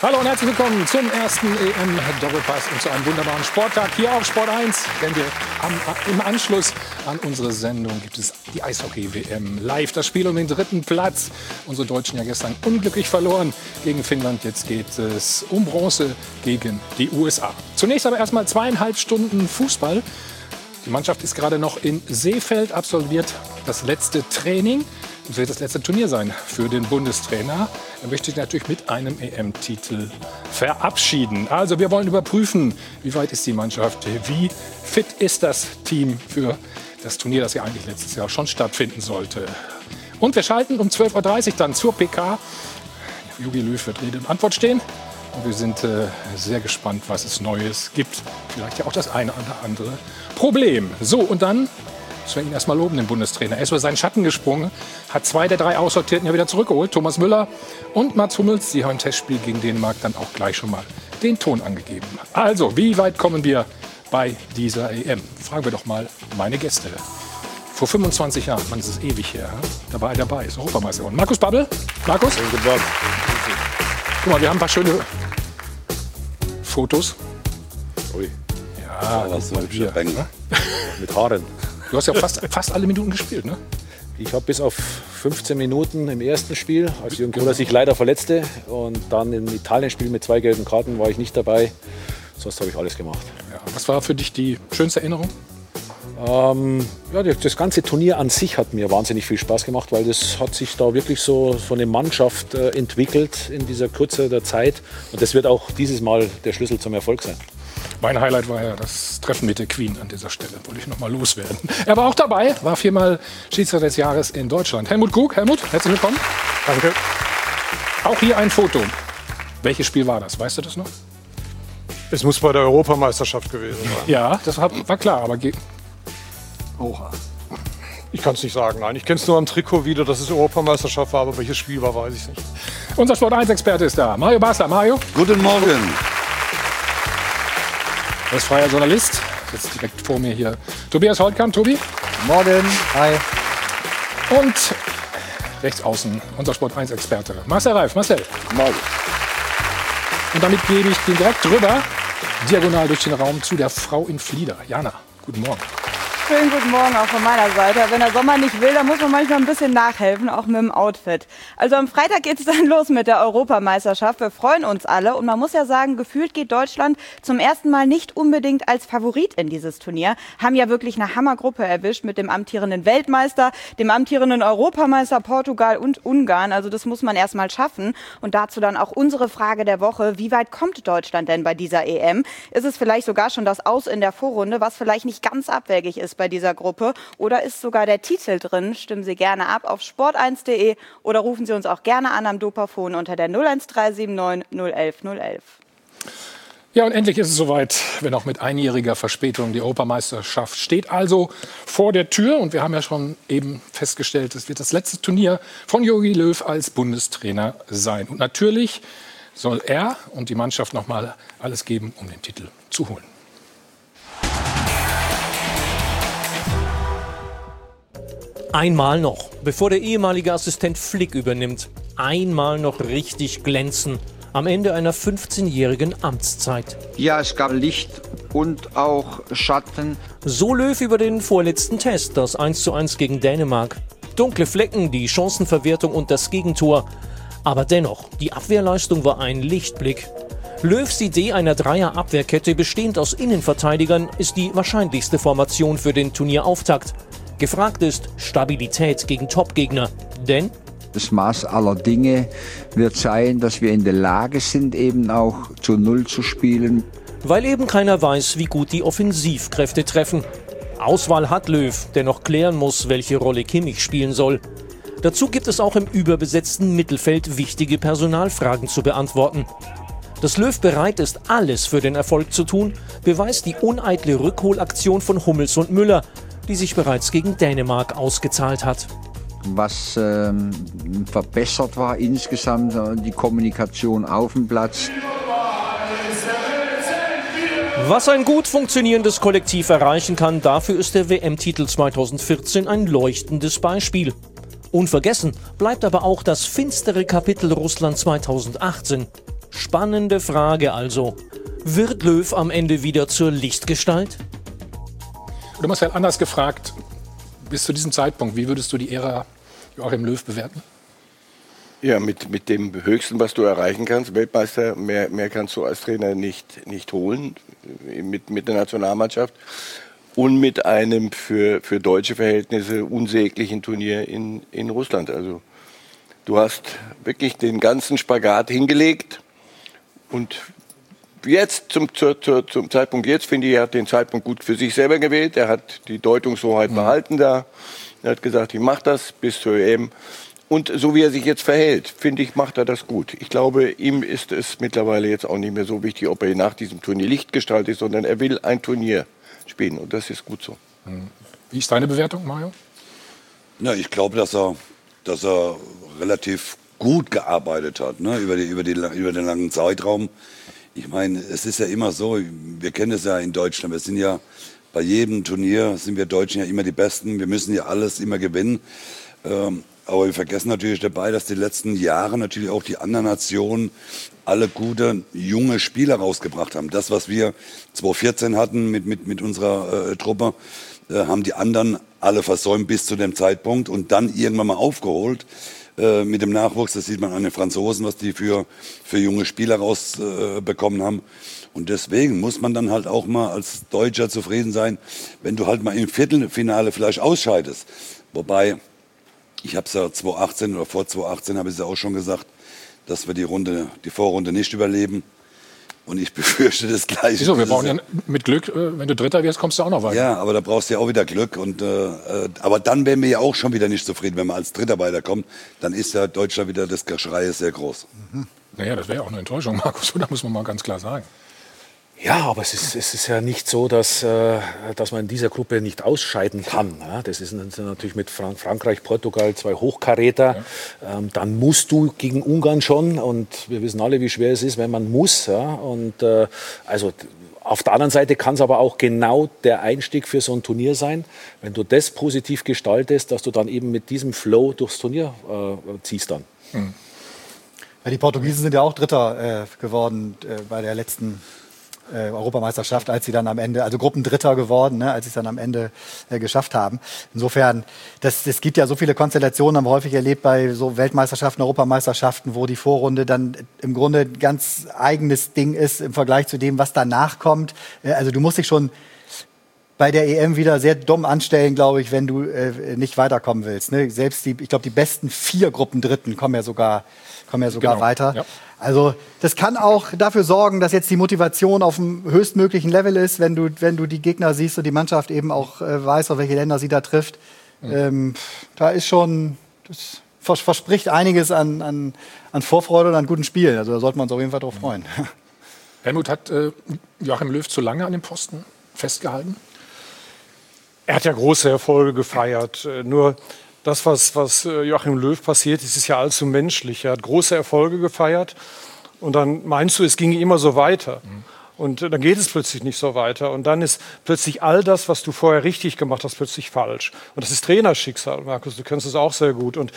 Hallo und herzlich willkommen zum ersten EM-Doppelpass und zu einem wunderbaren Sporttag hier auf Sport 1. Denn im Anschluss an unsere Sendung gibt es die Eishockey-WM live. Das Spiel um den 3. Platz. Unsere Deutschen ja gestern unglücklich verloren gegen Finnland. Jetzt geht es um Bronze gegen die USA. Zunächst aber erstmal 2,5 Stunden Fußball. Die Mannschaft ist gerade noch in Seefeld, absolviert das letzte Training. Das wird das letzte Turnier sein für den Bundestrainer. Er möchte sich natürlich mit einem EM-Titel verabschieden. Also wir wollen überprüfen, wie weit ist die Mannschaft, wie fit ist das Team für das Turnier, das ja eigentlich letztes Jahr schon stattfinden sollte. Und wir schalten um 12:30 Uhr dann zur PK. Jogi Löw wird Rede und Antwort stehen. Und wir sind sehr gespannt, was es Neues gibt. Vielleicht ja auch das eine oder andere Problem. So, und dann müssen wir ihn erstmal loben, den Bundestrainer. Er ist über seinen Schatten gesprungen, hat 2 der 3 Aussortierten ja wieder zurückgeholt. Thomas Müller und Mats Hummels, die haben im Testspiel gegen Dänemark dann auch gleich schon mal den Ton angegeben. Also, wie weit kommen wir bei dieser EM? Fragen wir doch mal meine Gäste. Vor 25 Jahren, man, das ist ewig her, da war er dabei, ist Europameister geworden. Markus Babbel. Markus? Guten Morgen. Guck mal, wir haben ein paar schöne Fotos. Ui. Ja, das war hier, ne? Mit Haaren. Du hast ja fast alle Minuten gespielt, ne? Ich habe bis auf 15 Minuten im ersten Spiel, als Jürgen Kohler sich leider verletzte. Und dann im Italien-Spiel mit 2 gelben Karten war ich nicht dabei. Sonst habe ich alles gemacht. Ja, was war für dich die schönste Erinnerung? Das ganze Turnier an sich hat mir wahnsinnig viel Spaß gemacht, weil das hat sich da wirklich so eine Mannschaft entwickelt in dieser Kürze der Zeit. Und das wird auch dieses Mal der Schlüssel zum Erfolg sein. Mein Highlight war ja das Treffen mit der Queen an dieser Stelle. Wollte ich noch mal loswerden. Er war auch dabei, war 4-mal Schiedsrichter des Jahres in Deutschland. Helmut Krug. Helmut, herzlich willkommen. Danke. Auch hier ein Foto. Welches Spiel war das? Weißt du das noch? Es muss bei der Europameisterschaft gewesen sein. Ja, das war klar. Aber Oha. Ich kann es nicht sagen, nein. Ich kenne es nur am Trikot wieder, dass es Europameisterschaft war, aber welches Spiel war, weiß ich nicht. unser Sport 1-Experte ist da. Mario Basler. Mario. Guten Morgen. Er ist freier Journalist. Jetzt direkt vor mir hier Tobias Holtkamp. Tobi. Morgen. Hi. Und rechts außen unser Sport 1-Experte Marcel Reif. Marcel. Morgen. Und damit gebe ich den direkt drüber, diagonal durch den Raum, zu der Frau in Flieder. Jana, guten Morgen. Schönen guten Morgen auch von meiner Seite. Wenn der Sommer nicht will, dann muss man manchmal ein bisschen nachhelfen, auch mit dem Outfit. Also am Freitag geht es dann los mit der Europameisterschaft. Wir freuen uns alle. Und man muss ja sagen, gefühlt geht Deutschland zum ersten Mal nicht unbedingt als Favorit in dieses Turnier. Haben ja wirklich eine Hammergruppe erwischt mit dem amtierenden Weltmeister, dem amtierenden Europameister Portugal und Ungarn. Also das muss man erst mal schaffen. Und dazu dann auch unsere Frage der Woche. Wie weit kommt Deutschland denn bei dieser EM? Ist es vielleicht sogar schon das Aus in der Vorrunde, was vielleicht nicht ganz abwegig ist bei dieser Gruppe, oder ist sogar der Titel drin? Stimmen Sie gerne ab auf sport1.de oder rufen Sie uns auch gerne an am Dopafon unter der 01379 011 011. Ja, und endlich ist es soweit, wenn auch mit einjähriger Verspätung. Die Europameisterschaft steht also vor der Tür und wir haben ja schon eben festgestellt, es wird das letzte Turnier von Jogi Löw als Bundestrainer sein. Und natürlich soll er und die Mannschaft noch mal alles geben, um den Titel zu holen. Einmal noch, bevor der ehemalige Assistent Flick übernimmt. Einmal noch richtig glänzen. Am Ende einer 15-jährigen Amtszeit. Ja, es gab Licht und auch Schatten. So Löw über den vorletzten Test, das 1:1 gegen Dänemark. Dunkle Flecken, die Chancenverwertung und das Gegentor. Aber dennoch, die Abwehrleistung war ein Lichtblick. Löws Idee einer Dreier-Abwehrkette bestehend aus Innenverteidigern ist die wahrscheinlichste Formation für den Turnierauftakt. Gefragt ist Stabilität gegen Topgegner, denn Das Maß aller Dinge wird sein, dass wir in der Lage sind, eben auch zu Null zu spielen. weil eben keiner weiß, wie gut die Offensivkräfte treffen. Auswahl hat Löw, der noch klären muss, welche Rolle Kimmich spielen soll. Dazu gibt es auch im überbesetzten Mittelfeld wichtige Personalfragen zu beantworten. Dass Löw bereit ist, alles für den Erfolg zu tun, beweist die uneitle Rückholaktion von Hummels und Müller, die sich bereits gegen Dänemark ausgezahlt hat. Was verbessert war insgesamt, die Kommunikation auf dem Platz. Was ein gut funktionierendes Kollektiv erreichen kann, dafür ist der WM-Titel 2014 ein leuchtendes Beispiel. Unvergessen bleibt aber auch das finstere Kapitel Russland 2018. Spannende Frage also. Wird Löw am Ende wieder zur Lichtgestalt? Du hast halt anders gefragt, bis zu diesem Zeitpunkt, wie würdest du die Ära Joachim Löw bewerten? Ja, mit dem Höchsten, was du erreichen kannst, Weltmeister, mehr kannst du als Trainer nicht holen, mit der Nationalmannschaft und mit einem für deutsche Verhältnisse unsäglichen Turnier in Russland. Also du hast wirklich den ganzen Spagat hingelegt und jetzt, zum Zeitpunkt jetzt, finde ich, er hat den Zeitpunkt gut für sich selber gewählt. Er hat die Deutungshoheit behalten da. Er hat gesagt, ich mache das bis zur EM. Und so wie er sich jetzt verhält, finde ich, macht er das gut. Ich glaube, ihm ist es mittlerweile jetzt auch nicht mehr so wichtig, ob er nach diesem Turnier Lichtgestalt ist, sondern er will ein Turnier spielen. Und das ist gut so. Wie ist deine Bewertung, Mario? Ja, ich glaube, dass er relativ gut gearbeitet hat, ne, über den langen Zeitraum. Ich meine, es ist ja immer so, wir kennen es ja in Deutschland, wir sind ja bei jedem Turnier, sind wir Deutschen ja immer die Besten, wir müssen ja alles immer gewinnen. Aber wir vergessen natürlich dabei, dass die letzten Jahre natürlich auch die anderen Nationen alle gute, junge Spieler rausgebracht haben. Das, was wir 2014 hatten mit unserer Truppe, haben die anderen alle versäumt bis zu dem Zeitpunkt und dann irgendwann mal aufgeholt. Mit dem Nachwuchs, das sieht man an den Franzosen, was die für junge Spieler rausbekommen haben. Und deswegen muss man dann halt auch mal als Deutscher zufrieden sein, wenn du halt mal im Viertelfinale vielleicht ausscheidest. Wobei, ich habe es ja 2018 oder vor 2018 habe ich es ja auch schon gesagt, dass wir die Vorrunde nicht überleben. Und ich befürchte das Gleiche. Wieso? Wir brauchen ja mit Glück, wenn du Dritter wirst, kommst du auch noch weiter. Ja, aber da brauchst du ja auch wieder Glück. Aber dann wären wir ja auch schon wieder nicht zufrieden, wenn wir als Dritter weiterkommen. Dann ist ja Deutschland wieder, das Geschrei sehr groß. Naja, das wäre ja auch eine Enttäuschung, Markus. Da muss man mal ganz klar sagen. Ja, aber es ist ja nicht so, dass man in dieser Gruppe nicht ausscheiden kann. Ja, das ist natürlich mit Frankreich, Portugal 2 Hochkaräter. Ja. Dann musst du gegen Ungarn schon. Und wir wissen alle, wie schwer es ist, wenn man muss. Ja. Und also auf der anderen Seite kann es aber auch genau der Einstieg für so ein Turnier sein, wenn du das positiv gestaltest, dass du dann eben mit diesem Flow durchs Turnier ziehst dann. Ja, die Portugiesen sind ja auch Dritter geworden bei der letzten Europameisterschaft, als sie dann am Ende, also Gruppendritter geworden, ne, als sie es dann am Ende geschafft haben. Insofern, es gibt ja so viele Konstellationen, haben wir häufig erlebt bei so Weltmeisterschaften, Europameisterschaften, wo die Vorrunde dann im Grunde ein ganz eigenes Ding ist im Vergleich zu dem, was danach kommt. Also du musst dich schon bei der EM wieder sehr dumm anstellen, glaube ich, wenn du nicht weiterkommen willst. Ne? Selbst ich glaube, die besten 4 Gruppendritten kommen ja sogar genau. Weiter. Ja. Also das kann auch dafür sorgen, dass jetzt die Motivation auf dem höchstmöglichen Level ist, wenn du die Gegner siehst und die Mannschaft eben auch weiß, auf welche Länder sie da trifft. Da ist schon, das verspricht einiges an Vorfreude und an guten Spielen. Also da sollte man uns auf jeden Fall drauf freuen. Helmut, hat Joachim Löw zu lange an dem Posten festgehalten? Er hat ja große Erfolge gefeiert. Nur das, was Joachim Löw passiert ist ja allzu menschlich. Er hat große Erfolge gefeiert und dann meinst du, es ginge immer so weiter. Und dann geht es plötzlich nicht so weiter. Und dann ist plötzlich all das, was du vorher richtig gemacht hast, plötzlich falsch. Und das ist Trainerschicksal, Markus, du kennst es auch sehr gut. Und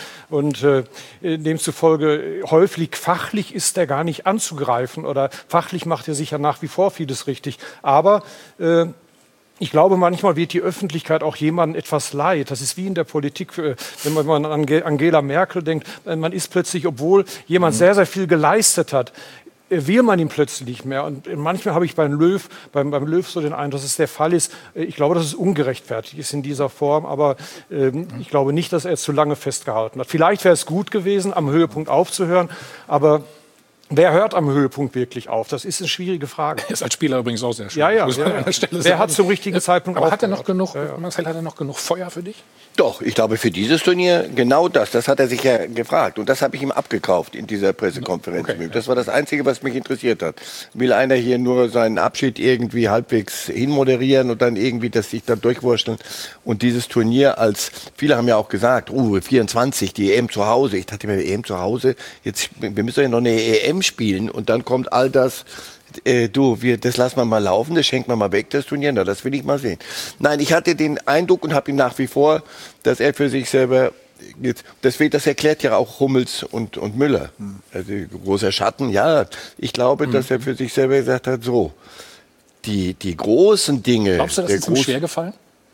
demzufolge häufig fachlich ist er gar nicht anzugreifen oder fachlich macht er sich ja nach wie vor vieles richtig. Aber ich glaube, manchmal wird die Öffentlichkeit auch jemandem etwas leid. Das ist wie in der Politik, wenn man an Angela Merkel denkt. Man ist plötzlich, obwohl jemand sehr, sehr viel geleistet hat, will man ihn plötzlich nicht mehr. Und manchmal habe ich beim Löw so den Eindruck, dass es der Fall ist. Ich glaube, dass es ungerechtfertigt ist in dieser Form. Aber ich glaube nicht, dass er zu lange festgehalten hat. Vielleicht wäre es gut gewesen, am Höhepunkt aufzuhören. Aber wer hört am Höhepunkt wirklich auf? Das ist eine schwierige Frage. Ist als Spieler übrigens auch sehr schwierig. Ja. Wer hat zum richtigen Zeitpunkt aufgehört? Aber Marcel, hat er noch genug Feuer für dich? Doch, ich glaube für dieses Turnier genau das hat er sich ja gefragt. Und das habe ich ihm abgekauft in dieser Pressekonferenz. Okay. Das war das Einzige, was mich interessiert hat. Will einer hier nur seinen Abschied irgendwie halbwegs hinmoderieren und dann irgendwie das sich dann durchwurschteln? Und dieses Turnier viele haben ja auch gesagt, 24, die EM zu Hause. Ich dachte mir, EM zu Hause, wir müssen ja noch eine EM spielen und dann kommt all das. Das lassen wir mal laufen, das schenken wir mal weg, das Turnier. Na, das will ich mal sehen. Nein, ich hatte den Eindruck und habe ihn nach wie vor, dass er für sich selber das erklärt ja auch Hummels und Müller. Also großer Schatten, ja. Ich glaube, dass er für sich selber gesagt hat, so, die großen Dinge. Glaubst du, das ist ihm schwer gefallen?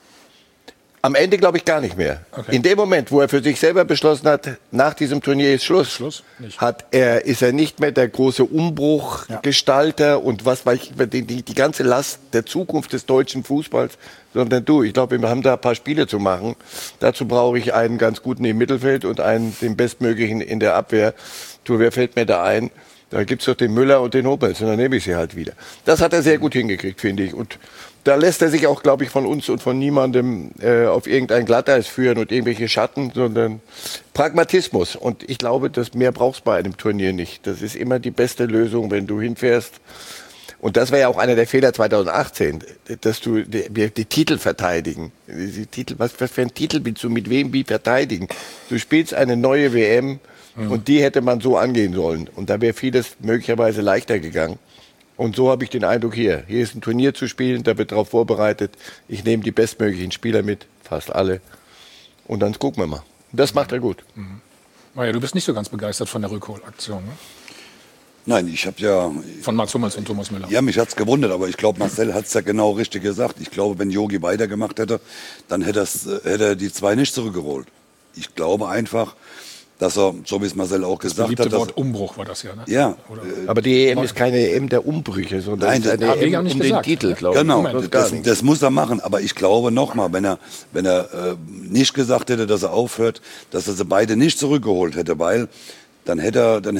Am Ende glaube ich gar nicht mehr. Okay. In dem Moment, wo er für sich selber beschlossen hat, nach diesem Turnier ist Schluss, ist er nicht mehr der große Umbruchgestalter und was weiß ich, die ganze Last der Zukunft des deutschen Fußballs, sondern ich glaube, wir haben da ein paar Spiele zu machen. Dazu brauche ich einen ganz guten im Mittelfeld und einen, den bestmöglichen in der Abwehr. Wer fällt mir da ein? Da gibt's doch den Müller und den Hummels und dann nehme ich sie halt wieder. Das hat er sehr gut hingekriegt, finde ich. Und da lässt er sich auch, glaube ich, von uns und von niemandem auf irgendein Glatteis führen und irgendwelche Schatten, sondern Pragmatismus. Und ich glaube, dass mehr brauchst du bei einem Turnier nicht. Das ist immer die beste Lösung, wenn du hinfährst. Und das war ja auch einer der Fehler 2018, dass die Titel verteidigen. Die Titel, was für ein Titel willst du mit wem wie verteidigen? Du spielst eine neue WM und die hätte man so angehen sollen. Und da wäre vieles möglicherweise leichter gegangen. Und so habe ich den Eindruck hier. Hier ist ein Turnier zu spielen, da wird darauf vorbereitet. Ich nehme die bestmöglichen Spieler mit, fast alle. Und dann gucken wir mal. Das macht er gut. Maja, du bist nicht so ganz begeistert von der Rückholaktion, ne? Nein, ich habe ja... Von Mats Hummels und Thomas Müller. Ja, mich hat's gewundert, aber ich glaube, Marcel hat's ja genau richtig gesagt. Ich glaube, wenn Jogi weitergemacht hätte, dann hätte er die 2 nicht zurückgeholt. Ich glaube einfach, dass er, so wie es Marcel auch gesagt hat... Das Wort Umbruch war das ja, ne? Ja. Aber die EM ist keine EM der Umbrüche, sondern Nein, eine EM um den Titel, glaube ich. Genau, das muss er machen. Aber ich glaube nochmal, wenn er nicht gesagt hätte, dass er aufhört, dass er sie beide nicht zurückgeholt hätte, weil... Dann hätte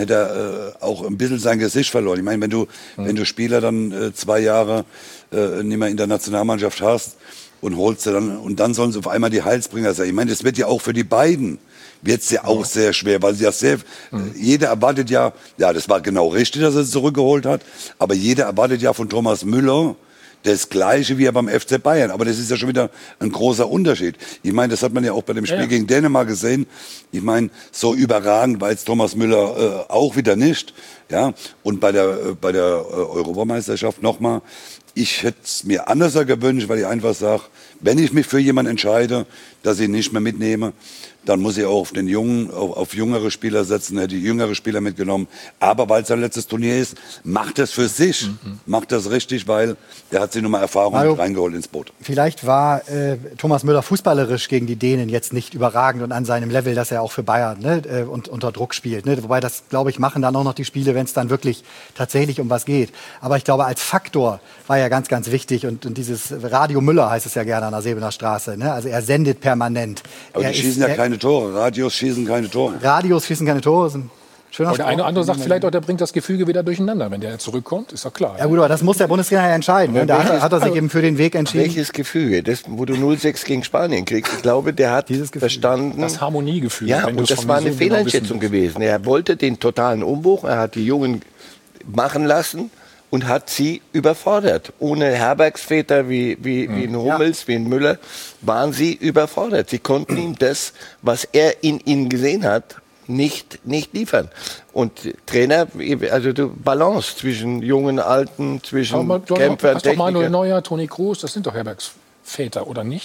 er auch ein bisschen sein Gesicht verloren. Ich meine, wenn du Spieler dann 2 Jahre nicht mehr in der Nationalmannschaft hast und holst sie dann, und dann sollen sie auf einmal die Heilsbringer sein. Ich meine, das wird ja auch für die beiden wird's ja auch sehr schwer, weil sie ja jeder erwartet ja, das war genau richtig, dass er es zurückgeholt hat, aber jeder erwartet ja von Thomas Müller das Gleiche wie er beim FC Bayern. Aber das ist ja schon wieder ein großer Unterschied. Ich meine, das hat man ja auch bei dem Spiel gegen Dänemark gesehen. Ich meine, so überragend war jetzt Thomas Müller auch wieder nicht. Ja? Und bei der Europameisterschaft nochmal, ich hätte es mir anders gewünscht, weil ich einfach sage, wenn ich mich für jemanden entscheide, dass ich ihn nicht mehr mitnehme, dann muss ich auch auf jüngere Spieler setzen, hätte ich jüngere Spieler mitgenommen. Aber weil es sein letztes Turnier ist, macht es für sich, macht das richtig, weil er hat sich nochmal Erfahrung reingeholt ins Boot. Vielleicht war Thomas Müller fußballerisch gegen die Dänen jetzt nicht überragend und an seinem Level, dass er auch für Bayern und unter Druck spielt. Ne? Wobei das, glaube ich, machen dann auch noch die Spiele, wenn es dann wirklich tatsächlich um was geht. Aber ich glaube, als Faktor war er ganz, ganz wichtig. Und dieses Radio Müller heißt es ja gerne an der Sebener Straße. Ne? Also er sendet permanent. Aber die schießen ja keine Tore. Radios schießen keine Tore. Radios schießen keine Tore. Ist ein schöner Sport. Der eine oder andere sagt vielleicht auch, der bringt das Gefüge wieder durcheinander. Wenn der zurückkommt, ist doch klar. Ja gut, aber das muss der Bundestrainer ja entscheiden. Ne? Da hat er sich eben für den Weg entschieden. Welches Gefüge? Das, wo du 0-6 gegen Spanien kriegst. Ich glaube, der hat verstanden. Das Harmoniegefühl. Ja, und das war eine Fehleinschätzung gewesen. Er wollte den totalen Umbruch. Er hat die Jungen machen lassen und hat sie überfordert. Ohne Herbergsväter wie ein Hummels, wie ein Müller, waren sie überfordert. Sie konnten ihm das, was er in ihnen gesehen hat, nicht liefern. Und Trainer, also du Balance zwischen Jungen, Alten, zwischen Kämpfern, Technikern. Manuel Neuer, Toni Kroos, das sind doch Herbergsväter, oder nicht?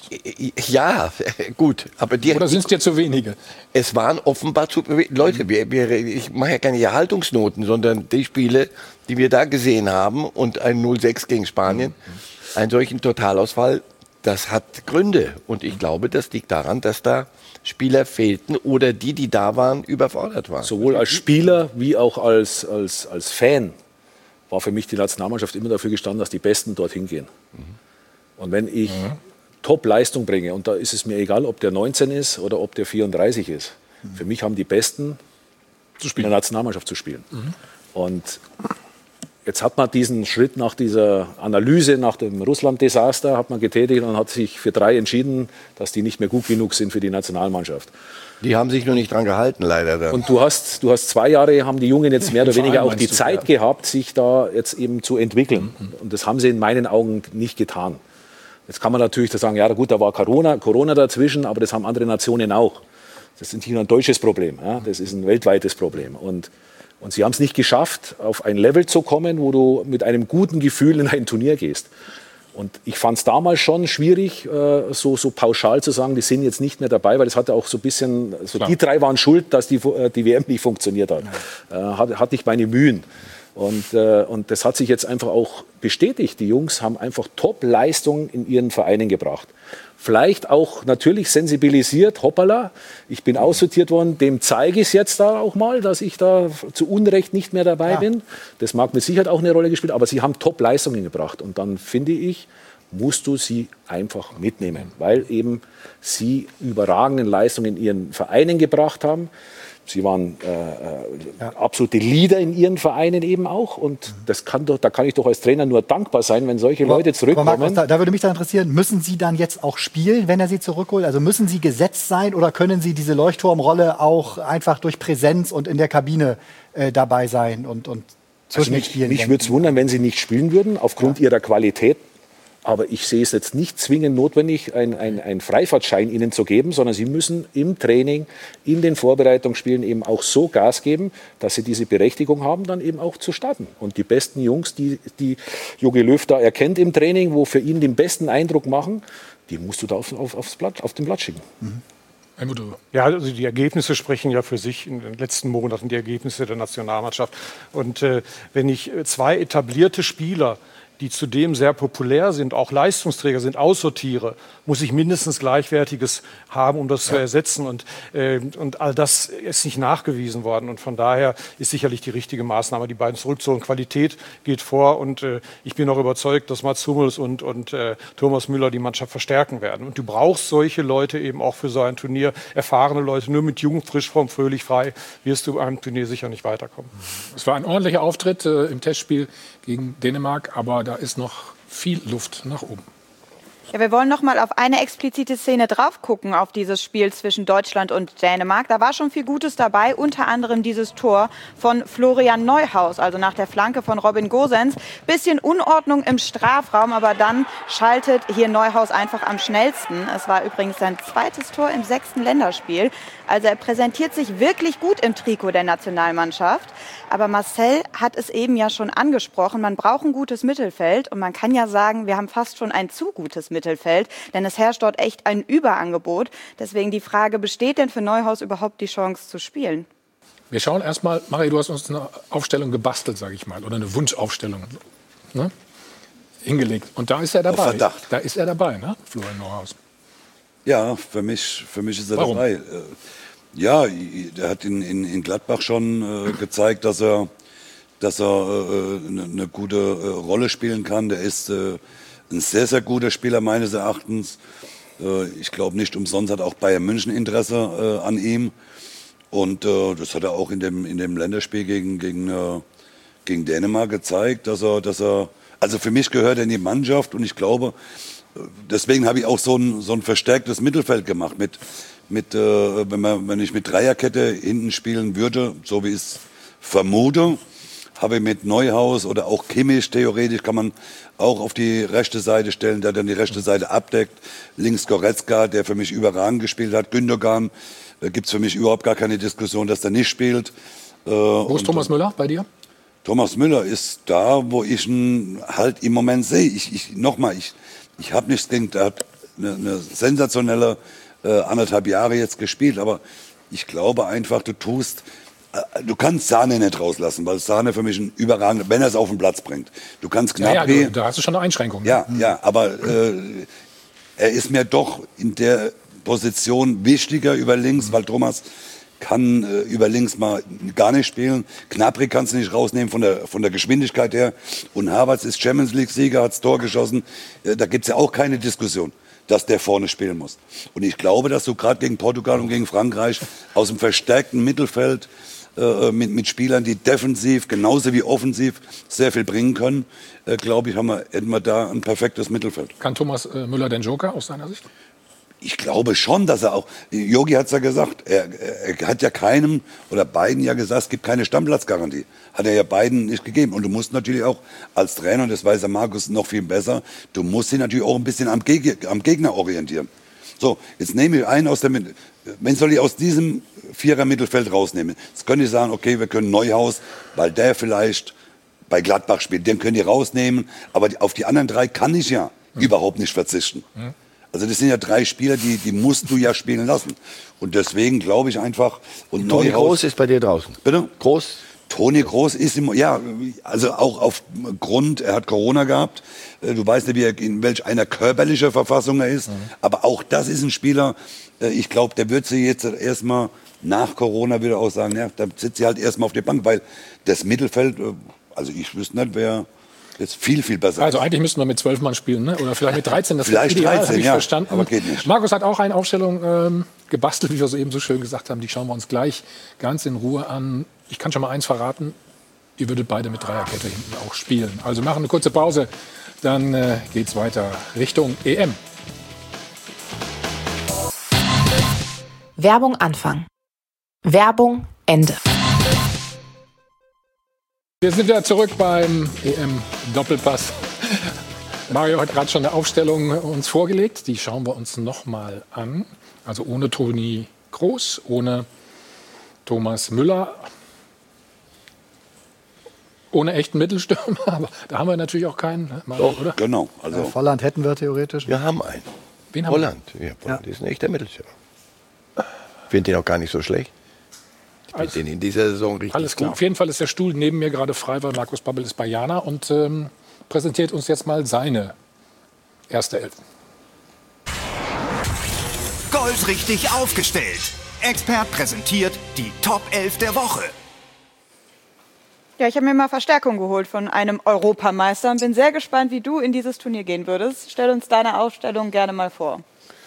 Ja, gut. Aber oder sind es dir zu wenige? Es waren offenbar zu Leute, ich mache ja keine Haltungsnoten, sondern die Spiele, die wir da gesehen haben und ein 0-6 gegen Spanien, einen solchen Totalausfall, das hat Gründe. Und ich glaube, das liegt daran, dass da Spieler fehlten oder die da waren, überfordert waren. Sowohl als Spieler wie auch als Fan war für mich die Nationalmannschaft immer dafür gestanden, dass die Besten dorthin gehen. Und wenn ich Top-Leistung bringe, und da ist es mir egal, ob der 19 ist oder ob der 34 ist, für mich haben die Besten in der Nationalmannschaft zu spielen. Und jetzt hat man diesen Schritt nach dieser Analyse, nach dem Russland-Desaster, hat man getätigt und hat sich für 3 entschieden, dass die nicht mehr gut genug sind für die Nationalmannschaft. Die haben sich nur nicht dran gehalten, leider. Dann. Und du hast 2 Jahre, haben die Jungen jetzt mehr oder weniger auch die Zeit gehabt, sich da jetzt eben zu entwickeln. Und das haben sie in meinen Augen nicht getan. Jetzt kann man natürlich sagen, ja gut, da war Corona dazwischen, aber das haben andere Nationen auch. Das ist nicht nur ein deutsches Problem, ja? Das ist ein weltweites Problem. Und sie haben es nicht geschafft, auf ein Level zu kommen, wo du mit einem guten Gefühl in ein Turnier gehst. Und ich fand es damals schon schwierig, so pauschal zu sagen, die sind jetzt nicht mehr dabei, weil das hatte auch so ein bisschen, die drei waren schuld, dass die WM nicht funktioniert hat. Hatte ich meine Mühen. Und das hat sich jetzt einfach auch bestätigt. Die Jungs haben einfach Top-Leistungen in ihren Vereinen gebracht. Vielleicht auch natürlich sensibilisiert, hoppala, ich bin aussortiert worden, dem zeige ich es jetzt da auch mal, dass ich da zu Unrecht nicht mehr dabei bin. Das mag mit Sicherheit auch eine Rolle gespielt, aber sie haben Top-Leistungen gebracht. Und dann finde ich, musst du sie einfach mitnehmen, weil eben sie überragende Leistungen in ihren Vereinen gebracht haben. Sie waren absolute Leader in ihren Vereinen eben auch. Und da kann ich doch als Trainer nur dankbar sein, wenn solche Leute zurückkommen. Aber Markus, da würde mich dann interessieren, müssen Sie dann jetzt auch spielen, wenn er sie zurückholt? Also müssen Sie gesetzt sein oder können Sie diese Leuchtturmrolle auch einfach durch Präsenz und in der Kabine dabei sein und zwischen den Spielen? Mich würde es wundern, wenn Sie nicht spielen würden, aufgrund Ihrer Qualität. Aber ich sehe es jetzt nicht zwingend notwendig, einen Freifahrtschein ihnen zu geben, sondern sie müssen im Training, in den Vorbereitungsspielen eben auch so Gas geben, dass sie diese Berechtigung haben, dann eben auch zu starten. Und die besten Jungs, die Jogi Löw da erkennt im Training, wo für ihn den besten Eindruck machen, die musst du da auf den Blatt schicken. Mhm. Ja, also die Ergebnisse sprechen ja für sich in den letzten Monaten, die Ergebnisse der Nationalmannschaft. Und wenn ich zwei etablierte Spieler, die zudem sehr populär sind, auch Leistungsträger sind, aussortiere, muss ich mindestens Gleichwertiges haben, um das zu ersetzen. Und all das ist nicht nachgewiesen worden. Und von daher ist sicherlich die richtige Maßnahme, die beiden zurückzuholen. Qualität geht vor. Und ich bin auch überzeugt, dass Mats Hummels und Thomas Müller die Mannschaft verstärken werden. Und du brauchst solche Leute eben auch für so ein Turnier. Erfahrene Leute, nur mit jung, frisch, fromm, fröhlich, frei wirst du einem Turnier sicher nicht weiterkommen. Es war ein ordentlicher Auftritt im Testspiel gegen Dänemark, aber da ist noch viel Luft nach oben. Ja, wir wollen noch mal auf eine explizite Szene drauf gucken, auf dieses Spiel zwischen Deutschland und Dänemark. Da war schon viel Gutes dabei, unter anderem dieses Tor von Florian Neuhaus, also nach der Flanke von Robin Gosens. Bisschen Unordnung im Strafraum, aber dann schaltet hier Neuhaus einfach am schnellsten. Es war übrigens sein zweites Tor im 6. Länderspiel. Also er präsentiert sich wirklich gut im Trikot der Nationalmannschaft. Aber Marcel hat es eben ja schon angesprochen, man braucht ein gutes Mittelfeld. Und man kann ja sagen, wir haben fast schon ein zu gutes Mittelfeld, denn es herrscht dort echt ein Überangebot. Deswegen die Frage, besteht denn für Neuhaus überhaupt die Chance zu spielen? Wir schauen erstmal, Marie, du hast uns eine Aufstellung gebastelt, sage ich mal, oder eine Wunschaufstellung hingelegt. Und da ist er dabei. Auf Verdacht. Da ist er dabei, ne? Florian Neuhaus. Ja, für mich ist er dabei. Ja, der hat in Gladbach schon gezeigt, dass er eine gute Rolle spielen kann. Der ist ein sehr, sehr guter Spieler meines Erachtens. Ich glaube, nicht umsonst hat auch Bayern München Interesse an ihm. Und das hat er auch in dem Länderspiel gegen Dänemark gezeigt, dass er, also für mich gehört er in die Mannschaft. Und ich glaube, deswegen habe ich auch so ein verstärktes Mittelfeld gemacht. Wenn ich mit Dreierkette hinten spielen würde, so wie ich es vermute, habe ich mit Neuhaus oder auch Kimmich, theoretisch kann man auch auf die rechte Seite stellen, der dann die rechte Seite abdeckt. Links Goretzka, der für mich überragend gespielt hat. Gündogan, gibt es für mich überhaupt gar keine Diskussion, dass der nicht spielt. Wo ist Thomas Müller bei dir? Thomas Müller ist da, wo ich ihn halt im Moment sehe. Ich habe nichts gegen, der hat eine sensationelle 1,5 Jahre jetzt gespielt, aber ich glaube einfach, du kannst Sahne nicht rauslassen, weil Sahne für mich ein überragender, wenn er es auf den Platz bringt. Du kannst Gnabry. Ja, da hast du schon eine Einschränkung. Ja, aber er ist mir doch in der Position wichtiger über links, weil Thomas kann über links mal gar nicht spielen. Gnabry kannst du nicht rausnehmen von der Geschwindigkeit her. Und Havertz ist Champions League-Sieger, hat das Tor geschossen. Da gibt's ja auch keine Diskussion, dass der vorne spielen muss. Und ich glaube, dass du gerade gegen Portugal und gegen Frankreich aus dem verstärkten Mittelfeld mit Spielern, die defensiv genauso wie offensiv sehr viel bringen können, glaube ich, hätten wir da ein perfektes Mittelfeld. Kann Thomas Müller den Joker aus seiner Sicht? Ich glaube schon, dass er auch, Jogi hat es ja gesagt, er hat ja keinem oder beiden ja gesagt, es gibt keine Stammplatzgarantie. Hat er ja beiden nicht gegeben. Und du musst natürlich auch als Trainer, und das weiß der Markus noch viel besser, du musst dich natürlich auch ein bisschen am Gegner orientieren. So, jetzt nehme ich einen aus der Mitte. Wen soll ich aus diesem Vierer-Mittelfeld rausnehmen? Jetzt könnte ich sagen, okay, wir können Neuhaus, weil der vielleicht bei Gladbach spielt, den können die rausnehmen. Aber auf die anderen drei kann ich ja. überhaupt nicht verzichten. Also das sind ja 3 Spieler, die musst du ja spielen lassen. Und deswegen glaube ich einfach... Und Toni Kroos ist bei dir draußen. Bitte? Kroos? Toni Kroos ist also auch aufgrund, er hat Corona gehabt. Du weißt nicht, in welch einer körperlicher Verfassung er ist. Aber auch das ist ein Spieler, ich glaube, der wird sie jetzt erstmal nach Corona wieder auch sagen, ja, da sitzt sie halt erstmal auf der Bank, weil das Mittelfeld, also ich wüsste nicht, wer jetzt viel, viel besser Also eigentlich müssten wir mit 12 Mann spielen, ne? Oder vielleicht mit 13. Das Vielleicht ist ideal, 13, habe ich ja, verstanden. aber geht nicht. Markus hat auch eine Aufstellung gebastelt, wie wir so eben so schön gesagt haben. Die schauen wir uns gleich ganz in Ruhe an. Ich kann schon mal eins verraten. Ihr würdet beide mit Dreierkette hinten auch spielen. Also machen eine kurze Pause, dann geht's weiter Richtung EM. Werbung Anfang. Werbung Ende. Wir sind wieder zurück beim EM-Doppelpass. Mario hat gerade schon eine Aufstellung uns vorgelegt. Die schauen wir uns noch mal an. Also ohne Toni Kroos, ohne Thomas Müller, ohne echten Mittelstürmer. Aber da haben wir natürlich auch keinen, ne, Mario, oder? Genau. Also Volland hätten wir theoretisch. Wir haben einen. Wen haben Holland. Ja, Holland ist ein echter Mittelstürmer. Ich finde den auch gar nicht so schlecht. Ich finde den in dieser Saison richtig Alles klar. gut. Auf jeden Fall ist der Stuhl neben mir gerade frei, weil Markus Babbel ist bei Jana und präsentiert uns jetzt mal seine erste Elf. Goldrichtig aufgestellt. Expert präsentiert die Top 11 der Woche. Ja, ich habe mir mal Verstärkung geholt von einem Europameister und bin sehr gespannt, wie du in dieses Turnier gehen würdest. Stell uns deine Aufstellung gerne mal vor.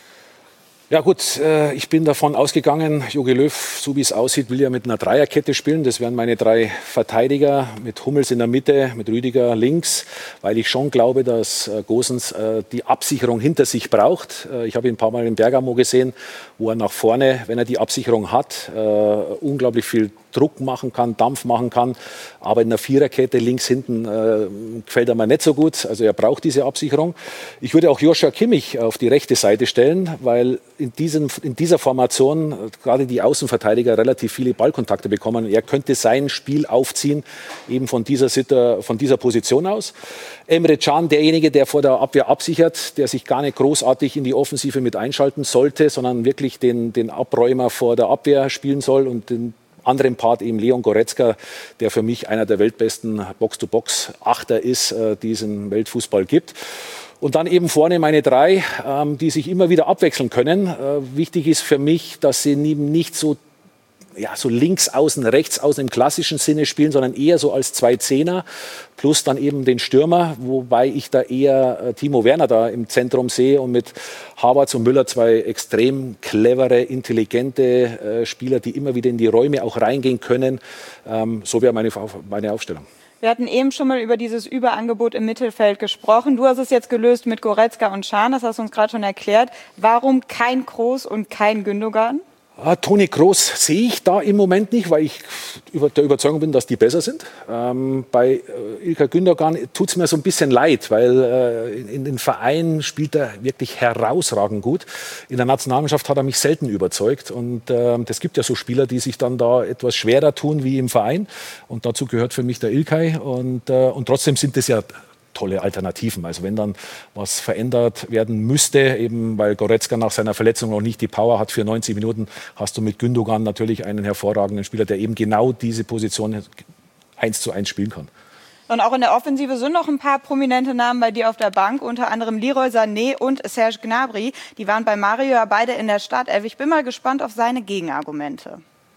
Ja gut, ich bin davon ausgegangen, Jogi Löw, so wie es aussieht, will ja mit einer Dreierkette spielen. Das wären meine 3 Verteidiger mit Hummels in der Mitte, mit Rüdiger links, weil ich schon glaube, dass Gosens die Absicherung hinter sich braucht. Ich habe ihn ein paar Mal in Bergamo gesehen, wo er nach vorne, wenn er die Absicherung hat, unglaublich viel Druck machen kann, Dampf machen kann. Aber in der Viererkette links hinten gefällt er mir nicht so gut. Also er braucht diese Absicherung. Ich würde auch Joshua Kimmich auf die rechte Seite stellen, weil in dieser Formation gerade die Außenverteidiger relativ viele Ballkontakte bekommen. Er könnte sein Spiel aufziehen, eben von dieser Position aus. Emre Can, derjenige, der vor der Abwehr absichert, der sich gar nicht großartig in die Offensive mit einschalten sollte, sondern wirklich den Abräumer vor der Abwehr spielen soll und den anderen Part eben Leon Goretzka, der für mich einer der weltbesten Box-to-Box-Achter ist, die es im Weltfußball gibt. Und dann eben vorne meine 3, die sich immer wieder abwechseln können. Wichtig ist für mich, dass sie nicht so links außen, rechts außen im klassischen Sinne spielen, sondern eher so als 2 Zehner plus dann eben den Stürmer, wobei ich da eher Timo Werner da im Zentrum sehe und mit Havertz und Müller 2 extrem clevere, intelligente Spieler, die immer wieder in die Räume auch reingehen können. So wäre meine Aufstellung. Wir hatten eben schon mal über dieses Überangebot im Mittelfeld gesprochen. Du hast es jetzt gelöst mit Goretzka und Can, das hast du uns gerade schon erklärt. Warum kein Kroos und kein Gündogan? Toni Kroos sehe ich da im Moment nicht, weil ich der Überzeugung bin, dass die besser sind. Bei Ilkay Gündogan tut es mir so ein bisschen leid, weil in den Vereinen spielt er wirklich herausragend gut. In der Nationalmannschaft hat er mich selten überzeugt. Und es gibt ja so Spieler, die sich dann da etwas schwerer tun wie im Verein. Und dazu gehört für mich der Ilkay. Und trotzdem sind es ja tolle Alternativen. Also wenn dann was verändert werden müsste, eben weil Goretzka nach seiner Verletzung noch nicht die Power hat für 90 Minuten, hast du mit Gündogan natürlich einen hervorragenden Spieler, der eben genau diese Position 1:1 spielen kann. Und auch in der Offensive sind noch ein paar prominente Namen bei dir auf der Bank, unter anderem Leroy Sané und Serge Gnabry. Die waren bei Mario ja beide in der Startelf. Ich bin mal gespannt auf seine Gegenargumente.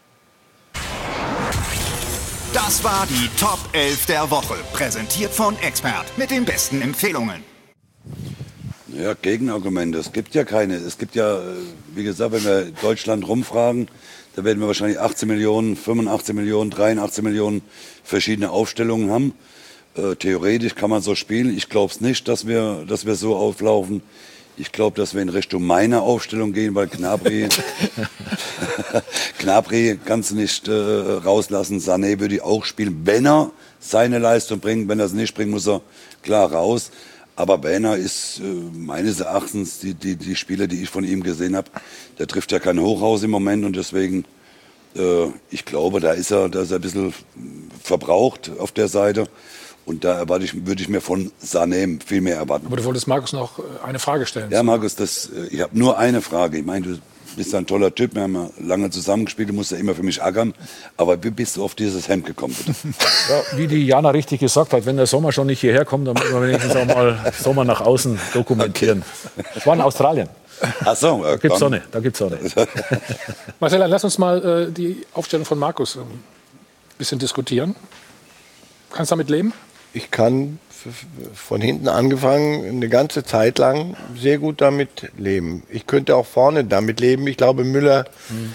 Das war die Top 11 der Woche, präsentiert von Expert mit den besten Empfehlungen. Ja, Gegenargumente. Es gibt ja keine. Es gibt ja, wie gesagt, wenn wir Deutschland rumfragen, da werden wir wahrscheinlich 18 Millionen, 85 Millionen, 83 Millionen verschiedene Aufstellungen haben. Theoretisch kann man so spielen. Ich glaube es nicht, dass wir so auflaufen. Ich glaube, dass wir in Richtung meiner Aufstellung gehen, weil Gnabry kannst du nicht rauslassen. Sané würde ich auch spielen, wenn er seine Leistung bringt. Wenn er es nicht bringt, muss er klar raus. Aber Werner ist meines Erachtens, die Spieler, die ich von ihm gesehen habe, der trifft ja kein Hochhaus im Moment. Und deswegen, ich glaube, da ist er ein bisschen verbraucht auf der Seite. Und da würde ich mir von Sané viel mehr erwarten. Aber du wolltest Markus noch eine Frage stellen. Ja, Markus, ich habe nur eine Frage. Ich meine, du bist ein toller Typ, wir haben ja lange zusammengespielt, du musst ja immer für mich ackern. Aber wie bist du auf dieses Hemd gekommen? Ja, wie die Jana richtig gesagt hat, wenn der Sommer schon nicht hierher kommt, dann muss man wenigstens auch mal Sommer nach außen dokumentieren. Ich war in Australien. Ach so, da gibt's Sonne. Marcella, lass uns mal die Aufstellung von Markus ein bisschen diskutieren. Kannst du damit leben? Ich kann von hinten angefangen eine ganze Zeit lang sehr gut damit leben. Ich könnte auch vorne damit leben. Ich glaube, Müller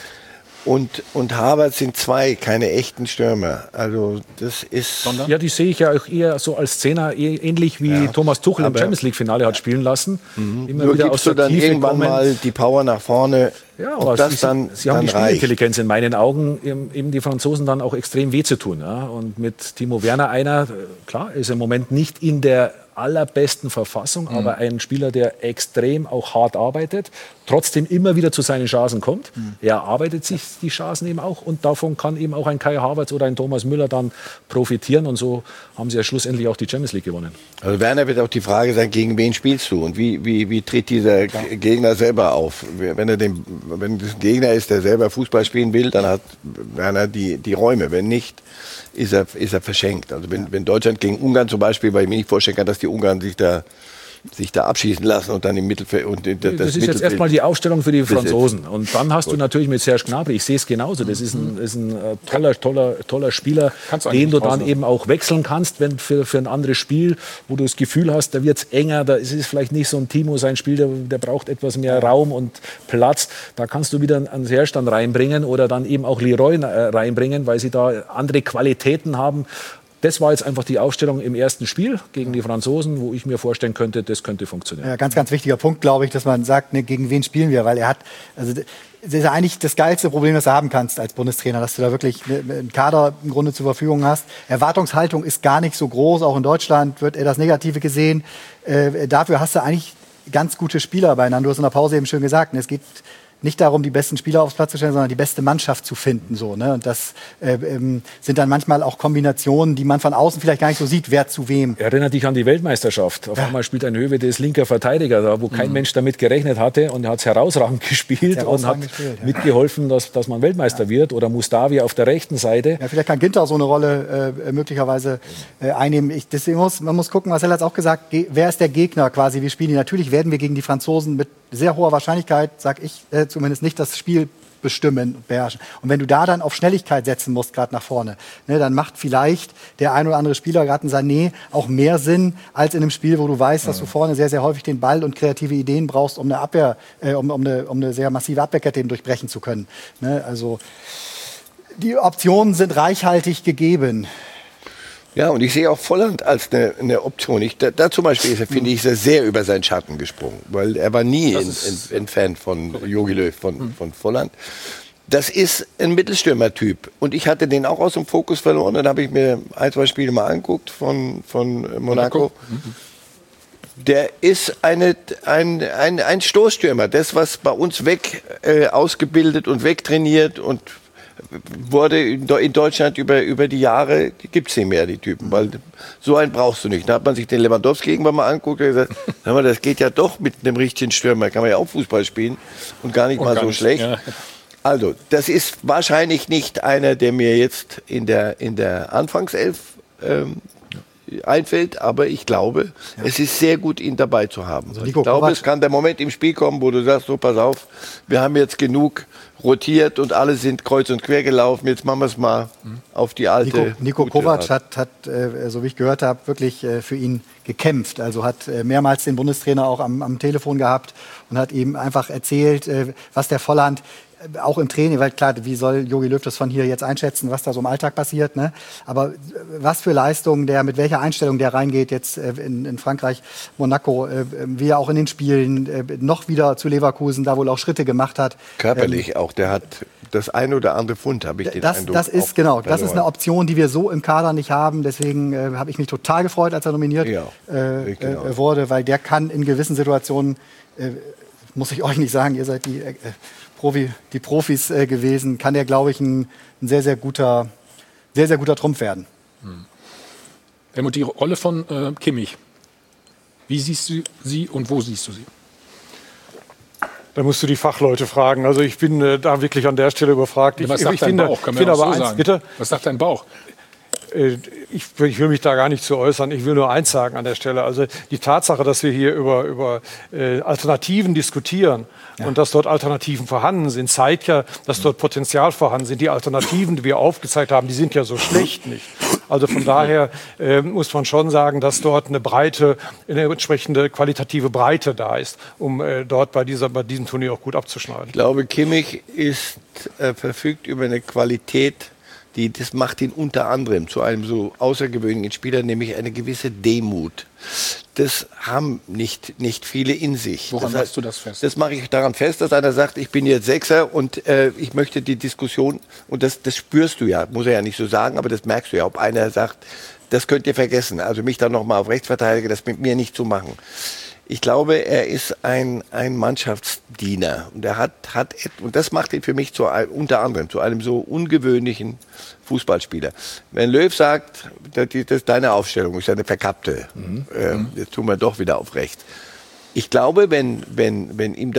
und Havertz sind zwei keine echten Stürmer. Also das ist... Ja, die sehe ich ja auch eher so als Zehner, ähnlich wie Thomas Tuchel im Champions-League-Finale hat spielen lassen. Immer nur wieder aus der dann Tiefe irgendwann kommen. Mal die Power nach vorne. Ja, aber sie haben die Spielintelligenz in meinen Augen, eben die Franzosen dann auch extrem weh zu tun. Ja? Und mit Timo Werner klar, ist im Moment nicht in der allerbesten Verfassung, aber ein Spieler, der extrem auch hart arbeitet, trotzdem immer wieder zu seinen Chancen kommt. Er arbeitet sich die Chancen eben auch und davon kann eben auch ein Kai Havertz oder ein Thomas Müller dann profitieren und so haben sie ja schlussendlich auch die Champions League gewonnen. Also Werner wird auch die Frage sein, gegen wen spielst du und wie tritt dieser Gegner selber auf? Wenn das ein Gegner ist, der selber Fußball spielen will, dann hat Werner die Räume. Wenn nicht, ist er verschenkt. Also wenn Deutschland gegen Ungarn zum Beispiel, weil ich mir nicht vorstellen kann, dass die Ungarn sich da abschießen lassen und dann im Mittelfeld... Das ist jetzt erstmal die Aufstellung für die Franzosen. Und dann hast du natürlich mit Serge Gnabry, ich sehe es genauso, das ist ein toller Spieler, den du dann eben auch wechseln kannst, wenn für ein anderes Spiel, wo du das Gefühl hast, da wird es enger, da ist es vielleicht nicht so ein Timo, sein Spiel, der braucht etwas mehr Raum und Platz. Da kannst du wieder einen Serge dann reinbringen oder dann eben auch Leroy reinbringen, weil sie da andere Qualitäten haben. Das war jetzt einfach die Aufstellung im ersten Spiel gegen die Franzosen, wo ich mir vorstellen könnte, das könnte funktionieren. Ja, ganz, ganz wichtiger Punkt, glaube ich, dass man sagt, ne, gegen wen spielen wir? Weil das ist ja eigentlich das geilste Problem, das du haben kannst als Bundestrainer, dass du da wirklich einen Kader im Grunde zur Verfügung hast. Erwartungshaltung ist gar nicht so groß, auch in Deutschland wird eher das Negative gesehen. Dafür hast du eigentlich ganz gute Spieler beieinander. Du hast in der Pause eben schön gesagt, es geht nicht darum, die besten Spieler aufs Platz zu stellen, sondern die beste Mannschaft zu finden. So, ne? Und das sind dann manchmal auch Kombinationen, die man von außen vielleicht gar nicht so sieht, wer zu wem. Erinnert dich an die Weltmeisterschaft. Auf einmal spielt ein Höwedes linker Verteidiger da, wo kein Mensch damit gerechnet hatte. Und er hat es herausragend gespielt und hat mitgeholfen, dass man Weltmeister wird. Oder Mustavi auf der rechten Seite. Ja, vielleicht kann Ginter so eine Rolle möglicherweise einnehmen. Man muss gucken, Marcel hat es auch gesagt, wer ist der Gegner quasi, wie spielen die? Natürlich werden wir gegen die Franzosen mit sehr hoher Wahrscheinlichkeit, sag ich zumindest, nicht das Spiel bestimmen und beherrschen. Und wenn du da dann auf Schnelligkeit setzen musst, gerade nach vorne, ne, dann macht vielleicht der ein oder andere Spieler, gerade ein Sané, auch mehr Sinn, als in einem Spiel, wo du weißt, dass du vorne sehr, sehr häufig den Ball und kreative Ideen brauchst, um eine Abwehr, um eine sehr massive Abwehrkette eben durchbrechen zu können. Ne, also die Optionen sind reichhaltig gegeben. Ja, und ich sehe auch Volland als eine Option. Da zum Beispiel finde ich, ist er sehr über seinen Schatten gesprungen, weil er war nie ein Fan von Jogi Löw, von Volland. Das ist ein Mittelstürmer-Typ. Und ich hatte den auch aus dem Fokus verloren. Dann habe ich mir 1, 2 Spiele mal angeguckt von Monaco. Der ist ein Stoßstürmer. Das, was bei uns ausgebildet und wegtrainiert und wurde in Deutschland über die Jahre, gibt es nicht mehr, die Typen, weil so einen brauchst du nicht. Da hat man sich den Lewandowski irgendwann mal angeguckt und gesagt, das geht ja doch mit einem richtigen Stürmer, kann man ja auch Fußball spielen und gar nicht mal so schlecht. Ja. Also, das ist wahrscheinlich nicht einer, der mir jetzt in der Anfangself einfällt, aber ich glaube, es ist sehr gut, ihn dabei zu haben. Also ich glaube, es kann der Moment im Spiel kommen, wo du sagst, so pass auf, wir haben jetzt genug rotiert und alle sind kreuz und quer gelaufen, jetzt machen wir es mal auf die alte. Nico Kovac hat, so wie ich gehört habe, wirklich für ihn gekämpft. Also hat mehrmals den Bundestrainer auch am Telefon gehabt und hat ihm einfach erzählt, was der Volland auch im Training, weil klar, wie soll Jogi Löw das von hier jetzt einschätzen, was da so im Alltag passiert, ne? Aber was für Leistungen mit welcher Einstellung der reingeht jetzt in Frankreich, Monaco, wie er auch in den Spielen noch wieder zu Leverkusen da wohl auch Schritte gemacht hat. Körperlich auch, der hat das ein oder andere Pfund, habe ich den Eindruck. Das ist eine Option, die wir so im Kader nicht haben, deswegen habe ich mich total gefreut, als er nominiert wurde, weil der kann in gewissen Situationen, muss ich euch nicht sagen, ihr seid die Profis gewesen, kann der, glaube ich, ein sehr, sehr guter Trumpf werden. Helmut, die Rolle von Kimmich. Wie siehst du sie und wo siehst du sie? Da musst du die Fachleute fragen. Also ich bin da wirklich an der Stelle überfragt. Was sagt dein Bauch? Kann man auch so sagen. Bitte? Was sagt dein Bauch? Ich will mich da gar nicht zu äußern. Ich will nur eins sagen an der Stelle. Also die Tatsache, dass wir hier über Alternativen diskutieren und dass dort Alternativen vorhanden sind, zeigt ja, dass dort Potenzial vorhanden sind. Die Alternativen, die wir aufgezeigt haben, die sind ja so schlecht nicht. Also von daher muss man schon sagen, dass dort eine entsprechende qualitative Breite da ist, um dort bei diesem Turnier auch gut abzuschneiden. Ich glaube, Kimmich verfügt über eine Qualität, das macht ihn unter anderem zu einem so außergewöhnlichen Spieler, nämlich eine gewisse Demut. Das haben nicht viele in sich. Woran machst du das fest? Das mache ich daran fest, dass einer sagt, ich bin jetzt Sechser und ich möchte die Diskussion, und das spürst du ja, muss er ja nicht so sagen, aber das merkst du ja, ob einer sagt, das könnt ihr vergessen, also mich dann nochmal auf Rechtsverteidiger, das mit mir nicht zu machen. Ich glaube, er ist ein Mannschaftsdiener und und das macht ihn für mich unter anderem zu einem so ungewöhnlichen Fußballspieler. Wenn Löw sagt, das ist deine Aufstellung, ist eine verkappte, jetzt tun wir doch wieder auf rechts. Ich glaube, wenn ihm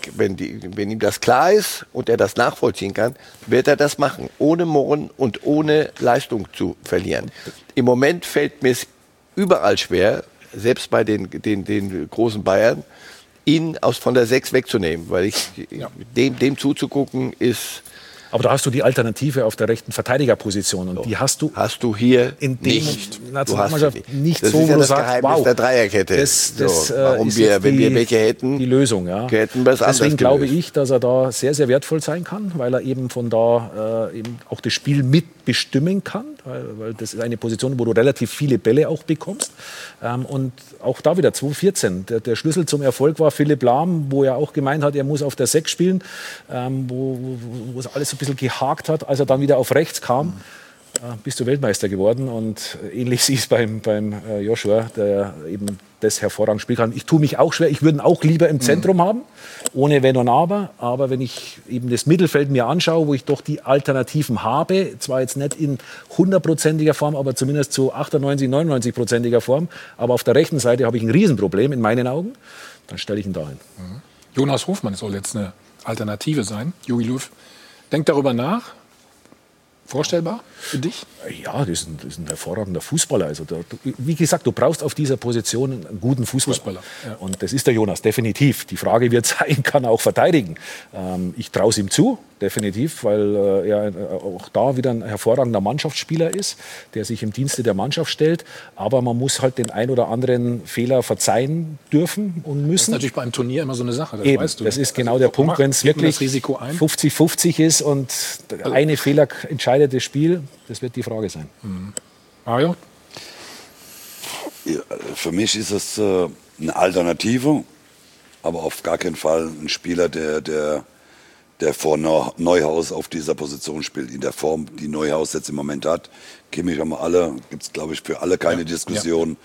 das klar ist und er das nachvollziehen kann, wird er das machen, ohne Murren und ohne Leistung zu verlieren. Im Moment fällt mir es überall schwer, selbst bei den großen Bayern, ihn von der 6 wegzunehmen, weil dem zuzugucken ist... Aber da hast du die Alternative auf der rechten Verteidigerposition und die hast du hier in dem Nationalmannschaft nicht das so, ist ja wo das du sagst, Geheimnis wow, der Dreierkette. Warum wenn wir welche hätten, die Lösung, ja. Hätten wir es anders Deswegen glaube gelöst. ich, dass er da sehr, sehr wertvoll sein kann, weil er eben von da eben auch das Spiel mitbestimmen kann, weil das ist eine Position, wo du relativ viele Bälle auch bekommst. Und auch da wieder 2014, der Schlüssel zum Erfolg war Philipp Lahm, wo er auch gemeint hat, er muss auf der 6 spielen, wo es alles so ein bisschen gehakt hat, als er dann wieder auf rechts kam. Bist du Weltmeister geworden und ähnlich siehst beim Joshua, der eben das hervorragend spielen kann. Ich tue mich auch schwer, ich würde ihn auch lieber im Zentrum haben, ohne Wenn und aber wenn ich eben das Mittelfeld mir anschaue, wo ich doch die Alternativen habe, zwar jetzt nicht in 100%iger Form, aber zumindest zu 98, 99%iger Form, aber auf der rechten Seite habe ich ein Riesenproblem in meinen Augen, dann stelle ich ihn dahin. Jonas Hofmann soll jetzt eine Alternative sein. Jogi Löw denkt darüber nach. Vorstellbar für dich? Ja, das ist ein hervorragender Fußballer. Also wie gesagt, du brauchst auf dieser Position einen guten Fußballer. Ja. Und das ist der Jonas, definitiv. Die Frage wird sein, kann er auch verteidigen? Ich traue es ihm zu, definitiv, weil er auch da wieder ein hervorragender Mannschaftsspieler ist, der sich im Dienste der Mannschaft stellt. Aber man muss halt den ein oder anderen Fehler verzeihen dürfen und müssen. Das ist natürlich beim Turnier immer so eine Sache, das Eben, weißt du. Das ist genau der Punkt, wenn es wirklich 50-50 ist und eine Fehler entscheidet das Spiel, das wird die Frage sein. Mario? Ja, für mich ist es eine Alternative, aber auf gar keinen Fall ein Spieler, der vor Neuhaus auf dieser Position spielt, in der Form, die Neuhaus jetzt im Moment hat. Kimmich haben wir alle, gibt es glaube ich für alle keine Diskussion.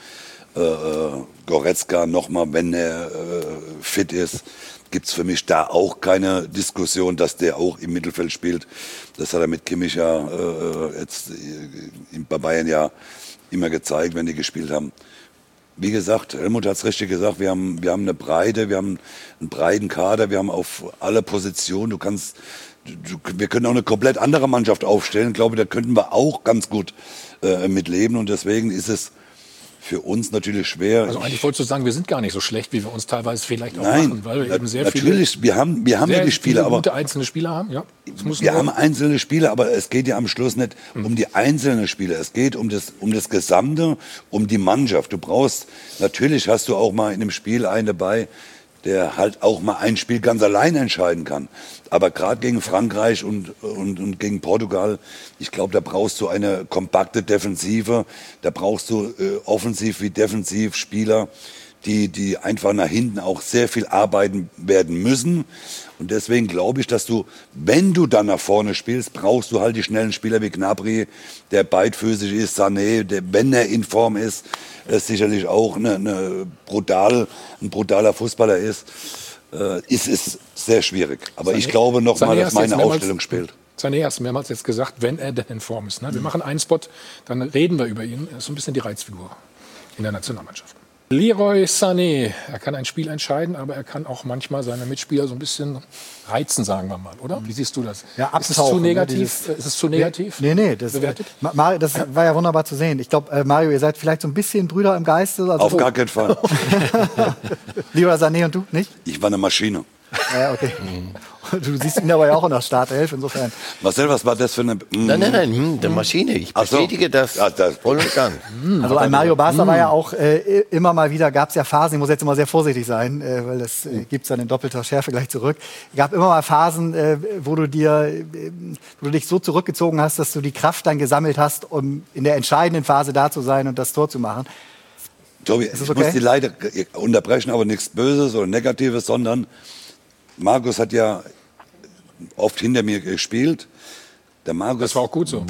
Goretzka nochmal, wenn er fit ist, gibt es für mich da auch keine Diskussion, dass der auch im Mittelfeld spielt. Das hat er mit Kimmich ja jetzt bei Bayern ja immer gezeigt, wenn die gespielt haben. Wie gesagt, Helmut hat es richtig gesagt, wir haben eine Breite, wir haben einen breiten Kader, wir haben auf alle Positionen, wir können auch eine komplett andere Mannschaft aufstellen. Ich glaube, da könnten wir auch ganz gut mitleben und deswegen ist es für uns natürlich schwer. Also eigentlich wolltest du sagen, wir sind gar nicht so schlecht, wie wir uns teilweise vielleicht auch Nein, machen, weil wir eben sehr natürlich, viele, wir haben ja die Spieler, aber gute einzelne Spieler haben. Ja, wir haben einzelne Spieler, aber es geht ja am Schluss nicht um die einzelnen Spieler. Es geht um das Gesamte, um die Mannschaft. Natürlich hast du auch mal in einem Spiel einen dabei, der halt auch mal ein Spiel ganz allein entscheiden kann. Aber gerade gegen Frankreich und gegen Portugal, ich glaube, da brauchst du eine kompakte Defensive, da brauchst du offensiv wie defensiv Spieler, die einfach nach hinten auch sehr viel arbeiten werden müssen. Und deswegen glaube ich, dass du, wenn du dann nach vorne spielst, brauchst du halt die schnellen Spieler wie Gnabry, der beidfüßig ist, Sané, wenn er in Form ist, sicherlich auch ein brutaler Fußballer ist. Ist es sehr schwierig. Aber ich glaube nochmal, dass meine Aufstellung spielt. Sané hast du mehrmals jetzt gesagt, wenn er denn in Form ist. Ne? Wir machen einen Spot, dann reden wir über ihn. Er ist so ein bisschen die Reizfigur in der Nationalmannschaft. Leroy Sané, er kann ein Spiel entscheiden, aber er kann auch manchmal seine Mitspieler so ein bisschen reizen, sagen wir mal, oder? Wie siehst du das? Ja, ist es zu negativ? Ist es zu negativ? Nee, das war ja wunderbar zu sehen. Ich glaube, Mario, ihr seid vielleicht so ein bisschen Brüder im Geiste. Also Auf gar keinen Fall. Leroy Sané und du, nicht? Ich war eine Maschine. Ja, okay. Du siehst ihn aber ja auch in der Startelf, insofern. Marcel, was war das für eine... Nein, eine Maschine. Ich bestätige das voll und ganz. Also an Mario Basler war ja auch immer mal wieder, gab es ja Phasen, ich muss jetzt immer sehr vorsichtig sein, weil das gibt es dann in doppelter Schärfe gleich zurück. Es gab immer mal Phasen, wo du dich so zurückgezogen hast, dass du die Kraft dann gesammelt hast, um in der entscheidenden Phase da zu sein und das Tor zu machen. Tobi, ich muss die leider unterbrechen, aber nichts Böses oder Negatives, sondern Markus hat ja oft hinter mir gespielt. Der Markus das war auch gut so.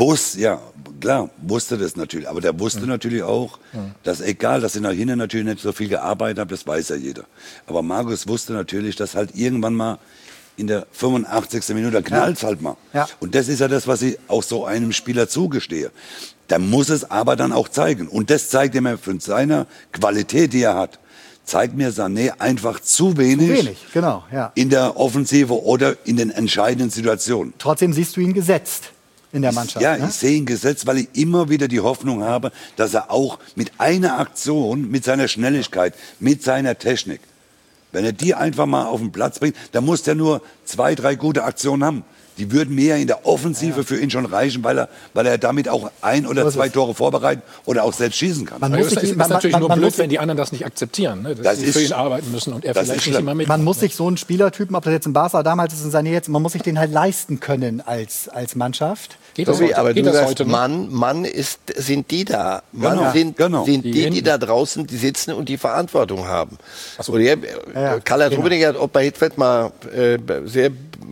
Wusste das natürlich. Aber der wusste natürlich auch, dass egal, dass ich nach hinten natürlich nicht so viel gearbeitet habe, das weiß ja jeder. Aber Markus wusste natürlich, dass halt irgendwann mal in der 85. Minute knallt halt mal. Ja. Und das ist ja das, was ich auch so einem Spieler zugestehe. Der muss es aber dann auch zeigen. Und das zeigt er mir von seiner Qualität, die er hat. Zeigt mir Sané einfach zu wenig genau, ja. in der Offensive oder in den entscheidenden Situationen. Trotzdem siehst du ihn gesetzt in der Mannschaft. Ja, ne? ich sehe ihn gesetzt, weil ich immer wieder die Hoffnung habe, dass er auch mit einer Aktion, mit seiner Schnelligkeit, mit seiner Technik, wenn er die einfach mal auf den Platz bringt, dann muss er nur 2, 3 gute Aktionen haben. Die würden mehr in der Offensive für ihn schon reichen, weil er damit auch 1 oder 2 Tore vorbereiten oder auch selbst schießen kann. Das ist natürlich nur blöd, wenn die anderen das nicht akzeptieren, ne? dass sie für ihn arbeiten müssen und er vielleicht nicht immer mit. Man muss sich so einen Spielertypen, ob das jetzt ein Barca damals ist, ein Sané jetzt, man muss sich den halt leisten können als Mannschaft. Aber du sagst, Mann sind die da. Sind die da draußen, die sitzen und die Verantwortung haben. Karl-Heinz Rummenigge hat auch bei Hitfeld mal sehr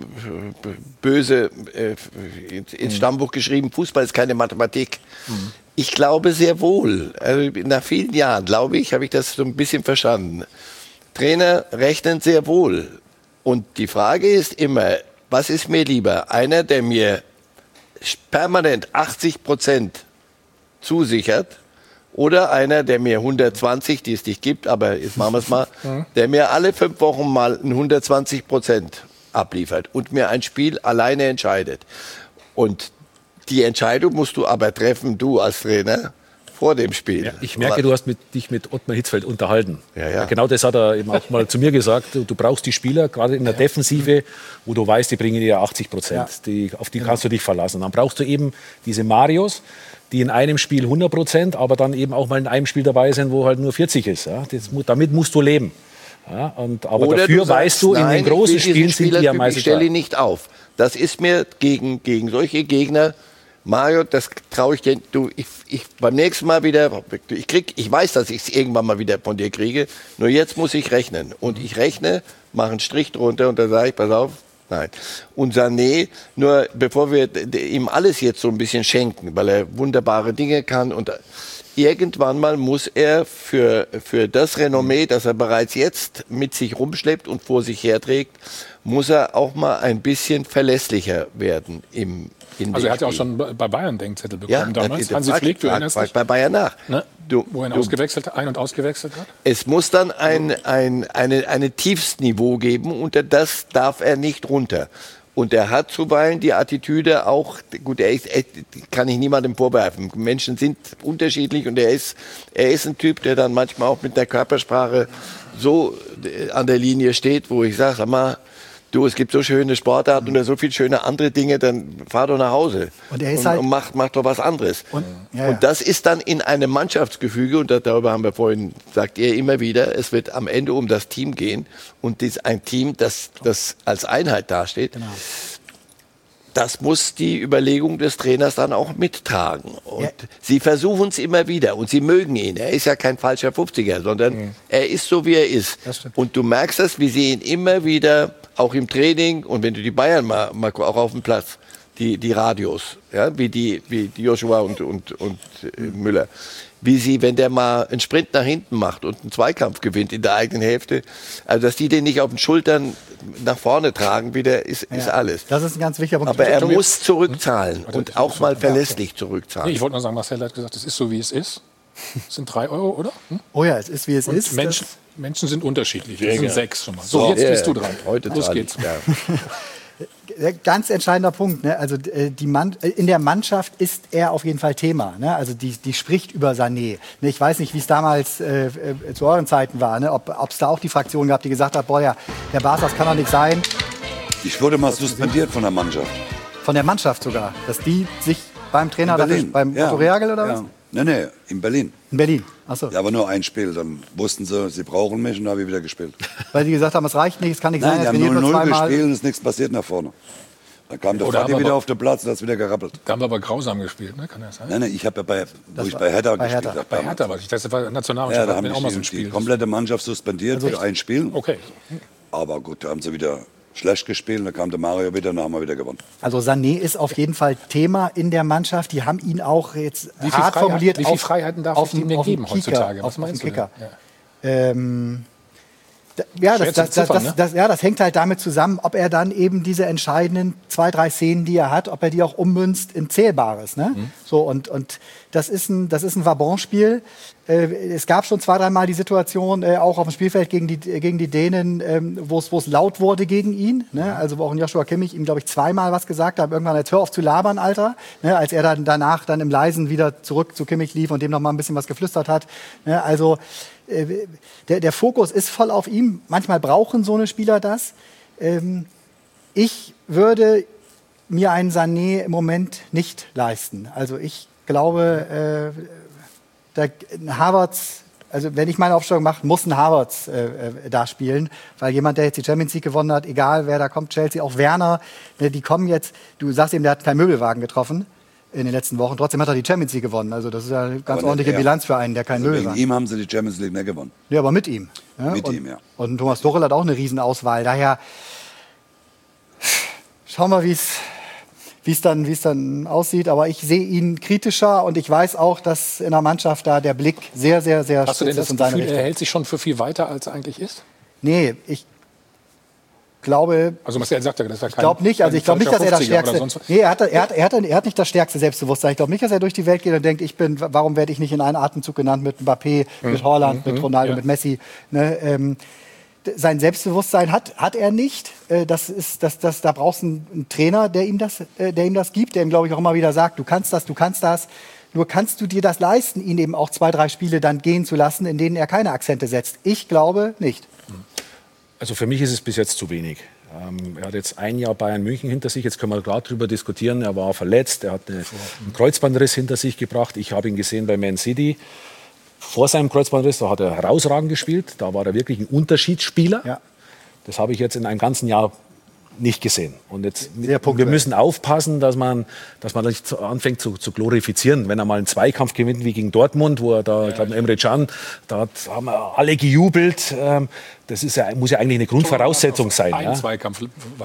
böse ins Stammbuch geschrieben, Fußball ist keine Mathematik. Ich glaube sehr wohl, also nach vielen Jahren, glaube ich, habe ich das so ein bisschen verstanden. Trainer rechnen sehr wohl. Und die Frage ist immer, was ist mir lieber? Einer, der mir permanent 80% zusichert, oder einer, der mir 120, die es nicht gibt, aber jetzt machen wir es mal, der mir alle 5 Wochen mal 120% abliefert und mir ein Spiel alleine entscheidet. Und die Entscheidung musst du aber treffen, du als Trainer, vor dem Spiel. Ja, ich merke, du hast dich mit Ottmar Hitzfeld unterhalten. Ja. Genau das hat er eben auch mal zu mir gesagt. Du brauchst die Spieler, gerade in der Defensive, wo du weißt, die bringen dir 80%. Auf die kannst du dich verlassen. Dann brauchst du eben diese Marios, die in einem Spiel 100%, aber dann eben auch mal in einem Spiel dabei sind, wo halt nur 40 ist. Ja? Damit musst du leben. Ja, aber oder dafür weißt du, in den großen Spielen sind die am meisten. Ich stelle ihn nicht auf. Das ist mir gegen solche Gegner, Mario, das traue ich dir. Ich beim nächsten Mal wieder, ich weiß, dass ich es irgendwann mal wieder von dir kriege. Nur jetzt muss ich rechnen. Und ich rechne, mache einen Strich drunter und dann sage ich, pass auf, nein. Und Sané, nur bevor wir ihm alles jetzt so ein bisschen schenken, weil er wunderbare Dinge kann und irgendwann mal muss er für das Renommee, das er bereits jetzt mit sich rumschleppt und vor sich herträgt, muss er auch mal ein bisschen verlässlicher werden Also er hat ja auch schon bei Bayern Denkzettel bekommen damals. Hansi Flick, du erinnerst dich? Bei Bayern nach. Ne? Wo er ein- und ausgewechselt hat? Es muss dann ein Tiefsniveau geben, unter das darf er nicht runter. Und er hat zuweilen die Attitüde auch, gut, kann ich niemandem vorwerfen. Menschen sind unterschiedlich und er ist ein Typ, der dann manchmal auch mit der Körpersprache so an der Linie steht, wo ich sage, sag mal, du, es gibt so schöne Sportarten oder so viele schöne andere Dinge, dann fahr doch nach Hause und mach doch was anderes. Und das ist dann in einem Mannschaftsgefüge, und darüber haben wir vorhin, sagt ihr immer wieder, es wird am Ende um das Team gehen und das ist ein Team, das als Einheit dasteht. Genau. Das muss die Überlegung des Trainers dann auch mittragen. Und sie versuchen es immer wieder und sie mögen ihn. Er ist ja kein falscher 50er, sondern er ist so, wie er ist. Und du merkst das, wie sie ihn immer wieder, auch im Training, und wenn du die Bayern mal auch auf dem Platz, die Radios, ja, wie die Joshua und Müller, wie sie, wenn der mal einen Sprint nach hinten macht und einen Zweikampf gewinnt in der eigenen Hälfte, also dass die den nicht auf den Schultern nach vorne tragen wieder, ist alles. Das ist ein ganz wichtiger Punkt. Aber er muss zurückzahlen und auch mal verlässlich zurückzahlen. Nee, ich wollte nur sagen, Marcel hat gesagt, es ist so, wie es ist. Das sind 3 Euro, oder? Oh ja, es ist, wie es ist. Menschen sind unterschiedlich. Das sind 6 schon mal. So, jetzt bist du dran. Heute los geht's. Ganz entscheidender Punkt. Ne? Also in der Mannschaft ist er auf jeden Fall Thema. Ne? Also die spricht über Sané. Ne? Ich weiß nicht, wie es damals zu euren Zeiten war. Ne? Ob es da auch die Fraktion gab, die gesagt hat, boah, ja, der Bas, das kann doch nicht sein. Ich wurde mal suspendiert von der Mannschaft. Von der Mannschaft sogar? Dass die sich beim Trainer, beim Otto Reagel oder was? Nee, in Berlin. In Berlin, achso. Ja, aber nur ein Spiel. Dann wussten sie brauchen mich und dann habe ich wieder gespielt. Weil sie gesagt haben, es reicht nicht, es kann nicht sein. Die haben 0-0 gespielt und es ist nichts passiert nach vorne. Dann kam der Vati wieder auf den Platz und hat es wieder gerappelt. Da haben wir aber grausam gespielt, ne? Kann das sein? Nein, ich habe ja bei Hertha gespielt habe. Bei Hertha war ich. Das war Nationalmannschaft. Ja, da haben auch mal so ein Spiel. Die komplette Mannschaft suspendiert für ein Spiel. Okay. Aber gut, da haben sie wieder schlecht gespielt, dann kam der Mario wieder und dann haben wir wieder gewonnen. Also Sané ist auf jeden Fall Thema in der Mannschaft. Die haben ihn auch jetzt hart formuliert. Wie viele Freiheiten darf ich ihm denn geben heutzutage? Was meinst du? Kicker. Das hängt halt damit zusammen, ob er dann eben diese entscheidenden 2, 3 Szenen, die er hat, ob er die auch ummünzt in Zählbares. Ne? So, und das ist ein Vabon-Spiel. Es gab schon 2, 3 Mal die Situation, auch auf dem Spielfeld gegen die Dänen, wo es laut wurde gegen ihn. Ne? Also wo auch ein Joshua Kimmich ihm, glaube ich, 2-mal was gesagt hat. Irgendwann jetzt hör auf zu labern, Alter. Ne? Als er dann danach im Leisen wieder zurück zu Kimmich lief und dem noch mal ein bisschen was geflüstert hat. Ne? Also der Fokus ist voll auf ihm. Manchmal brauchen so eine Spieler das. Ich würde mir einen Sané im Moment nicht leisten. Also ich glaube, Havertz, also wenn ich meine Aufstellung mache, muss ein Havertz da spielen, weil jemand, der jetzt die Champions League gewonnen hat, egal wer da kommt, Chelsea, auch Werner, die kommen jetzt, du sagst eben, der hat keinen Möbelwagen getroffen in den letzten Wochen, trotzdem hat er die Champions League gewonnen, also das ist ja eine ganz ordentliche Bilanz für einen, der keinen Möbelwagen hat. Wegen ihm haben sie die Champions League nicht gewonnen. Ja, aber mit ihm. Ja? Mit ihm, ja. Und Thomas Tuchel hat auch eine Riesenauswahl, daher schauen wir, wie es dann aussieht. Aber ich sehe ihn kritischer und ich weiß auch, dass in der Mannschaft da der Blick sehr, sehr, sehr Hast du denn das in seine Gefühl, Richtung. er hält sich schon für viel weiter, als er eigentlich ist? Nee, ich glaube... Also Marcel sagt ja, das war kein... Ich glaube nicht, also ich glaube nicht, dass er das Stärkste... Nee, er hat nicht das stärkste Selbstbewusstsein. Ich glaube nicht, dass er durch die Welt geht und denkt, warum werde ich nicht in einem Atemzug genannt mit Mbappé, mit Haaland, mit Ronaldo, mit Messi. Ne, sein Selbstbewusstsein hat er nicht. Da brauchst du einen Trainer, der ihm das gibt, der ihm, glaube ich, auch immer wieder sagt, du kannst das. Nur kannst du dir das leisten, ihn eben auch 2, 3 Spiele dann gehen zu lassen, in denen er keine Akzente setzt. Ich glaube nicht. Also für mich ist es bis jetzt zu wenig. Er hat jetzt ein Jahr Bayern München hinter sich. Jetzt können wir gerade drüber diskutieren. Er war verletzt, er hat einen Kreuzbandriss hinter sich gebracht. Ich habe ihn gesehen bei Man City. Vor seinem Kreuzbandriss, da hat er herausragend gespielt. Da war er wirklich ein Unterschiedsspieler. Ja. Das habe ich jetzt in einem ganzen Jahr nicht gesehen. Und jetzt, wir müssen aufpassen, dass man nicht anfängt zu glorifizieren. Wenn er mal einen Zweikampf gewinnt wie gegen Dortmund, wo er da, ich glaube, Emre Can, da haben wir alle gejubelt. Das muss ja eigentlich eine Grundvoraussetzung sein. Ein Zweikampf.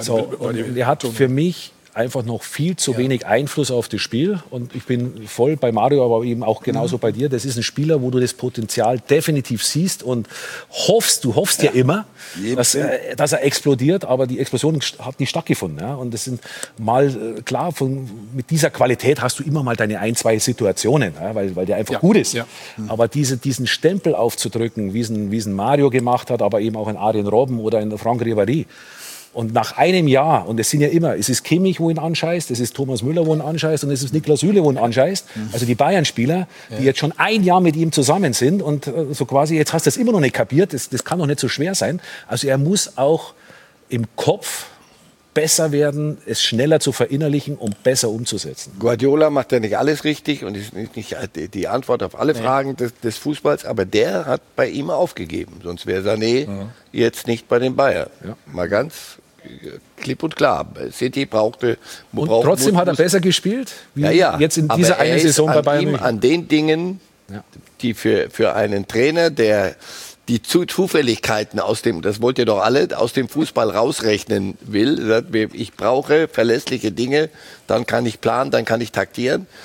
Er hat für mich einfach noch viel zu wenig Einfluss auf das Spiel. Und ich bin voll bei Mario, aber eben auch genauso bei dir. Das ist ein Spieler, wo du das Potenzial definitiv siehst und du hoffst ja immer, dass er explodiert, aber die Explosion hat nicht stattgefunden. Ja? Und das sind klar, mit dieser Qualität hast du immer mal deine 1, 2 Situationen, ja? weil der einfach gut ist. Ja. Aber diesen Stempel aufzudrücken, wie es ein Mario gemacht hat, aber eben auch ein Arjen Robben oder ein Franck Ribéry. Und nach einem Jahr, und es sind ja immer, es ist Kimmich, wo ihn anscheißt, es ist Thomas Müller, wo ihn anscheißt, und es ist Niklas Süle, wo ihn anscheißt. Also die Bayern-Spieler, die jetzt schon ein Jahr mit ihm zusammen sind und so quasi, jetzt hast du das immer noch nicht kapiert, das kann doch nicht so schwer sein. Also er muss auch im Kopf besser werden, es schneller zu verinnerlichen, um besser umzusetzen. Guardiola macht ja nicht alles richtig und ist nicht die Antwort auf alle Fragen des Fußballs, aber der hat bei ihm aufgegeben. Sonst wäre Sané jetzt nicht bei den Bayern. Ja. Mal ganz klipp und klar. City brauchte... Und trotzdem hat er besser gespielt, wie jetzt in dieser einen Saison bei Bayern München. An den Dingen, die für einen Trainer, der die Zufälligkeiten das wollt ihr doch alle, aus dem Fußball rausrechnen will. Ich brauche verlässliche Dinge, dann kann ich planen, dann kann ich taktieren.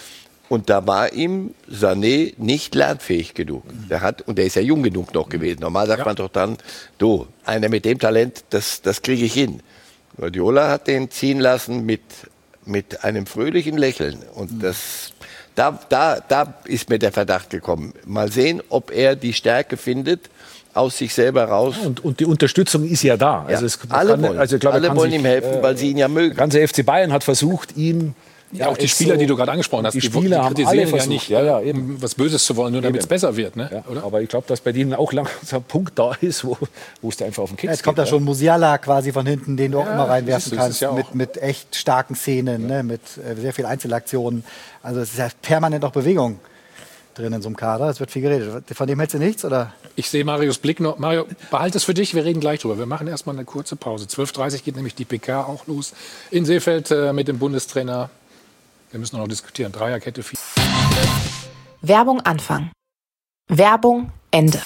Und da war ihm Sané nicht lernfähig genug. Und der ist ja jung genug noch gewesen. Normal sagt man doch dann, du, einer mit dem Talent, das kriege ich hin. Guardiola hat den ziehen lassen mit einem fröhlichen Lächeln. Und da ist mir der Verdacht gekommen. Mal sehen, ob er die Stärke findet, aus sich selber raus. Und die Unterstützung ist ja da. Ja. Also Alle wollen ihm helfen, weil sie ihn ja mögen. Der ganze FC Bayern hat versucht, ihm... Ja, auch die Spieler, die du gerade angesprochen hast, die Spieler haben alle versucht, ja nicht, was Böses zu wollen, nur damit es besser wird. Ne? Ja, oder? Aber ich glaube, dass bei denen auch langsam ein Punkt da ist, wo es einfach auf den Keks Jetzt kommt da schon Musiala quasi von hinten, den du auch immer reinwerfen kannst, ja mit echt starken Szenen, ne? Mit sehr viel Einzelaktionen. Also es ist ja permanent auch Bewegung drin in so einem Kader. Es wird viel geredet. Von dem hältst du nichts, oder? Ich sehe Marios Blick noch. Mario, behalte es für dich, wir reden gleich drüber. Wir machen erstmal eine kurze Pause. 12:30 Uhr geht nämlich die PK auch los in Seefeld mit dem Bundestrainer. Wir müssen noch diskutieren. Dreierkette, 4. Werbung Anfang. Werbung Ende.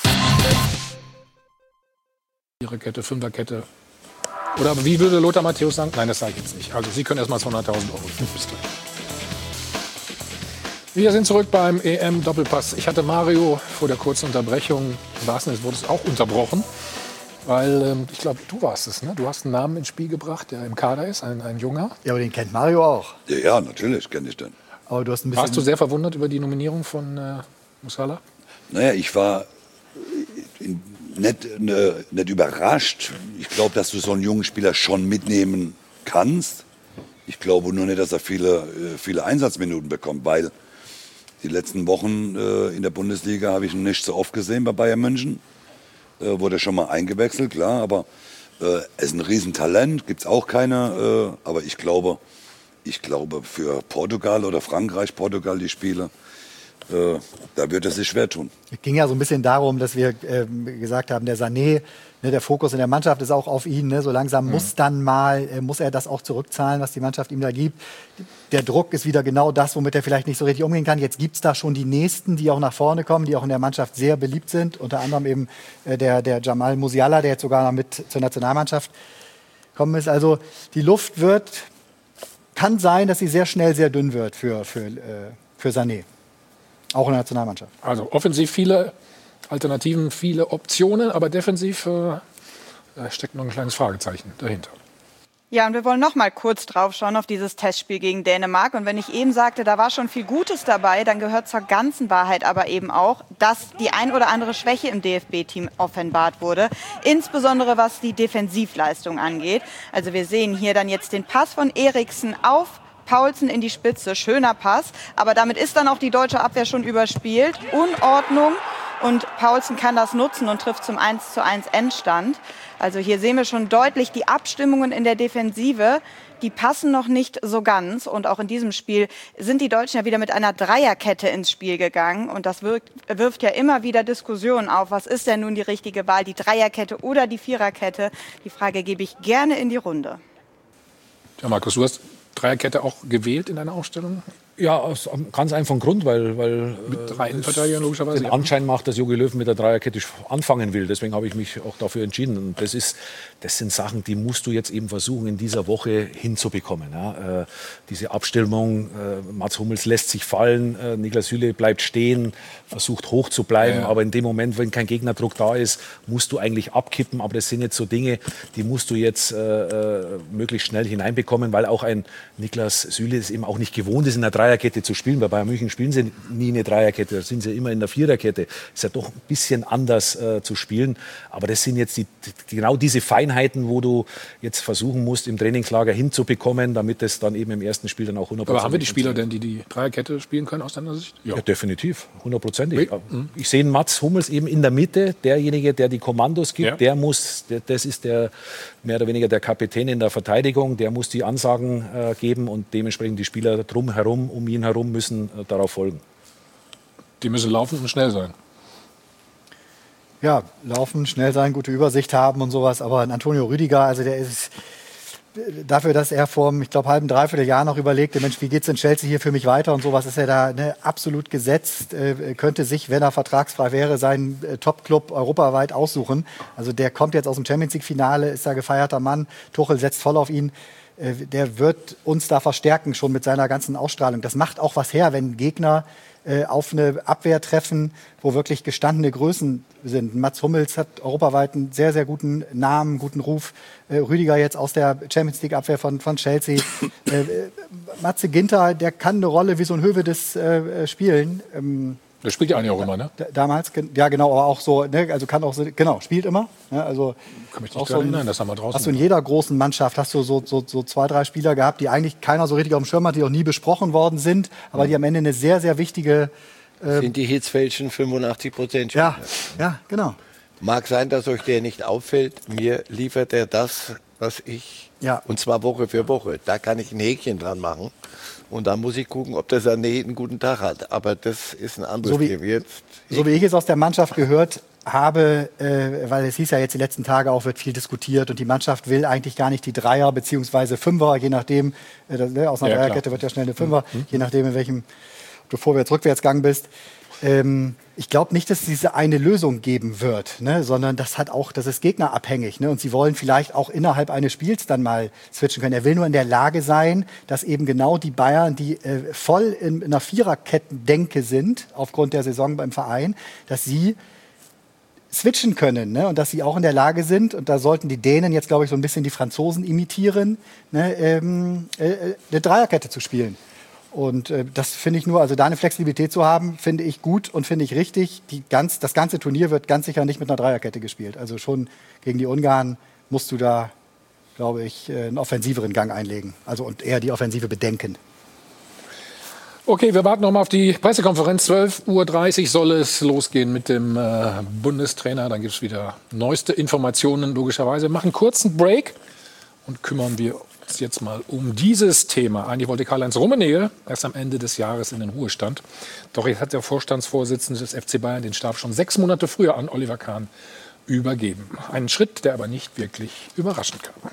Viererkette, Fünferkette. Oder wie würde Lothar Matthäus sagen? Nein, das sage ich jetzt nicht. Also Sie können erstmal 200.000 € bis gleich. Wir sind zurück beim EM-Doppelpass. Ich hatte Mario vor der kurzen Unterbrechung, im wahrsten Sinne des Wortes, auch unterbrochen. Weil, ich glaube, du warst es, ne? Du hast einen Namen ins Spiel gebracht, der im Kader ist, ein Junger. Ja, aber den kennt Mario auch. Ja, natürlich kenne ich den. Aber du hast ein bisschen... Warst du sehr verwundert über die Nominierung von Musiala? Naja, ich war nicht überrascht. Ich glaube, dass du so einen jungen Spieler schon mitnehmen kannst. Ich glaube nur nicht, dass er viele Einsatzminuten bekommt, weil die letzten Wochen in der Bundesliga habe ich ihn nicht so oft gesehen bei Bayern München. Wurde schon mal eingewechselt, klar, aber er ist ein Riesentalent, gibt es auch keine. Aber ich glaube, für Portugal oder Frankreich, Portugal die Spiele, da wird er sich schwer tun. Es ging ja so ein bisschen darum, dass wir gesagt haben, der Sané, ne, der Fokus in der Mannschaft ist auch auf ihn. Ne, so langsam muss er das auch zurückzahlen, was die Mannschaft ihm da gibt. Der Druck ist wieder genau das, womit er vielleicht nicht so richtig umgehen kann. Jetzt gibt es da schon die Nächsten, die auch nach vorne kommen, die auch in der Mannschaft sehr beliebt sind. Unter anderem eben der Jamal Musiala, der jetzt sogar noch mit zur Nationalmannschaft gekommen ist. Also die Luft kann sein, dass sie sehr schnell sehr dünn wird für Sané. Auch in der Nationalmannschaft. Also offensiv viele Alternativen, viele Optionen, aber defensiv steckt noch ein kleines Fragezeichen dahinter. Ja, und wir wollen noch mal kurz drauf schauen auf dieses Testspiel gegen Dänemark. Und wenn ich eben sagte, da war schon viel Gutes dabei, dann gehört zur ganzen Wahrheit aber eben auch, dass die ein oder andere Schwäche im DFB-Team offenbart wurde. Insbesondere was die Defensivleistung angeht. Also wir sehen hier dann jetzt den Pass von Eriksen auf Paulsen in die Spitze. Schöner Pass. Aber damit ist dann auch die deutsche Abwehr schon überspielt. Unordnung. Und Paulsen kann das nutzen und trifft zum 1:1 Endstand. Also hier sehen wir schon deutlich die Abstimmungen in der Defensive. Die passen noch nicht so ganz. Und auch in diesem Spiel sind die Deutschen ja wieder mit einer Dreierkette ins Spiel gegangen. Und das wirft ja immer wieder Diskussionen auf. Was ist denn nun die richtige Wahl? Die Dreierkette oder die Viererkette? Die Frage gebe ich gerne in die Runde. Ja, Markus, du hast Dreierkette auch gewählt in deiner Aufstellung? Ja, aus einem ganz einfachen Grund, weil mit drei Innenverteidigern logischerweise den Anschein macht, dass Jogi Löw mit der Dreierkette anfangen will. Deswegen habe ich mich auch dafür entschieden. Und das sind Sachen, die musst du jetzt eben versuchen, in dieser Woche hinzubekommen. Ja, diese Abstimmung, Mats Hummels lässt sich fallen, Niklas Süle bleibt stehen, versucht hoch zu bleiben. Ja. Aber in dem Moment, wenn kein Gegnerdruck da ist, musst du eigentlich abkippen. Aber das sind jetzt so Dinge, die musst du jetzt möglichst schnell hineinbekommen, weil auch ein Niklas Süle es eben auch nicht gewohnt ist, in der Dreierkette zu spielen. Bei Bayern München spielen sie nie eine Dreierkette, da sind sie immer in der Viererkette. Ist ja doch ein bisschen anders zu spielen. Aber das sind jetzt genau diese Feinheiten, wo du jetzt versuchen musst, im Trainingslager hinzubekommen, damit es dann eben im ersten Spiel dann auch 100%. Aber haben wir die Spieler denn, die Dreierkette spielen können aus deiner Sicht? Ja, definitiv, 100%. Ich sehe Mats Hummels eben in der Mitte, derjenige, der die Kommandos gibt, ja. Das ist mehr oder weniger der Kapitän in der Verteidigung, der muss die Ansagen geben und dementsprechend die Spieler drumherum, um ihn herum müssen darauf folgen. Die müssen laufen und schnell sein. Ja, laufen, schnell sein, gute Übersicht haben und sowas. Aber ein Antonio Rüdiger, also der ist dafür, dass er vor, ich glaube, halben, dreiviertel Jahr noch überlegte, Mensch, wie geht's in Chelsea hier für mich weiter und sowas, ist er da absolut gesetzt, könnte sich, wenn er vertragsfrei wäre, seinen Top-Club europaweit aussuchen. Also der kommt jetzt aus dem Champions-League-Finale, ist da gefeierter Mann, Tuchel setzt voll auf ihn. der wird uns da verstärken, schon mit seiner ganzen Ausstrahlung. Das macht auch was her, wenn Gegner auf eine Abwehr treffen, wo wirklich gestandene Größen sind. Mats Hummels hat europaweit einen sehr, sehr guten Namen, guten Ruf. Rüdiger jetzt aus der Champions-League-Abwehr von Chelsea. Matze Ginter, der kann eine Rolle wie so ein Höwedes spielen. Der spielt ja eigentlich auch immer, ne? Damals, ja genau, aber auch so, ne, also kann auch so, genau, spielt immer. Ne, also kann mich nicht daran erinnern, das haben wir draußen. Hast du in jeder großen Mannschaft hast du so 2, 3 Spieler gehabt, die eigentlich keiner so richtig auf dem Schirm hat, die auch nie besprochen worden sind, aber die am Ende eine sehr, sehr wichtige... sind die Hitzfeldchen 85% Spieler. Ja, genau. Mag sein, dass euch der nicht auffällt, mir liefert er das, was ich, und zwar Woche für Woche. Da kann ich ein Häkchen dran machen. Und dann muss ich gucken, ob der Sané einen guten Tag hat. Aber das ist ein anderes Thema jetzt. So wie ich es aus der Mannschaft gehört habe, weil es hieß ja jetzt die letzten Tage auch, wird viel diskutiert und die Mannschaft will eigentlich gar nicht die Dreier bzw. Fünfer, je nachdem, aus einer Dreierkette wird ja schnell eine Fünfer, je nachdem in welchem du Vorwärts-Rückwärtsgang bist. Ich glaube nicht, dass es diese eine Lösung geben wird, ne? Sondern das ist gegnerabhängig. Ne? Und sie wollen vielleicht auch innerhalb eines Spiels dann mal switchen können. Er will nur in der Lage sein, dass eben genau die Bayern, die voll in einer Viererkettendenke sind, aufgrund der Saison beim Verein, dass sie switchen können, ne? Und dass sie auch in der Lage sind, und da sollten die Dänen jetzt, glaube ich, so ein bisschen die Franzosen imitieren, ne? Eine Dreierkette zu spielen. Und das finde ich nur, also da eine Flexibilität zu haben, finde ich gut und finde ich richtig. Das ganze Turnier wird ganz sicher nicht mit einer Dreierkette gespielt. Also schon gegen die Ungarn musst du da, glaube ich, einen offensiveren Gang einlegen. Also und eher die Offensive bedenken. Okay, wir warten noch mal auf die Pressekonferenz. 12:30 Uhr soll es losgehen mit dem Bundestrainer. Dann gibt es wieder neueste Informationen, logischerweise. Wir machen einen kurzen Break und kümmern wir uns jetzt mal um dieses Thema. Eigentlich wollte Karl-Heinz Rummenigge erst am Ende des Jahres in den Ruhestand. Doch jetzt hat der Vorstandsvorsitzende des FC Bayern den Stab schon 6 Monate früher an Oliver Kahn übergeben. Einen Schritt, der aber nicht wirklich überraschen kann.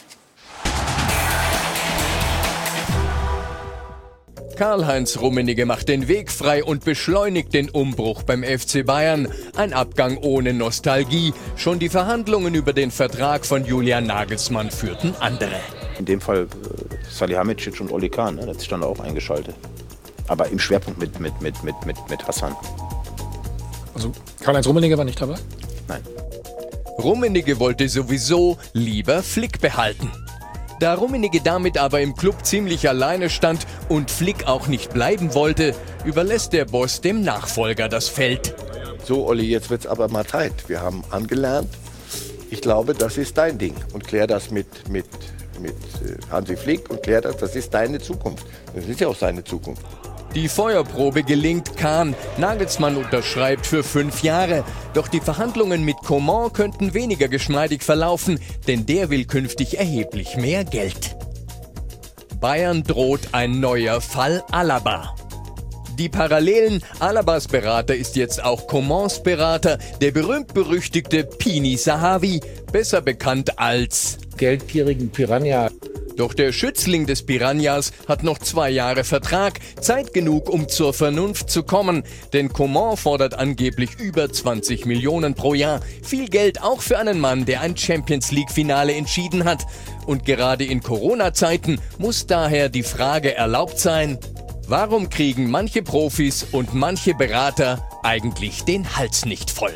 Karl-Heinz Rummenigge macht den Weg frei und beschleunigt den Umbruch beim FC Bayern. Ein Abgang ohne Nostalgie. Schon die Verhandlungen über den Vertrag von Julian Nagelsmann führten andere. In dem Fall Salihamidzic und Oli Kahn, ne? Das stand auch eingeschaltet. Aber im Schwerpunkt mit Hassan. Also Karl-Heinz Rummenigge war nicht dabei? Nein. Rummenigge wollte sowieso lieber Flick behalten. Da Rummenigge damit aber im Club ziemlich alleine stand und Flick auch nicht bleiben wollte, überlässt der Boss dem Nachfolger das Feld. So, Olli, jetzt wird's aber mal Zeit. Wir haben angelernt. Ich glaube, das ist dein Ding. Und klär das mit Hansi Flick und klär das ist deine Zukunft. Das ist ja auch seine Zukunft. Die Feuerprobe gelingt Kahn. Nagelsmann unterschreibt für 5 Jahre. Doch die Verhandlungen mit Coman könnten weniger geschmeidig verlaufen, denn der will künftig erheblich mehr Geld. Bayern droht ein neuer Fall Alaba. Die Parallelen: Alabas Berater ist jetzt auch Comans Berater, der berühmt-berüchtigte Pini Zahavi, besser bekannt als geldgierigen Piranha. Doch der Schützling des Piranhas hat noch 2 Jahre Vertrag, Zeit genug, um zur Vernunft zu kommen. Denn Coman fordert angeblich über 20 Millionen pro Jahr. Viel Geld auch für einen Mann, der ein Champions-League-Finale entschieden hat. Und gerade in Corona-Zeiten muss daher die Frage erlaubt sein: Warum kriegen manche Profis und manche Berater eigentlich den Hals nicht voll?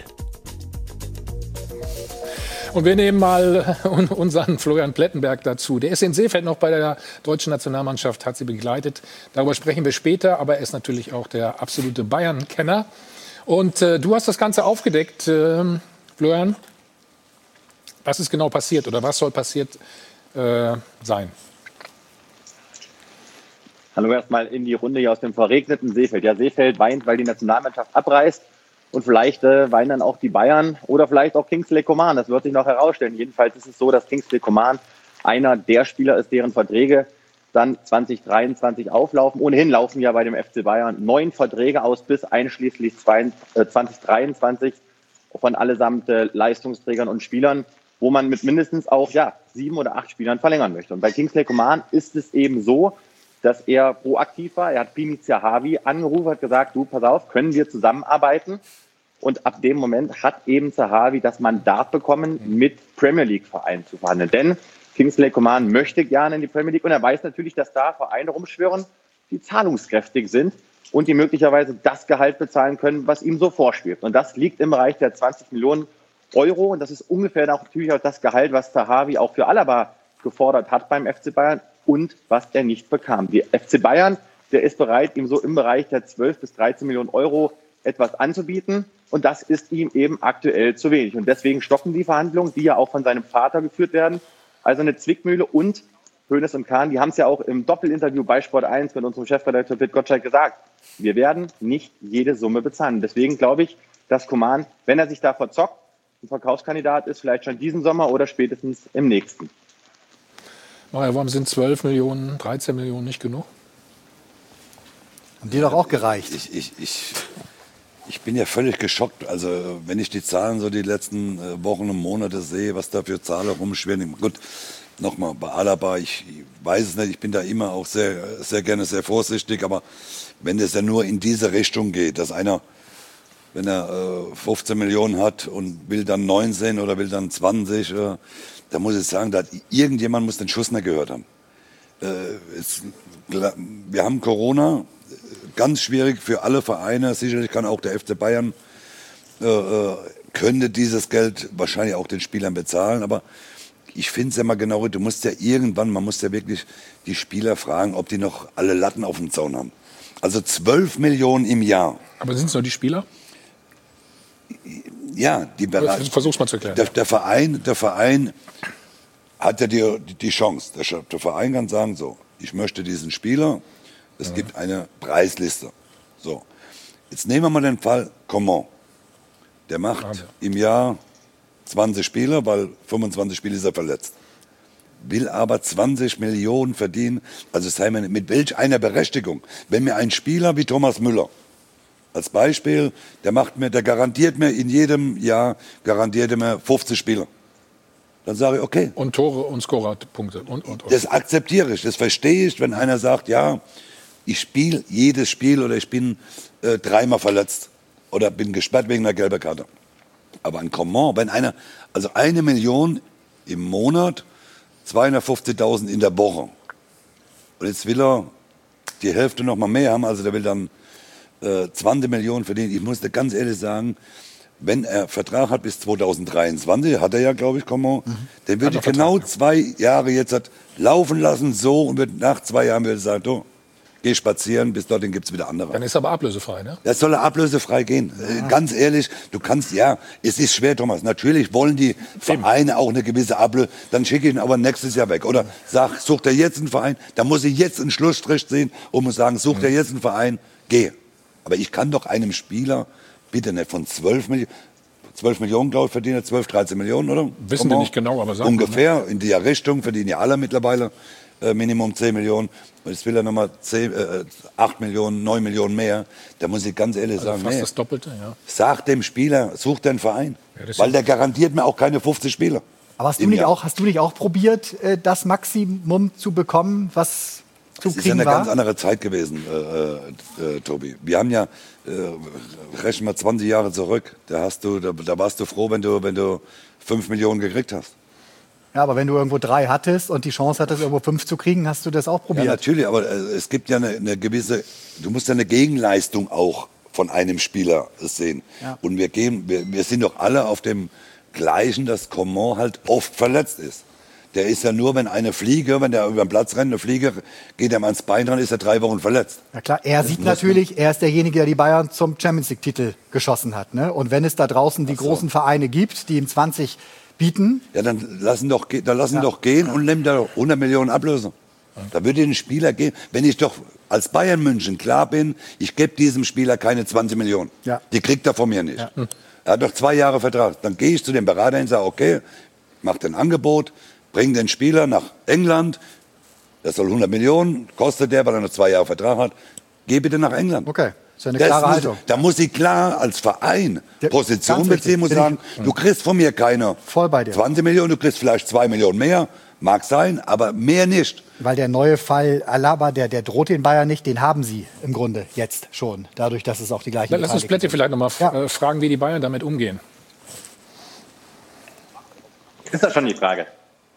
Und wir nehmen mal unseren Florian Plettenberg dazu. Der ist in Seefeld noch bei der deutschen Nationalmannschaft, hat sie begleitet. Darüber sprechen wir später, aber er ist natürlich auch der absolute Bayern-Kenner. Und du hast das Ganze aufgedeckt, Florian. Was ist genau passiert oder was soll passiert sein? Hallo erstmal in die Runde hier aus dem verregneten Seefeld. Ja, Seefeld weint, weil die Nationalmannschaft abreist. Und vielleicht weinen dann auch die Bayern oder vielleicht auch Kingsley Coman. Das wird sich noch herausstellen. Jedenfalls ist es so, dass Kingsley Coman einer der Spieler ist, deren Verträge dann 2023 auflaufen. Ohnehin laufen ja bei dem FC Bayern 9 Verträge aus bis einschließlich 2023 von allesamt Leistungsträgern und Spielern, wo man mit mindestens auch 7 oder 8 Spielern verlängern möchte. Und bei Kingsley Coman ist es eben so, dass er proaktiv war. Er hat Pini Zahavi angerufen, hat gesagt, du, pass auf, können wir zusammenarbeiten? Und ab dem Moment hat eben Zahavi das Mandat bekommen, mit Premier League-Vereinen zu verhandeln. Denn Kingsley Coman möchte gerne in die Premier League und er weiß natürlich, dass da Vereine rumschwirren, die zahlungskräftig sind und die möglicherweise das Gehalt bezahlen können, was ihm so vorschwebt. Und das liegt im Bereich der 20 Millionen Euro und das ist ungefähr auch natürlich auch das Gehalt, was Zahavi auch für Alaba gefordert hat beim FC Bayern und was er nicht bekam. Die FC Bayern, der ist bereit, ihm so im Bereich der 12 bis 13 Millionen Euro etwas anzubieten und das ist ihm eben aktuell zu wenig. Und deswegen stoppen die Verhandlungen, die ja auch von seinem Vater geführt werden. Also eine Zwickmühle und Hoeneß und Kahn, die haben es ja auch im Doppelinterview bei Sport 1 mit unserem Chefredakteur Pit Gottschalk gesagt. Wir werden nicht jede Summe bezahlen. Deswegen glaube ich, dass Coman, wenn er sich da verzockt, ein Verkaufskandidat ist, vielleicht schon diesen Sommer oder spätestens im nächsten. Mario, warum sind 12 Millionen, 13 Millionen nicht genug? Haben die doch auch gereicht. Ich bin ja völlig geschockt. Also wenn ich die Zahlen so die letzten Wochen und Monate sehe, was da für Zahlen rumschwirren. Gut, nochmal, bei Alaba, ich weiß es nicht, ich bin da immer auch sehr, sehr gerne sehr vorsichtig, aber wenn es ja nur in diese Richtung geht, dass einer, wenn er 15 Millionen hat und will dann 19 oder will dann 20, da muss ich sagen, irgendjemand muss den Schuss nicht gehört haben. Wir haben Corona, ganz schwierig für alle Vereine, sicherlich kann auch der FC Bayern, könnte dieses Geld wahrscheinlich auch den Spielern bezahlen, aber ich finde es ja mal genau, du musst ja irgendwann, man muss ja wirklich die Spieler fragen, ob die noch alle Latten auf dem Zaun haben. Also 12 Millionen im Jahr. Aber sind es nur die Spieler? Ja, versuch's mal zu erklären. Der Verein hat ja die Chance. Der Verein kann sagen, so, ich möchte diesen Spieler, es gibt eine Preisliste. So, jetzt nehmen wir mal den Fall Coman. Der macht im Jahr 20 Spiele, weil 25 Spiele ist er verletzt. Will aber 20 Millionen verdienen. Also sei mir mit welch einer Berechtigung. Wenn mir ein Spieler wie Thomas Müller, als Beispiel, der garantiert mir in jedem Jahr, 50 Spiele. Dann sage ich, okay. Und Tore und Scorerpunkte. Und. Das akzeptiere ich, das verstehe ich, wenn einer sagt, ja, ich spiele jedes Spiel oder ich bin dreimal verletzt oder bin gesperrt wegen einer gelben Karte. Aber ein Coman, wenn einer, also 1 Million im Monat, 250.000 in der Woche. Und jetzt will er die Hälfte noch mal mehr haben, also der will dann 20 Millionen verdienen. Ich muss dir ganz ehrlich sagen, wenn er Vertrag hat bis 2023, hat er ja, glaube ich, Coman, dann würde ich genau 2 Jahre jetzt laufen lassen, so, und wird nach 2 Jahren würde sagen, du, geh spazieren, bis dorthin gibt es wieder andere. Dann ist er aber ablösefrei, ne? Das soll er ablösefrei gehen. Ganz ehrlich, du kannst, ja, es ist schwer, Thomas. Natürlich wollen die Vereine auch eine gewisse Ablöse, dann schicke ich ihn aber nächstes Jahr weg. Oder sucht er jetzt einen Verein, dann muss ich jetzt einen Schlussstrich ziehen und muss sagen, sucht er jetzt einen Verein, geh. Aber ich kann doch einem Spieler, bitte nicht von 12 Millionen, glaube ich, verdienen 12, 13 Millionen, oder? Wissen wir nicht genau, aber sagen ungefähr, in der Richtung verdienen ja alle mittlerweile Minimum 10 Millionen. Und jetzt will er nochmal 8 Millionen, 9 Millionen mehr. Da muss ich ganz ehrlich sagen, fast das Doppelte, ja. Sag dem Spieler, such den Verein. Ja, weil der garantiert mir auch keine 50 Spieler. Aber hast du nicht auch probiert, das Maximum zu bekommen, was zu kriegen war? Das ist ja eine ganz andere Zeit gewesen, Tobi. Wir haben ja, rechnen wir 20 Jahre zurück, da warst du froh, wenn du 5 Millionen gekriegt hast. Ja, aber wenn du irgendwo 3 hattest und die Chance hattest, irgendwo 5 zu kriegen, hast du das auch probiert? Ja, natürlich, aber es gibt ja eine gewisse, du musst ja eine Gegenleistung auch von einem Spieler sehen. Ja. Und wir sind doch alle auf dem Gleichen, dass Coman halt oft verletzt ist. Der ist ja nur, wenn wenn der über den Platz rennt, eine Fliege, geht ihm ans Bein dran, ist er 3 Wochen verletzt. Ja klar, er ist derjenige, der die Bayern zum Champions-League-Titel geschossen hat. Ne? Und wenn es da draußen die großen Vereine gibt, die ihm 20 bieten. Ja, dann lassen doch gehen und nehmen da 100 Millionen Ablöse. Da würde den Spieler gehen, wenn ich doch als Bayern München klar bin, ich gebe diesem Spieler keine 20 Millionen. Ja. Die kriegt er von mir nicht. Ja. Er hat noch 2 Jahre Vertrag. Dann gehe ich zu dem Berater und sage, okay, mach ein Angebot, bring den Spieler nach England, das soll 100 Millionen, kostet der, weil er noch 2 Jahre Vertrag hat, geh bitte nach England. Okay. Das ist eine klare Haltung. Da muss ich klar als Verein Position beziehen und sagen, du kriegst von mir keine 20 Millionen, du kriegst vielleicht 2 Millionen mehr, mag sein, aber mehr nicht. Weil der neue Fall Alaba, der droht den Bayern nicht, den haben sie im Grunde jetzt schon, dadurch, dass es auch die gleichen Lass uns Plätte vielleicht nochmal fragen, wie die Bayern damit umgehen. Ist das schon die Frage?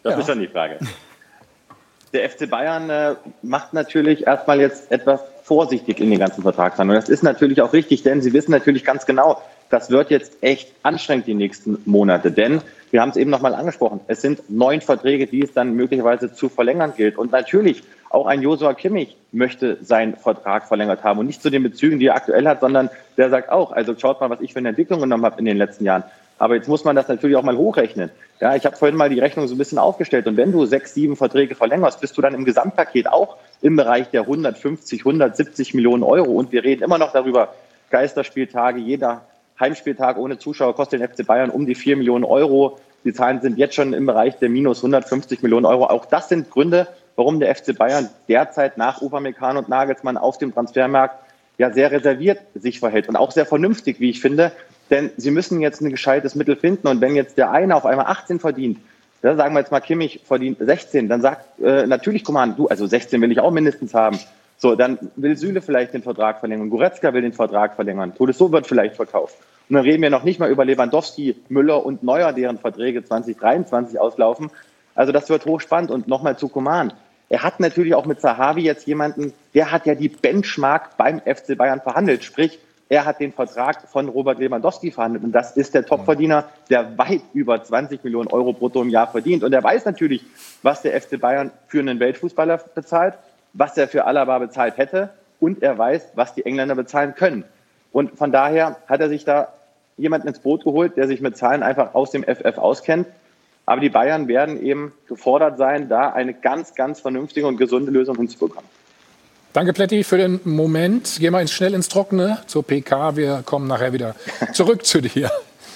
Das ist schon die Frage. Der FC Bayern macht natürlich erstmal jetzt etwas vorsichtig in den ganzen Vertragsverhandlungen. Das ist natürlich auch richtig, denn sie wissen natürlich ganz genau, das wird jetzt echt anstrengend die nächsten Monate. Denn, wir haben es eben nochmal angesprochen, es sind 9 Verträge, die es dann möglicherweise zu verlängern gilt. Und natürlich, auch ein Joshua Kimmich möchte seinen Vertrag verlängert haben. Und nicht zu den Bezügen, die er aktuell hat, sondern der sagt auch, also schaut mal, was ich für eine Entwicklung genommen habe in den letzten Jahren. Aber jetzt muss man das natürlich auch mal hochrechnen. Ja, ich habe vorhin mal die Rechnung so ein bisschen aufgestellt. Und wenn du 6, 7 Verträge verlängerst, bist du dann im Gesamtpaket auch im Bereich der 150, 170 Millionen Euro. Und wir reden immer noch darüber, Geisterspieltage, jeder Heimspieltag ohne Zuschauer kostet den FC Bayern um die 4 Millionen Euro. Die Zahlen sind jetzt schon im Bereich der minus 150 Millionen Euro. Auch das sind Gründe, warum der FC Bayern derzeit nach Upamecano und Nagelsmann auf dem Transfermarkt ja sehr reserviert sich verhält und auch sehr vernünftig, wie ich finde. Denn sie müssen jetzt ein gescheites Mittel finden. Und wenn jetzt der eine auf einmal 18 verdient, dann sagen wir jetzt mal, Kimmich verdient 16, dann sagt natürlich Coman, du, also 16 will ich auch mindestens haben. So, dann will Süle vielleicht den Vertrag verlängern, Goretzka will den Vertrag verlängern, Tolisso wird vielleicht verkauft. Und dann reden wir noch nicht mal über Lewandowski, Müller und Neuer, deren Verträge 2023 auslaufen. Also das wird hochspannend. Und nochmal zu Coman. Er hat natürlich auch mit Zahavi jetzt jemanden, der hat ja die Benchmark beim FC Bayern verhandelt. Sprich, er hat den Vertrag von Robert Lewandowski verhandelt. Und das ist der Topverdiener, der weit über 20 Millionen Euro brutto im Jahr verdient. Und er weiß natürlich, was der FC Bayern für einen Weltfußballer bezahlt, was er für Alaba bezahlt hätte. Und er weiß, was die Engländer bezahlen können. Und von daher hat er sich da jemanden ins Boot geholt, der sich mit Zahlen einfach aus dem FF auskennt. Aber die Bayern werden eben gefordert sein, da eine ganz, ganz vernünftige und gesunde Lösung hinzubekommen. Danke, Plätti, für den Moment. Gehen wir schnell ins Trockene zur PK. Wir kommen nachher wieder zurück zu dir.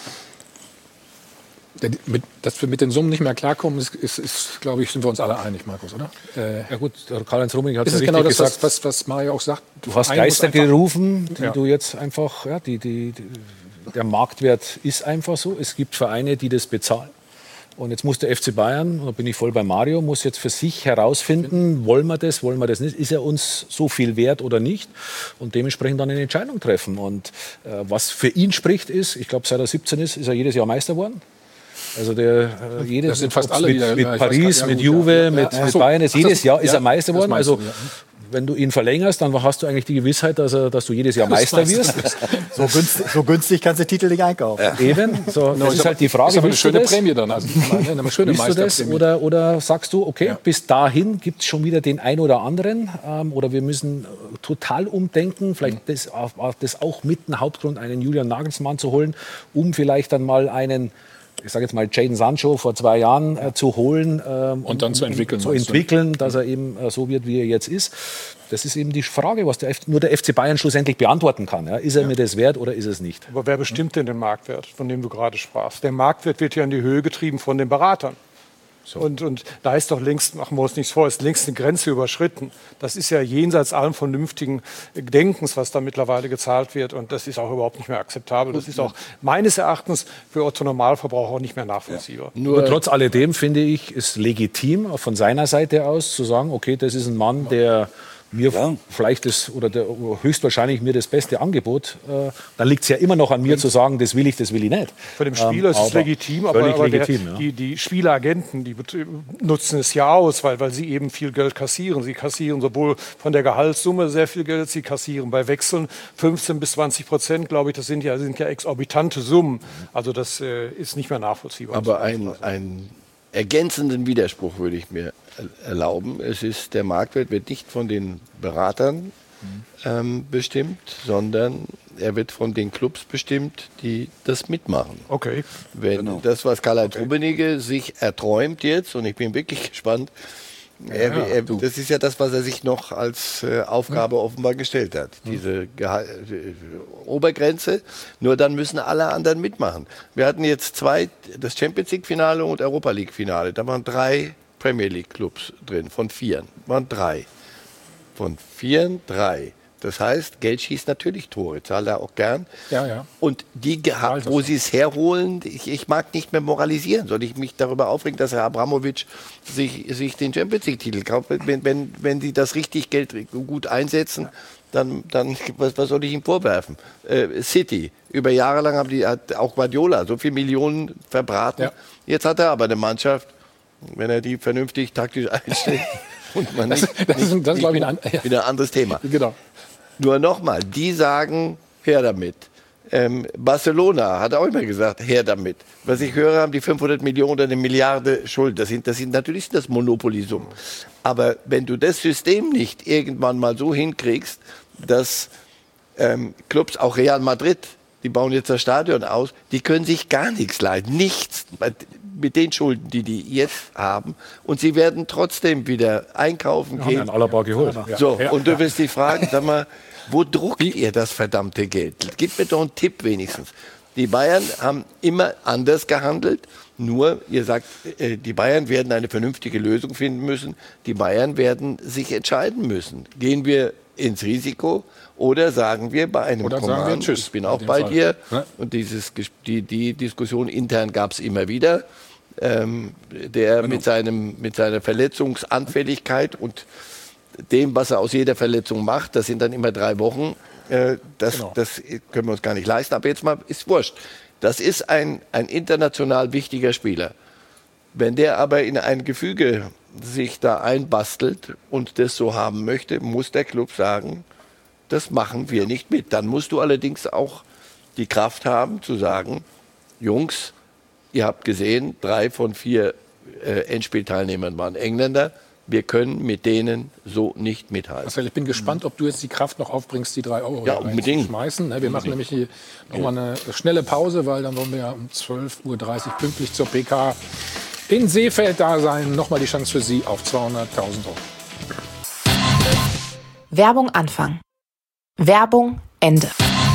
Dass wir mit den Summen nicht mehr klarkommen, ist, glaube ich, sind wir uns alle einig, Markus, oder? Ja gut, Karl-Heinz Rummenigge hat es ja richtig genau gesagt. Das, was Mario auch sagt. Du hast Geister gerufen, die du jetzt einfach, ja, der Marktwert ist einfach so. Es gibt Vereine, die das bezahlen. Und jetzt muss der FC Bayern, da bin ich voll bei Mario, muss jetzt für sich herausfinden, wollen wir das nicht, ist er uns so viel wert oder nicht und dementsprechend dann eine Entscheidung treffen. Und was für ihn spricht ist, ich glaube seit er 17 ist er jedes Jahr Meister geworden. Also das sind fast alle mit Paris, mit Juve, mit Bayern, jedes Jahr ist er Meister geworden. Also wenn du ihn verlängerst, dann hast du eigentlich die Gewissheit, dass du jedes Jahr Meister wirst. So günstig kannst du den Titel nicht einkaufen. Ja. Eben. So, das ist halt die Frage. Das ist aber eine schöne Prämie dann. Also eine schöne Meisterprämie. Oder sagst du, okay, bis dahin gibt es schon wieder den einen oder anderen oder wir müssen total umdenken, vielleicht das auch mit einem Hauptgrund, einen Julian Nagelsmann zu holen, um vielleicht dann mal einen, ich sage jetzt mal, Jadon Sancho vor 2 Jahren zu holen und dann zu entwickeln, dass er eben so wird, wie er jetzt ist. Das ist eben die Frage, was nur der FC Bayern schlussendlich beantworten kann. Ja? Ist er mir das wert oder ist es nicht? Aber wer bestimmt denn den Marktwert, von dem du gerade sprachst? Der Marktwert wird ja in die Höhe getrieben von den Beratern. So. Und da ist doch längst, machen wir uns nichts vor, ist längst eine Grenze überschritten. Das ist ja jenseits allem vernünftigen Denkens, was da mittlerweile gezahlt wird. Und das ist auch überhaupt nicht mehr akzeptabel. Das ist auch meines Erachtens für Otto-Normalverbraucher nicht mehr nachvollziehbar. Ja. Nur trotz alledem finde ich, ist legitim, auch von seiner Seite aus, zu sagen, okay, das ist ein Mann, der mir vielleicht der höchstwahrscheinlich mir das beste Angebot, dann liegt es ja immer noch an mir zu sagen, das will ich nicht. Für den Spieler ist es legitim, aber die Spieleragenten, die nutzen es ja aus, weil sie eben viel Geld kassieren. Sie kassieren sowohl von der Gehaltssumme sehr viel Geld, sie kassieren bei Wechseln 15-20%, glaube ich, das sind ja exorbitante Summen. Also das ist nicht mehr nachvollziehbar. Aber ein ergänzenden Widerspruch würde ich mir erlauben. Der Marktwert wird nicht von den Beratern bestimmt, sondern er wird von den Clubs bestimmt, die das mitmachen. Okay. Wenn das, was Karl-Heinz Rummenigge sich erträumt jetzt, und ich bin wirklich gespannt, das ist ja das, was er sich noch als Aufgabe offenbar gestellt hat. Diese Obergrenze. Nur dann müssen alle anderen mitmachen. Wir hatten jetzt das Champions League-Finale und Europa League-Finale. Da waren 3 Premier League-Clubs drin, von 4. Waren 3. Von 4 3. Das heißt, Geld schießt natürlich Tore, zahlt er auch gern. Ja. Und wo sie es herholen, ich mag nicht mehr moralisieren. Soll ich mich darüber aufregen, dass Herr Abramovic sich den Champions League-Titel kauft? Wenn sie das richtig Geld gut einsetzen, dann was soll ich ihm vorwerfen? City, über Jahre lang hat auch Guardiola so viele Millionen verbraten. Ja. Jetzt hat er aber eine Mannschaft, wenn er die vernünftig taktisch einstellt. Und man das ist, glaube ich, wieder ein anderes Thema. Genau. Nur nochmal, die sagen, her damit. Barcelona hat auch immer gesagt, her damit. Was ich höre, haben die 500 Millionen oder 1 Milliarde Schuld. Das sind natürlich das Monopoly-Summen. Aber wenn du das System nicht irgendwann mal so hinkriegst, dass Clubs, auch Real Madrid, die bauen jetzt das Stadion aus, die können sich gar nichts leisten. Nichts mit den Schulden, die jetzt haben. Und sie werden trotzdem wieder einkaufen gehen. Haben Alaba geholt. So, und du wirst dich fragen, sag mal, wo druckt ihr das verdammte Geld? Gib mir doch einen Tipp wenigstens. Die Bayern haben immer anders gehandelt. Nur, ihr sagt, die Bayern werden eine vernünftige Lösung finden müssen. Die Bayern werden sich entscheiden müssen. Gehen wir ins Risiko oder sagen wir bei einem Coman, Tschüss, ich bin auch bei dir. Ja? Und die Diskussion intern gab es immer wieder. Der mit seiner Verletzungsanfälligkeit und dem, was er aus jeder Verletzung macht, das sind dann immer 3 Wochen, das können wir uns gar nicht leisten, aber jetzt mal, ist wurscht. Das ist ein international wichtiger Spieler. Wenn der aber in ein Gefüge sich da einbastelt und das so haben möchte, muss der Club sagen, das machen wir nicht mit. Dann musst du allerdings auch die Kraft haben zu sagen, Jungs, ihr habt gesehen, 3 von 4 Endspielteilnehmern waren Engländer. Wir können mit denen so nicht mithalten. Marcel, ich bin gespannt, ob du jetzt die Kraft noch aufbringst, die 3 Euro unbedingt schmeißen. Wir machen nämlich hier nochmal eine schnelle Pause, weil dann wollen wir ja um 12.30 Uhr pünktlich zur PK in Seefeld da sein. Nochmal die Chance für Sie auf 200.000 Euro. Werbung Anfang. Werbung Ende.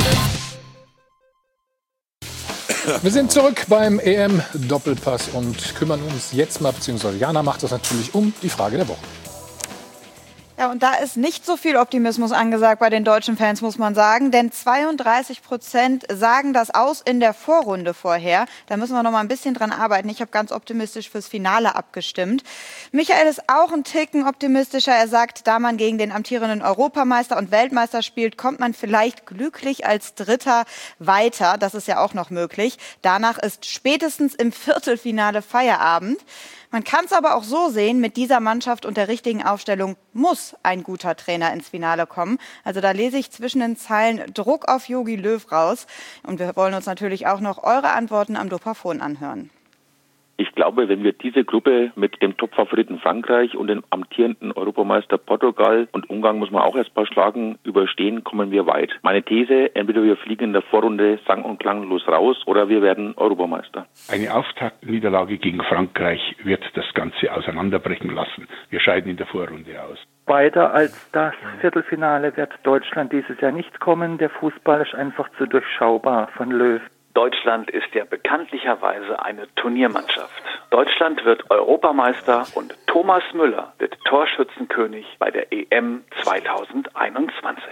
Wir sind zurück beim EM-Doppelpass und kümmern uns jetzt mal, beziehungsweise Jana macht das natürlich, um die Frage der Woche. Ja, und da ist nicht so viel Optimismus angesagt bei den deutschen Fans, muss man sagen. Denn 32% sagen das aus in der Vorrunde vorher. Da müssen wir noch mal ein bisschen dran arbeiten. Ich habe ganz optimistisch fürs Finale abgestimmt. Michael ist auch ein Ticken optimistischer. Er sagt, da man gegen den amtierenden Europameister und Weltmeister spielt, kommt man vielleicht glücklich als Dritter weiter. Das ist ja auch noch möglich. Danach ist spätestens im Viertelfinale Feierabend. Man kann es aber auch so sehen, mit dieser Mannschaft und der richtigen Aufstellung muss ein guter Trainer ins Finale kommen. Also da lese ich zwischen den Zeilen Druck auf Jogi Löw raus. Und wir wollen uns natürlich auch noch eure Antworten am Dopafon anhören. Ich glaube, wenn wir diese Gruppe mit dem Topfavoriten Frankreich und dem amtierenden Europameister Portugal und Ungarn muss man auch erst mal schlagen, überstehen, kommen wir weit. Meine These, entweder wir fliegen in der Vorrunde sang- und klanglos raus oder wir werden Europameister. Eine Auftaktniederlage gegen Frankreich wird das Ganze auseinanderbrechen lassen. Wir scheiden in der Vorrunde aus. Weiter als das Viertelfinale wird Deutschland dieses Jahr nicht kommen. Der Fußball ist einfach zu durchschaubar von Löw. Deutschland ist ja bekanntlicherweise eine Turniermannschaft. Deutschland wird Europameister und Thomas Müller wird Torschützenkönig bei der EM 2021.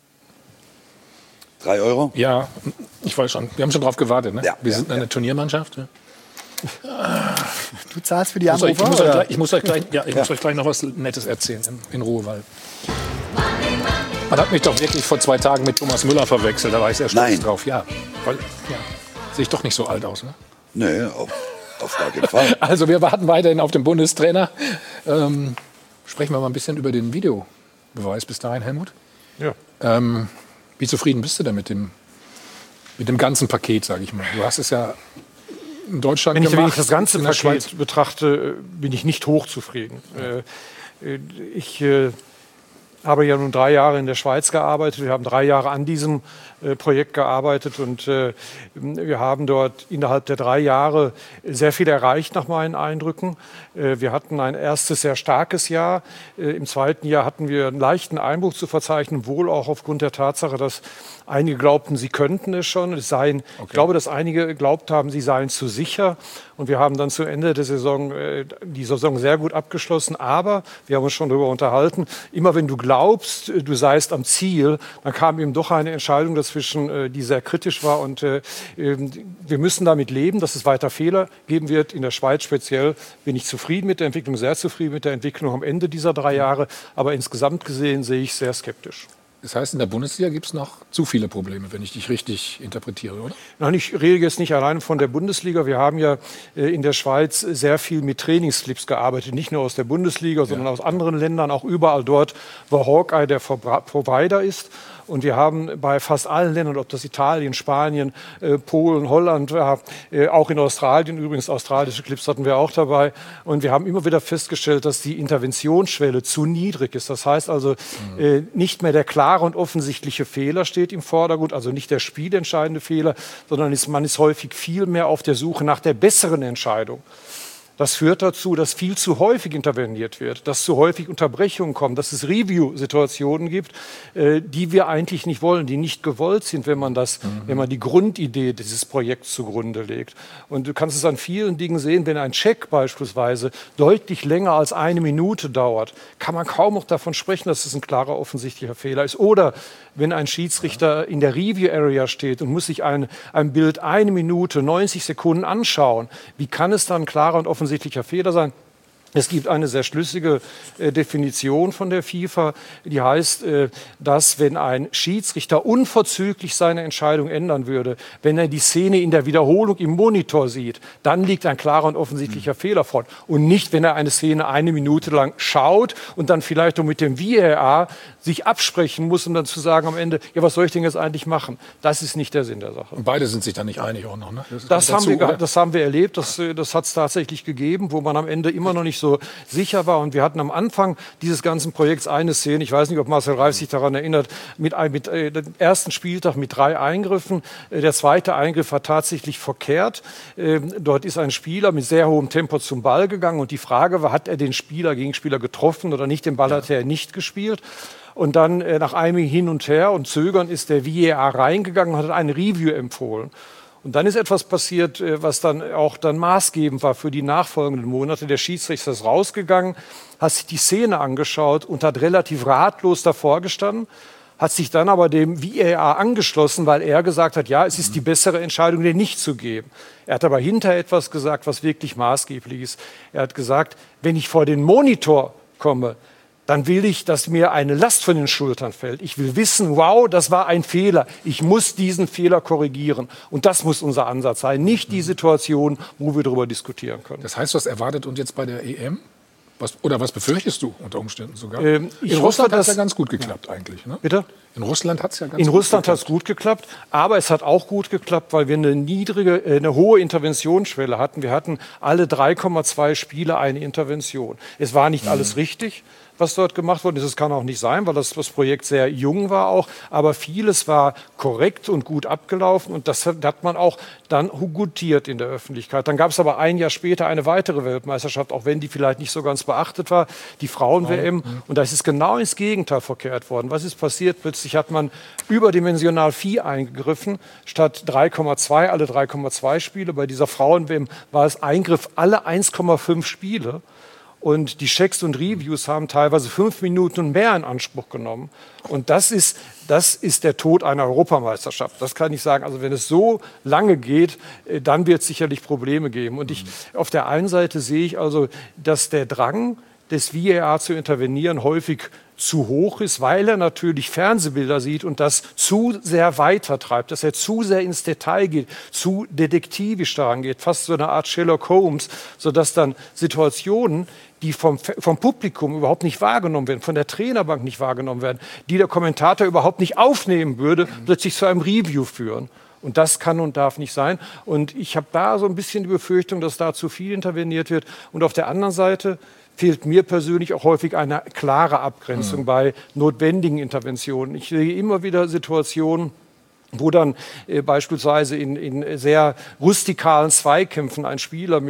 3 Euro? Ja, ich weiß schon. Wir haben schon drauf gewartet. Ne? Ja, wir sind eine Turniermannschaft. Ja. Du zahlst für die Anrufe? Ich muss euch gleich noch was Nettes erzählen, in Ruhe, weil man hat mich doch wirklich vor 2 Tagen mit Thomas Müller verwechselt. Da war ich sehr stolz drauf. Ja, weil, sehe ich doch nicht so alt aus, ne? Nee, auf gar keinen Fall. Also wir warten weiterhin auf den Bundestrainer. Sprechen wir mal ein bisschen über den Videobeweis bis dahin, Helmut. Ja. Wie zufrieden bist du denn mit dem ganzen Paket, sage ich mal? Du hast es ja in Deutschland gemacht. Wenn ich das ganze Paket betrachte, bin ich nicht hochzufrieden. Ich habe ja nun 3 Jahre in der Schweiz gearbeitet. Wir haben 3 Jahre an diesem Projekt gearbeitet und wir haben dort innerhalb der 3 Jahre sehr viel erreicht, nach meinen Eindrücken. Wir hatten ein erstes sehr starkes Jahr. Im zweiten Jahr hatten wir einen leichten Einbruch zu verzeichnen, wohl auch aufgrund der Tatsache, dass einige glaubten, sie könnten es schon. Ich glaube, dass einige geglaubt haben, sie seien zu sicher. Und wir haben dann zu Ende der Saison die Saison sehr gut abgeschlossen. Aber wir haben uns schon darüber unterhalten, immer wenn du glaubst, du seist am Ziel, dann kam eben doch eine Entscheidung dazwischen, die sehr kritisch war. Und wir müssen damit leben, dass es weiter Fehler geben wird. In der Schweiz speziell bin ich zufrieden mit der Entwicklung, sehr zufrieden mit der Entwicklung am Ende dieser 3 Jahre. Aber insgesamt gesehen sehe ich sehr skeptisch. Das heißt, in der Bundesliga gibt es noch zu viele Probleme, wenn ich dich richtig interpretiere, oder? Nein, ich rede jetzt nicht allein von der Bundesliga. Wir haben ja in der Schweiz sehr viel mit Trainingsclips gearbeitet. Nicht nur aus der Bundesliga, sondern aus anderen Ländern, auch überall dort, wo Hawkeye der Provider ist. Und wir haben bei fast allen Ländern, ob das Italien, Spanien, Polen, Holland, auch in Australien übrigens, australische Clips hatten wir auch dabei. Und wir haben immer wieder festgestellt, dass die Interventionsschwelle zu niedrig ist. Das heißt also, nicht mehr der klare und offensichtliche Fehler steht im Vordergrund, also nicht der spielentscheidende Fehler, sondern man ist häufig viel mehr auf der Suche nach der besseren Entscheidung. Das führt dazu, dass viel zu häufig interveniert wird, dass zu häufig Unterbrechungen kommen, dass es Review-Situationen gibt, die wir eigentlich nicht wollen, die nicht gewollt sind, wenn man die Grundidee dieses Projekts zugrunde legt. Und du kannst es an vielen Dingen sehen, wenn ein Check beispielsweise deutlich länger als 1 Minute dauert, kann man kaum noch davon sprechen, dass es ein klarer, offensichtlicher Fehler ist. Oder wenn ein Schiedsrichter in der Review-Area steht und muss sich ein Bild 1 Minute, 90 Sekunden anschauen, wie kann es dann klarer und offensichtlicher Fehler sein? Es gibt eine sehr schlüssige Definition von der FIFA, die heißt, dass wenn ein Schiedsrichter unverzüglich seine Entscheidung ändern würde, wenn er die Szene in der Wiederholung im Monitor sieht, dann liegt ein klarer und offensichtlicher Fehler vor. Und nicht, wenn er eine Szene 1 Minute lang schaut und dann vielleicht auch mit dem VAR sich absprechen muss, um dann zu sagen am Ende, ja, was soll ich denn jetzt eigentlich machen? Das ist nicht der Sinn der Sache. Und beide sind sich da nicht einig auch noch, ne? Das haben wir erlebt, das hat es tatsächlich gegeben, wo man am Ende immer noch nicht so sicher war. Und wir hatten am Anfang dieses ganzen Projekts eine Szene, ich weiß nicht, ob Marcel Reif sich daran erinnert, mit dem ersten Spieltag mit 3 Eingriffen. Der zweite Eingriff war tatsächlich verkehrt. Dort ist ein Spieler mit sehr hohem Tempo zum Ball gegangen und die Frage war, hat er den Gegenspieler getroffen oder nicht? Den Ball hat er nicht gespielt. Und dann nach einem Hin und Her und Zögern ist der VAR reingegangen und hat eine Review empfohlen. Und dann ist etwas passiert, was dann auch maßgebend war für die nachfolgenden Monate. Der Schiedsrichter ist rausgegangen, hat sich die Szene angeschaut und hat relativ ratlos davor gestanden, hat sich dann aber dem VAR angeschlossen, weil er gesagt hat, ja, es ist die bessere Entscheidung, den nicht zu geben. Er hat aber hinterher etwas gesagt, was wirklich maßgeblich ist. Er hat gesagt, wenn ich vor den Monitor komme, dann will ich, dass mir eine Last von den Schultern fällt. Ich will wissen, wow, das war ein Fehler. Ich muss diesen Fehler korrigieren. Und das muss unser Ansatz sein, nicht die Situation, wo wir darüber diskutieren können. Das heißt, was erwartet uns jetzt bei der EM? Was befürchtest du unter Umständen sogar? In Russland hat es ja ganz gut geklappt eigentlich. Ne? Bitte? In Russland hat es ja ganz gut geklappt. In Russland hat es gut geklappt, aber es hat auch gut geklappt, weil wir eine hohe Interventionsschwelle hatten. Wir hatten alle 3,2 Spiele eine Intervention. Es war nicht alles richtig, was dort gemacht worden ist. Es kann auch nicht sein, weil das Projekt sehr jung war auch. Aber vieles war korrekt und gut abgelaufen. Und das hat man auch dann gutiert in der Öffentlichkeit. Dann gab es aber ein Jahr später eine weitere Weltmeisterschaft, auch wenn die vielleicht nicht so ganz beachtet war, die Frauen-WM. Und da ist es genau ins Gegenteil verkehrt worden. Was ist passiert? Plötzlich hat man überdimensional viel eingegriffen. Statt 3,2, alle 3,2 Spiele. Bei dieser Frauen-WM war es Eingriff alle 1,5 Spiele. Und die Checks und Reviews haben teilweise 5 Minuten und mehr in Anspruch genommen. Und das ist der Tod einer Europameisterschaft. Das kann ich sagen. Also wenn es so lange geht, dann wird es sicherlich Probleme geben. Und auf der einen Seite sehe ich also, dass der Drang des VAR zu intervenieren häufig zu hoch ist, weil er natürlich Fernsehbilder sieht und das zu sehr weitertreibt, dass er zu sehr ins Detail geht, zu detektivisch daran geht, fast so eine Art Sherlock Holmes, sodass dann Situationen, die vom Publikum überhaupt nicht wahrgenommen werden, von der Trainerbank nicht wahrgenommen werden, die der Kommentator überhaupt nicht aufnehmen würde, plötzlich zu einem Review führen. Und das kann und darf nicht sein. Und ich habe da so ein bisschen die Befürchtung, dass da zu viel interveniert wird. Und auf der anderen Seite fehlt mir persönlich auch häufig eine klare Abgrenzung bei notwendigen Interventionen. Ich sehe immer wieder Situationen, wo dann beispielsweise in sehr rustikalen Zweikämpfen ein Spieler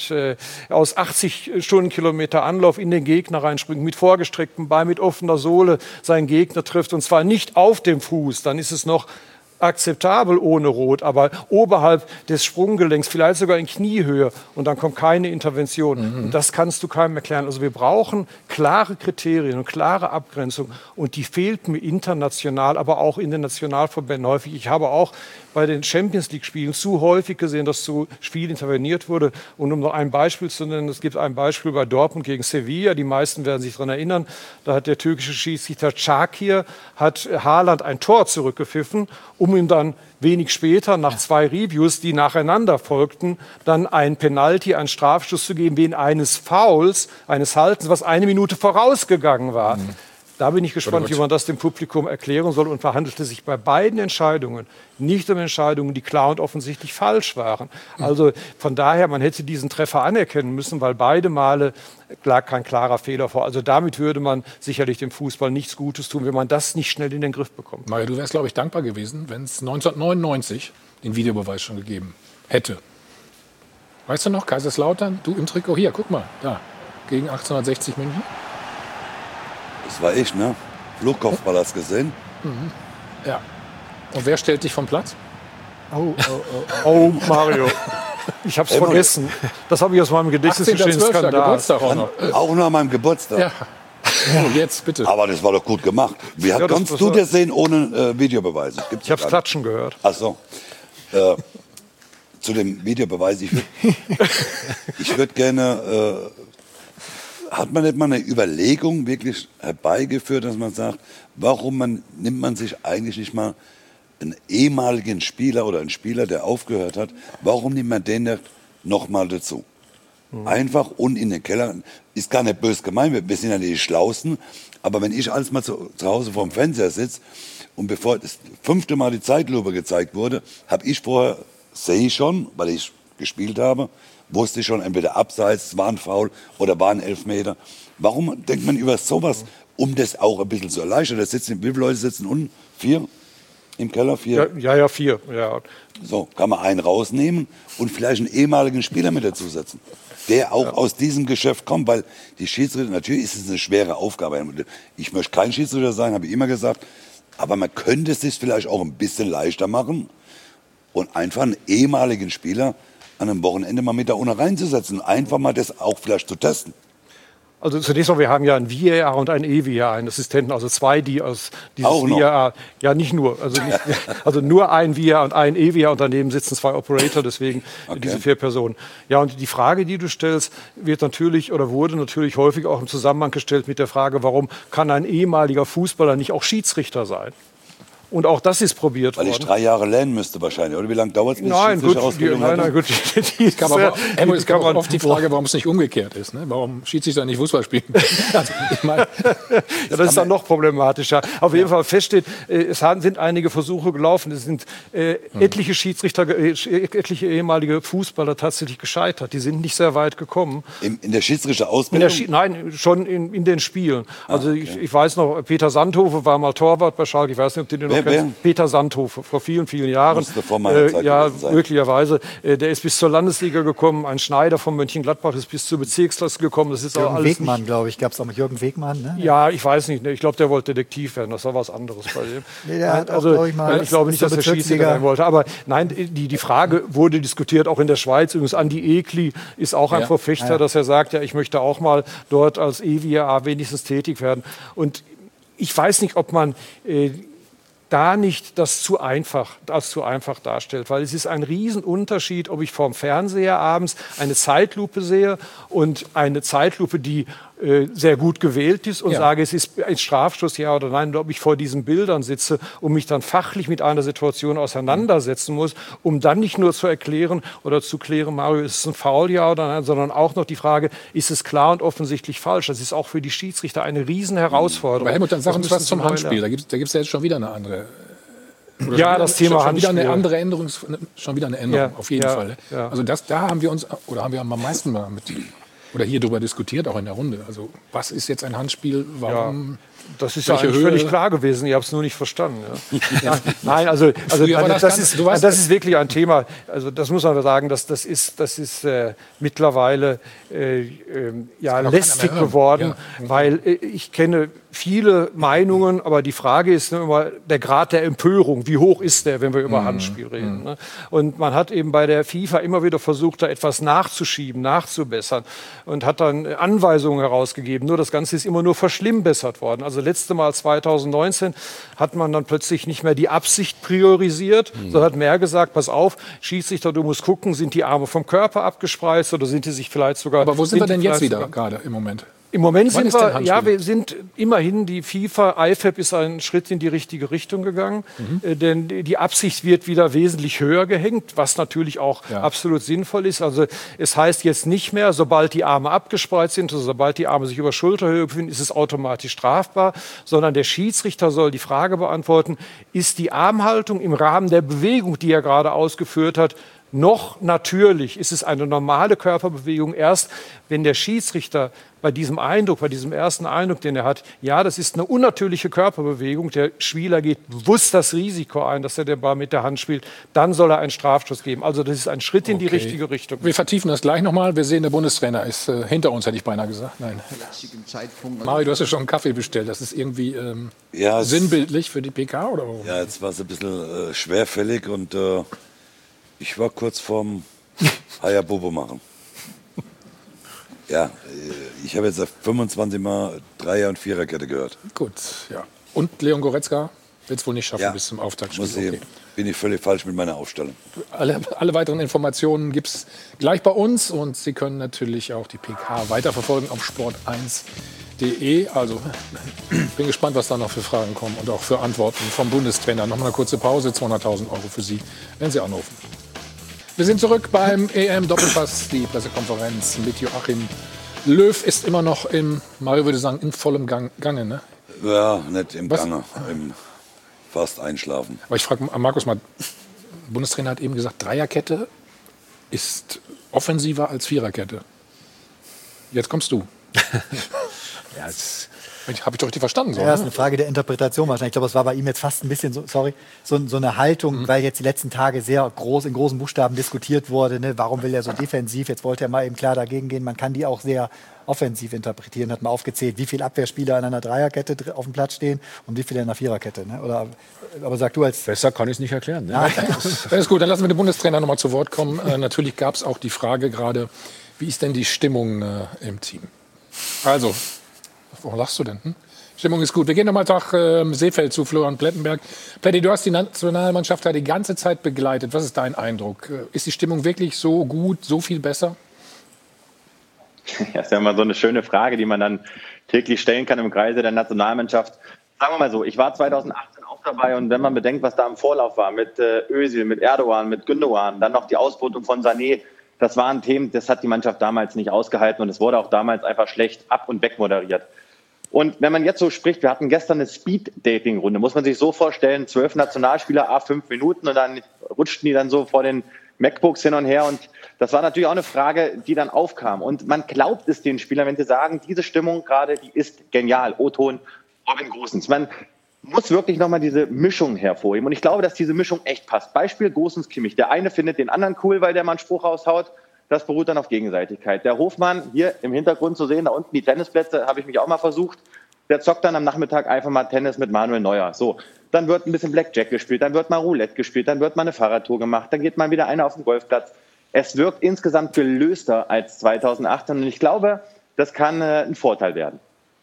aus 80 Stundenkilometer Anlauf in den Gegner reinspringt, mit vorgestrecktem Bein, mit offener Sohle seinen Gegner trifft, und zwar nicht auf dem Fuß. Dann ist es noch akzeptabel ohne Rot, aber oberhalb des Sprunggelenks, vielleicht sogar in Kniehöhe und dann kommt keine Intervention. Und das kannst du keinem erklären. Also wir brauchen klare Kriterien und klare Abgrenzung und die fehlt mir international, aber auch in den Nationalverbänden häufig. Ich habe auch bei den Champions-League-Spielen zu häufig gesehen, dass zu Spielen interveniert wurde. Und um noch ein Beispiel zu nennen, es gibt ein Beispiel bei Dortmund gegen Sevilla, die meisten werden sich daran erinnern, da hat der türkische Schiedsrichter Çakir hat Haaland ein Tor zurückgepfiffen, um ihm dann wenig später, nach 2 Reviews, die nacheinander folgten, dann ein Penalty, einen Strafstoß zu geben, wegen eines Fouls, eines Haltens, was 1 Minute vorausgegangen war. Da bin ich gespannt, wie man das dem Publikum erklären soll. Und verhandelte sich bei beiden Entscheidungen nicht um Entscheidungen, die klar und offensichtlich falsch waren. Also von daher, man hätte diesen Treffer anerkennen müssen, weil beide Male lag kein klarer Fehler vor. Also damit würde man sicherlich dem Fußball nichts Gutes tun, wenn man das nicht schnell in den Griff bekommt. Mario, du wärst, glaube ich, dankbar gewesen, wenn es 1999 den Videobeweis schon gegeben hätte. Weißt du noch, Kaiserslautern, du im Trikot, hier, guck mal, da, gegen 1860 München. Das war ich, ne? Flugkopfball hast gesehen? Ja. Und wer stellt dich vom Platz? Oh, Mario. Ich hab's vergessen. Das habe ich aus meinem Gedächtnis geschrieben. Geburtstag auch noch. Auch nur an meinem Geburtstag. Ja. So, jetzt bitte. Aber das war doch gut gemacht. Wie kannst du das sehen ohne Videobeweise? Ich habe Klatschen gehört. Ach so. Zu dem Videobeweis. Ich würd gerne... hat man nicht mal eine Überlegung wirklich herbeigeführt, dass man sagt, warum nimmt man sich eigentlich nicht mal einen ehemaligen Spieler oder einen Spieler, der aufgehört hat, warum nimmt man den noch mal dazu? Einfach und in den Keller. Ist gar nicht böse gemeint, wir sind ja nicht die Schlausten, aber wenn ich alles mal zu Hause vorm Fernseher sitze und bevor das 5. Mal die Zeitlupe gezeigt wurde, habe ich vorher, sehe ich schon, weil ich gespielt habe, wusste ich schon, entweder abseits, war ein Foul oder war ein Elfmeter. Warum denkt man über sowas, um das auch ein bisschen zu erleichtern? Wie viele Leute sitzen unten? 4 im Keller? 4? Ja, 4. Ja. So, kann man einen rausnehmen und vielleicht einen ehemaligen Spieler mit dazusetzen, der auch aus diesem Geschäft kommt, weil die Schiedsrichter, natürlich ist es eine schwere Aufgabe. Ich möchte kein Schiedsrichter sein, habe ich immer gesagt, aber man könnte es sich vielleicht auch ein bisschen leichter machen und einfach einen ehemaligen Spieler an einem Wochenende mal mit da unten reinzusetzen. Einfach mal das auch vielleicht zu testen. Also zunächst mal, wir haben ja ein VAR und ein EVAR, einen Assistenten, also 2, die aus dieses VAR, ja nicht nur, also nur ein VAR und ein EVAR und daneben sitzen 2 Operator, deswegen diese 4 Personen. Ja, und die Frage, die du stellst, wird natürlich oder wurde natürlich häufig auch im Zusammenhang gestellt mit der Frage, warum kann ein ehemaliger Fußballer nicht auch Schiedsrichter sein? Und auch das ist probiert worden. Weil ich 3 Jahre lernen müsste wahrscheinlich. Oder wie lange dauert es, bis ich gut. Es kam aber oft die Frage, warum es nicht umgekehrt ist. Ne? Warum Schiedsrichter nicht Fußball spielen? Also, ich mein, das ist dann noch problematischer. Auf jeden Fall feststeht, es sind einige Versuche gelaufen. Es sind etliche Schiedsrichter, etliche ehemalige Fußballer tatsächlich gescheitert. Die sind nicht sehr weit gekommen. In der Schiedsrichterausbildung? Nein, schon in den Spielen. Also ich weiß noch, Peter Sandhofe war mal Torwart bei Schalke. Ich weiß nicht, ob du den noch kennst. Peter Sandhofe, vor vielen, vielen Jahren. Vor meiner Zeit ja, möglicherweise. Der ist bis zur Landesliga gekommen. Ein Schneider von Mönchengladbach ist bis zur Bezirksklasse gekommen. Das ist Jürgen auch alles Wegmann, glaube ich. Gab es auch mit Jürgen Wegmann? Ne? Ja, ich weiß nicht. Ich glaube, der wollte Detektiv werden. Das war was anderes bei dem. Nee, der hat auch, ich glaube nicht, dass er Schiedsrichter sein wollte. Aber nein, die Frage wurde diskutiert, auch in der Schweiz. Übrigens, Andi Ekli ist auch ein Verfechter, dass er sagt, ja, ich möchte auch mal dort als EVAR wenigstens tätig werden. Und ich weiß nicht, ob man da nicht das zu einfach darstellt, weil es ist ein Riesenunterschied, ob ich vorm Fernseher abends eine Zeitlupe sehe und eine Zeitlupe, die sehr gut gewählt ist und sage, es ist ein Strafstoß, ja oder nein, oder ob ich vor diesen Bildern sitze und mich dann fachlich mit einer Situation auseinandersetzen muss, um dann nicht nur zu erklären oder zu klären, Mario, ist es ein Foul, ja oder nein, sondern auch noch die Frage, ist es klar und offensichtlich falsch? Das ist auch für die Schiedsrichter eine Riesenherausforderung. Aber Helmut, dann sag uns was zum Handspiel. Da gibt's ja jetzt schon wieder eine andere. Das Thema Handspiel. Schon wieder eine andere Änderung, schon wieder eine Änderung, auf jeden Fall. Ja. Also da haben wir uns, oder haben wir am meisten mal oder hier darüber diskutiert, auch in der Runde. Also was ist jetzt ein Handspiel? Warum? Das ist ja eigentlich völlig klar gewesen. Ihr habt es nur nicht verstanden. Ja. Nein, das ist wirklich ein Thema. Also das muss man sagen, das ist mittlerweile lästig geworden, weil ich kenne viele Meinungen, aber die Frage ist immer der Grad der Empörung. Wie hoch ist der, wenn wir über Handspiel reden? Ne? Und man hat eben bei der FIFA immer wieder versucht, da etwas nachzuschieben, nachzubessern und hat dann Anweisungen herausgegeben. Nur das Ganze ist immer nur verschlimmbessert worden. Also letzte Mal 2019 hat man dann plötzlich nicht mehr die Absicht priorisiert, sondern hat mehr gesagt, pass auf, Schiedsrichter, du musst gucken, sind die Arme vom Körper abgespreizt oder sind die sich vielleicht sogar... Aber wo sind wir denn jetzt wieder gerade im Moment? Im Moment sind wir sind immerhin, die FIFA, IFAB ist ein Schritt in die richtige Richtung gegangen, denn die Absicht wird wieder wesentlich höher gehängt, was natürlich auch absolut sinnvoll ist. Also es heißt jetzt nicht mehr, sobald die Arme abgespreizt sind, also sobald die Arme sich über Schulterhöhe befinden, ist es automatisch strafbar, sondern der Schiedsrichter soll die Frage beantworten, ist die Armhaltung im Rahmen der Bewegung, die er gerade ausgeführt hat, noch natürlich? Ist es eine normale Körperbewegung erst, wenn der Schiedsrichter bei diesem Eindruck, bei diesem ersten Eindruck, den er hat, ja, das ist eine unnatürliche Körperbewegung, der Spieler geht bewusst das Risiko ein, dass er den Ball mit der Hand spielt, dann soll er einen Strafstoß geben. Also das ist ein Schritt in die richtige Richtung. Wir vertiefen das gleich nochmal. Wir sehen, der Bundestrainer ist hinter uns, hätte ich beinahe gesagt. Nein. Mario, du hast ja schon einen Kaffee bestellt. Das ist irgendwie sinnbildlich für die PK, oder warum? Ja, jetzt war es ein bisschen schwerfällig und ich war kurz vorm Hayabubu machen. Ja, ich habe jetzt 25 Mal Dreier- und Viererkette gehört. Gut, ja. Und Leon Goretzka wird es wohl nicht schaffen bis zum Auftaktspiel. Bin ich völlig falsch mit meiner Aufstellung. Alle weiteren Informationen gibt es gleich bei uns. Und Sie können natürlich auch die PK weiterverfolgen auf sport1.de. Also bin gespannt, was da noch für Fragen kommen und auch für Antworten vom Bundestrainer. Nochmal eine kurze Pause, 200.000 € für Sie, wenn Sie anrufen. Wir sind zurück beim EM-Doppelpass, die Pressekonferenz mit Joachim Löw ist immer noch Mario würde sagen, in vollem Gange, ne? Ja, nicht im Gange, im fast Einschlafen. Aber ich frage Markus mal, der Bundestrainer hat eben gesagt, Dreierkette ist offensiver als Viererkette. Jetzt kommst du. Ja, habe ich doch richtig verstanden. So, ja, das ist eine Frage der Interpretation wahrscheinlich. Ich glaube, es war bei ihm jetzt fast ein bisschen so eine Haltung, weil jetzt die letzten Tage sehr groß in großen Buchstaben diskutiert wurde. Ne? Warum will er so defensiv? Jetzt wollte er mal eben klar dagegen gehen. Man kann die auch sehr offensiv interpretieren. Hat mal aufgezählt, wie viele Abwehrspieler in einer Dreierkette auf dem Platz stehen und wie viele in einer Viererkette. Ne? Aber sag du als... Besser kann ich es nicht erklären. Ne? Ja, das ist gut, dann lassen wir den Bundestrainer noch mal zu Wort kommen. Natürlich gab es auch die Frage gerade, wie ist denn die Stimmung im Team? Also... Warum lachst du denn? Stimmung ist gut. Wir gehen nochmal nach Seefeld zu Florian Plettenberg. Pletti, du hast die Nationalmannschaft da die ganze Zeit begleitet. Was ist dein Eindruck? Ist die Stimmung wirklich so gut, so viel besser? Ja, das ist ja immer so eine schöne Frage, die man dann täglich stellen kann im Kreise der Nationalmannschaft. Sagen wir mal so, ich war 2018 auch dabei und wenn man bedenkt, was da im Vorlauf war mit Özil, mit Erdogan, mit Gündogan, dann noch die Ausbeutung von Sané, das waren Themen, das hat die Mannschaft damals nicht ausgehalten und es wurde auch damals einfach schlecht ab- und wegmoderiert. Und wenn man jetzt so spricht, wir hatten gestern eine Speed-Dating-Runde, muss man sich so vorstellen, 12 Nationalspieler, 5 Minuten und dann rutschten die dann so vor den MacBooks hin und her und das war natürlich auch eine Frage, die dann aufkam. Und man glaubt es den Spielern, wenn sie sagen, diese Stimmung gerade, die ist genial. O-Ton, Robin Gosens. Man muss wirklich nochmal diese Mischung hervorheben und ich glaube, dass diese Mischung echt passt. Beispiel Gosens Kimmich. Der eine findet den anderen cool, weil der mal einen Spruch raushaut. Das beruht dann auf Gegenseitigkeit. Der Hofmann, hier im Hintergrund zu sehen, da unten die Tennisplätze, habe ich mich auch mal versucht. Der zockt dann am Nachmittag einfach mal Tennis mit Manuel Neuer. So, dann wird ein bisschen Blackjack gespielt, dann wird mal Roulette gespielt, dann wird mal eine Fahrradtour gemacht, dann geht mal wieder einer auf den Golfplatz. Es wirkt insgesamt gelöster als 2018 und ich glaube, das kann ein Vorteil werden.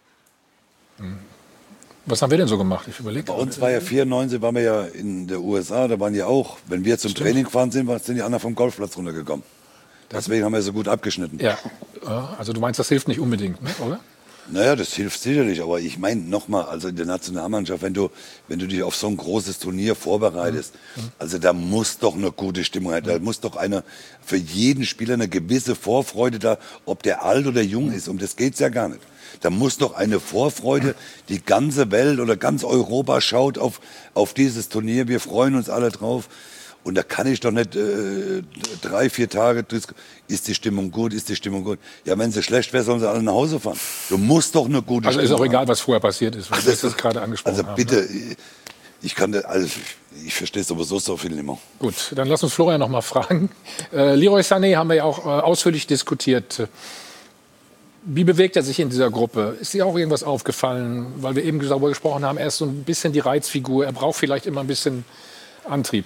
Was haben wir denn so gemacht? Ich überlege. Bei uns war ja 94, waren wir ja in der USA, da waren ja auch, wenn wir zum Training gefahren sind, sind die anderen vom Golfplatz runtergekommen. Deswegen haben wir so gut abgeschnitten. Ja, also du meinst, das hilft nicht unbedingt, ne? Oder? Naja, das hilft sicherlich, aber ich meine nochmal, also in der Nationalmannschaft, wenn du dich auf so ein großes Turnier vorbereitest, also da muss doch eine gute Stimmung sein, da muss doch für jeden Spieler eine gewisse Vorfreude da, ob der alt oder jung ist, um das geht's ja gar nicht. Da muss doch eine Vorfreude, die ganze Welt oder ganz Europa schaut auf dieses Turnier, wir freuen uns alle drauf. Und da kann ich doch nicht 3-4 Tage, ist die Stimmung gut, ist die Stimmung gut. Ja, wenn sie schlecht wäre, sollen sie alle nach Hause fahren. Du musst doch eine gute Stimmung haben. Also ist auch egal, was vorher passiert ist, weil das gerade angesprochen haben. Also bitte, ich verstehe sowieso so viel nicht mehr. Gut, dann lass uns Florian noch mal fragen. Leroy Sané haben wir ja auch ausführlich diskutiert. Wie bewegt er sich in dieser Gruppe? Ist dir auch irgendwas aufgefallen? Weil wir eben darüber gesprochen haben, er ist so ein bisschen die Reizfigur. Er braucht vielleicht immer ein bisschen Antrieb.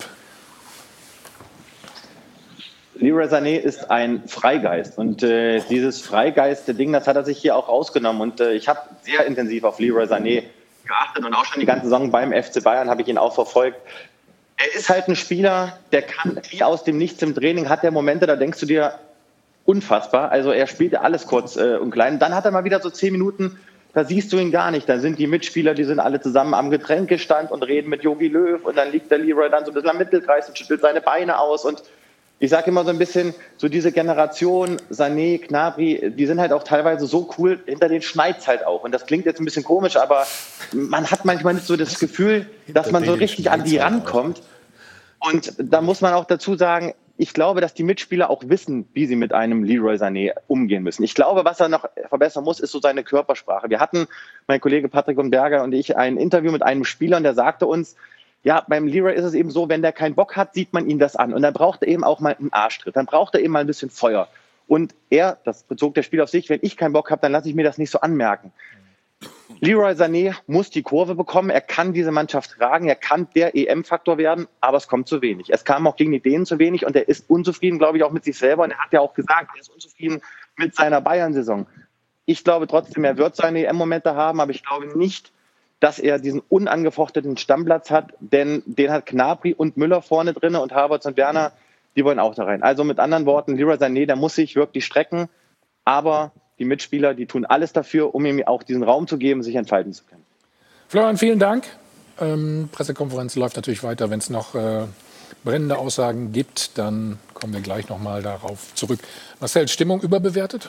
Leroy Sané ist ein Freigeist und dieses Freigeist-Ding, das hat er sich hier auch rausgenommen und ich habe sehr intensiv auf Leroy Sané geachtet und auch schon die ganze Saison beim FC Bayern habe ich ihn auch verfolgt. Er ist halt ein Spieler, der kann wie aus dem Nichts im Training, hat der Momente, da denkst du dir, unfassbar. Also er spielt ja alles kurz und klein. Dann hat er mal wieder so 10 Minuten, da siehst du ihn gar nicht. Da sind die Mitspieler, die sind alle zusammen am Getränkestand und reden mit Jogi Löw und dann liegt der Leroy dann so ein bisschen am Mittelkreis und schüttelt seine Beine aus und ich sage immer so ein bisschen, so diese Generation, Sané, Gnabry, die sind halt auch teilweise so cool, hinter denen schneit's halt auch. Und das klingt jetzt ein bisschen komisch, aber man hat manchmal nicht so das Gefühl, dass man so richtig an die rankommt. Und da muss man auch dazu sagen, ich glaube, dass die Mitspieler auch wissen, wie sie mit einem Leroy Sané umgehen müssen. Ich glaube, was er noch verbessern muss, ist so seine Körpersprache. Wir hatten, mein Kollege Patrick und Berger und ich, ein Interview mit einem Spieler und der sagte uns, ja, beim Leroy ist es eben so, wenn der keinen Bock hat, sieht man ihn das an. Und dann braucht er eben auch mal einen Arschtritt. Dann braucht er eben mal ein bisschen Feuer. Und er, das bezog der Spieler auf sich, wenn ich keinen Bock habe, dann lasse ich mir das nicht so anmerken. Leroy Sané muss die Kurve bekommen. Er kann diese Mannschaft tragen. Er kann der EM-Faktor werden, aber es kommt zu wenig. Es kam auch gegen die Dänen zu wenig und er ist unzufrieden, glaube ich, auch mit sich selber. Und er hat ja auch gesagt, er ist unzufrieden mit seiner Bayern-Saison. Ich glaube trotzdem, er wird seine EM-Momente haben, aber ich glaube nicht, dass er diesen unangefochteten Stammplatz hat, denn den hat Gnabry und Müller vorne drin und Havertz und Werner, die wollen auch da rein. Also mit anderen Worten, Leroy Sané, der muss sich wirklich strecken, aber die Mitspieler, die tun alles dafür, um ihm auch diesen Raum zu geben, sich entfalten zu können. Florian, vielen Dank. Pressekonferenz läuft natürlich weiter. Wenn es noch brennende Aussagen gibt, dann kommen wir gleich noch mal darauf zurück. Marcel, Stimmung überbewertet?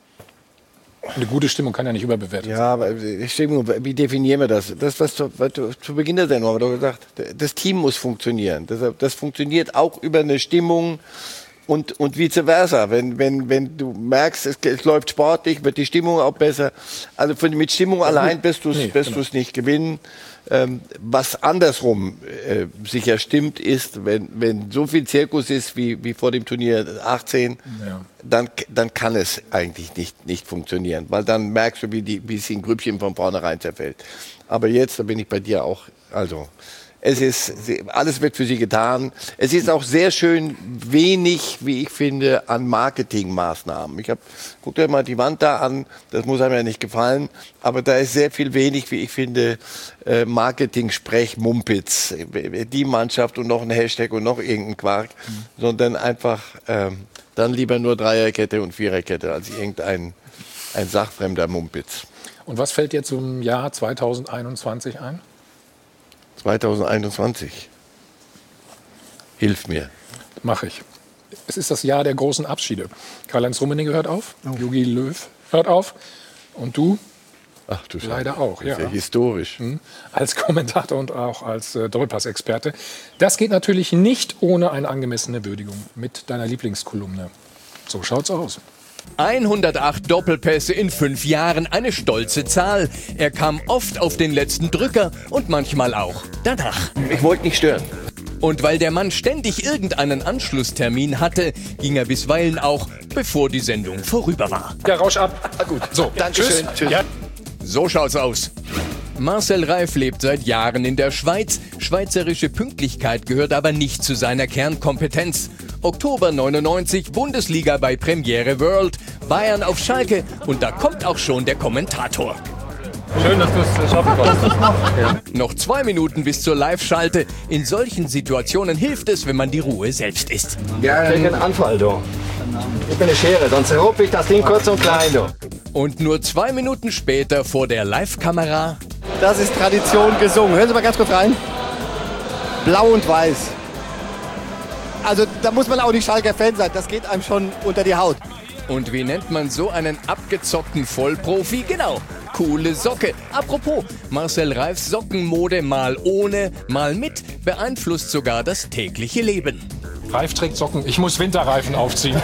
Eine gute Stimmung kann ja nicht überbewertet sein. Ja, aber Stimmung, wie definieren wir das? Das, was du zu Beginn der Sendung haben wir doch gesagt, das Team muss funktionieren. Das funktioniert auch über eine Stimmung und vice versa. Wenn du merkst, es läuft sportlich, wird die Stimmung auch besser. Also mit Stimmung allein wirst du es nicht gewinnen. Was andersrum sicher stimmt, ist, wenn so viel Zirkus ist wie vor dem Turnier 18, dann kann es eigentlich nicht funktionieren, weil dann merkst du, wie es in Grüppchen von vornherein zerfällt. Aber jetzt, da bin ich bei dir auch, also alles wird für sie getan. Es ist auch sehr schön wenig, wie ich finde, an Marketingmaßnahmen. Guck dir mal die Wand da an, das muss einem ja nicht gefallen, aber da ist sehr viel wenig, wie ich finde, Marketing-Sprech, Mumpitz, die Mannschaft und noch ein Hashtag und noch irgendein Quark, sondern einfach dann lieber nur Dreierkette und Viererkette als irgendein sachfremder Mumpitz. Und was fällt dir zum Jahr 2021 ein? 2021. Hilf mir. Mache ich. Es ist das Jahr der großen Abschiede. Karl-Heinz Rummenigge hört auf, Jogi Löw hört auf und du? Ach du Scheiße. Leider auch. Das ist ja historisch. Als Kommentator und auch als Doppelpass-Experte. Das geht natürlich nicht ohne eine angemessene Würdigung mit deiner Lieblingskolumne. So schaut's aus. 108 Doppelpässe in 5 Jahren, eine stolze Zahl. Er kam oft auf den letzten Drücker und manchmal auch danach. Ich wollte nicht stören. Und weil der Mann ständig irgendeinen Anschlusstermin hatte, ging er bisweilen auch, bevor die Sendung vorüber war. Ja, Rausch ab. Gut, so, Dankeschön. Tschüss. Ja. So schaut's aus. Marcel Reif lebt seit Jahren in der Schweiz. Schweizerische Pünktlichkeit gehört aber nicht zu seiner Kernkompetenz. Oktober 99, Bundesliga bei Premiere World, Bayern auf Schalke und da kommt auch schon der Kommentator. Schön, dass du es schaffen konntest. Ja. Noch 2 Minuten bis zur Live-Schalte. In solchen Situationen hilft es, wenn man die Ruhe selbst ist. Gerne. Ich krieg einen Anfall, du. Ich bin eine Schere, dann zerruppe ich das Ding kurz und klein, du. Und nur 2 Minuten später vor der Live-Kamera. Das ist Tradition gesungen. Hören Sie mal ganz kurz rein. Blau und weiß. Also da muss man auch nicht Schalker Fan sein, das geht einem schon unter die Haut. Und wie nennt man so einen abgezockten Vollprofi? Genau, coole Socke. Apropos, Marcel Reifs Sockenmode mal ohne, mal mit beeinflusst sogar das tägliche Leben. Reif trägt Socken, ich muss Winterreifen aufziehen.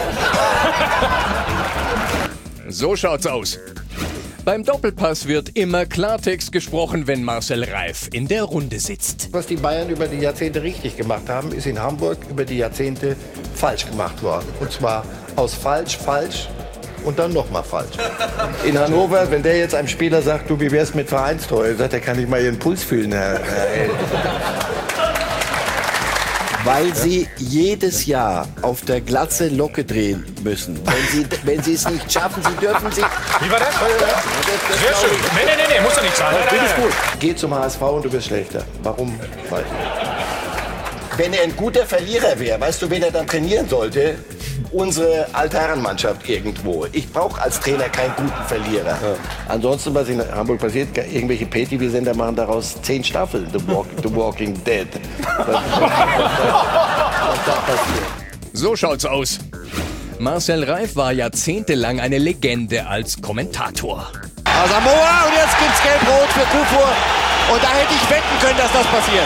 So schaut's aus. Beim Doppelpass wird immer Klartext gesprochen, wenn Marcel Reif in der Runde sitzt. Was die Bayern über die Jahrzehnte richtig gemacht haben, ist in Hamburg über die Jahrzehnte falsch gemacht worden. Und zwar aus falsch und dann nochmal falsch. In Hannover, wenn der jetzt einem Spieler sagt, du, wie wär's mit Vereinstreue, sagt er, kann ich mal Ihren Puls fühlen, Herr Held. Weil sie jedes Jahr auf der Glatze Locke drehen müssen. Wenn sie es nicht schaffen, sie dürfen sie... Wie war das? Sehr schön. Nee, muss doch nicht sein. Finde ich gut. Geh zum HSV und du wirst schlechter. Warum? Weiß ich nicht. Wenn er ein guter Verlierer wäre, weißt du, wen er dann trainieren sollte? Unsere Altherrenmannschaft irgendwo. Ich brauche als Trainer keinen guten Verlierer. Ja. Ansonsten, was in Hamburg passiert, irgendwelche Pay-TV-Sender machen daraus 10 Staffeln. The Walking Dead. Was da passiert. So schaut's aus. Marcel Reif war jahrzehntelang eine Legende als Kommentator. Asamoah und jetzt gibt's Gelb-Rot für Kufur. Und da hätte ich wetten können, dass das passiert.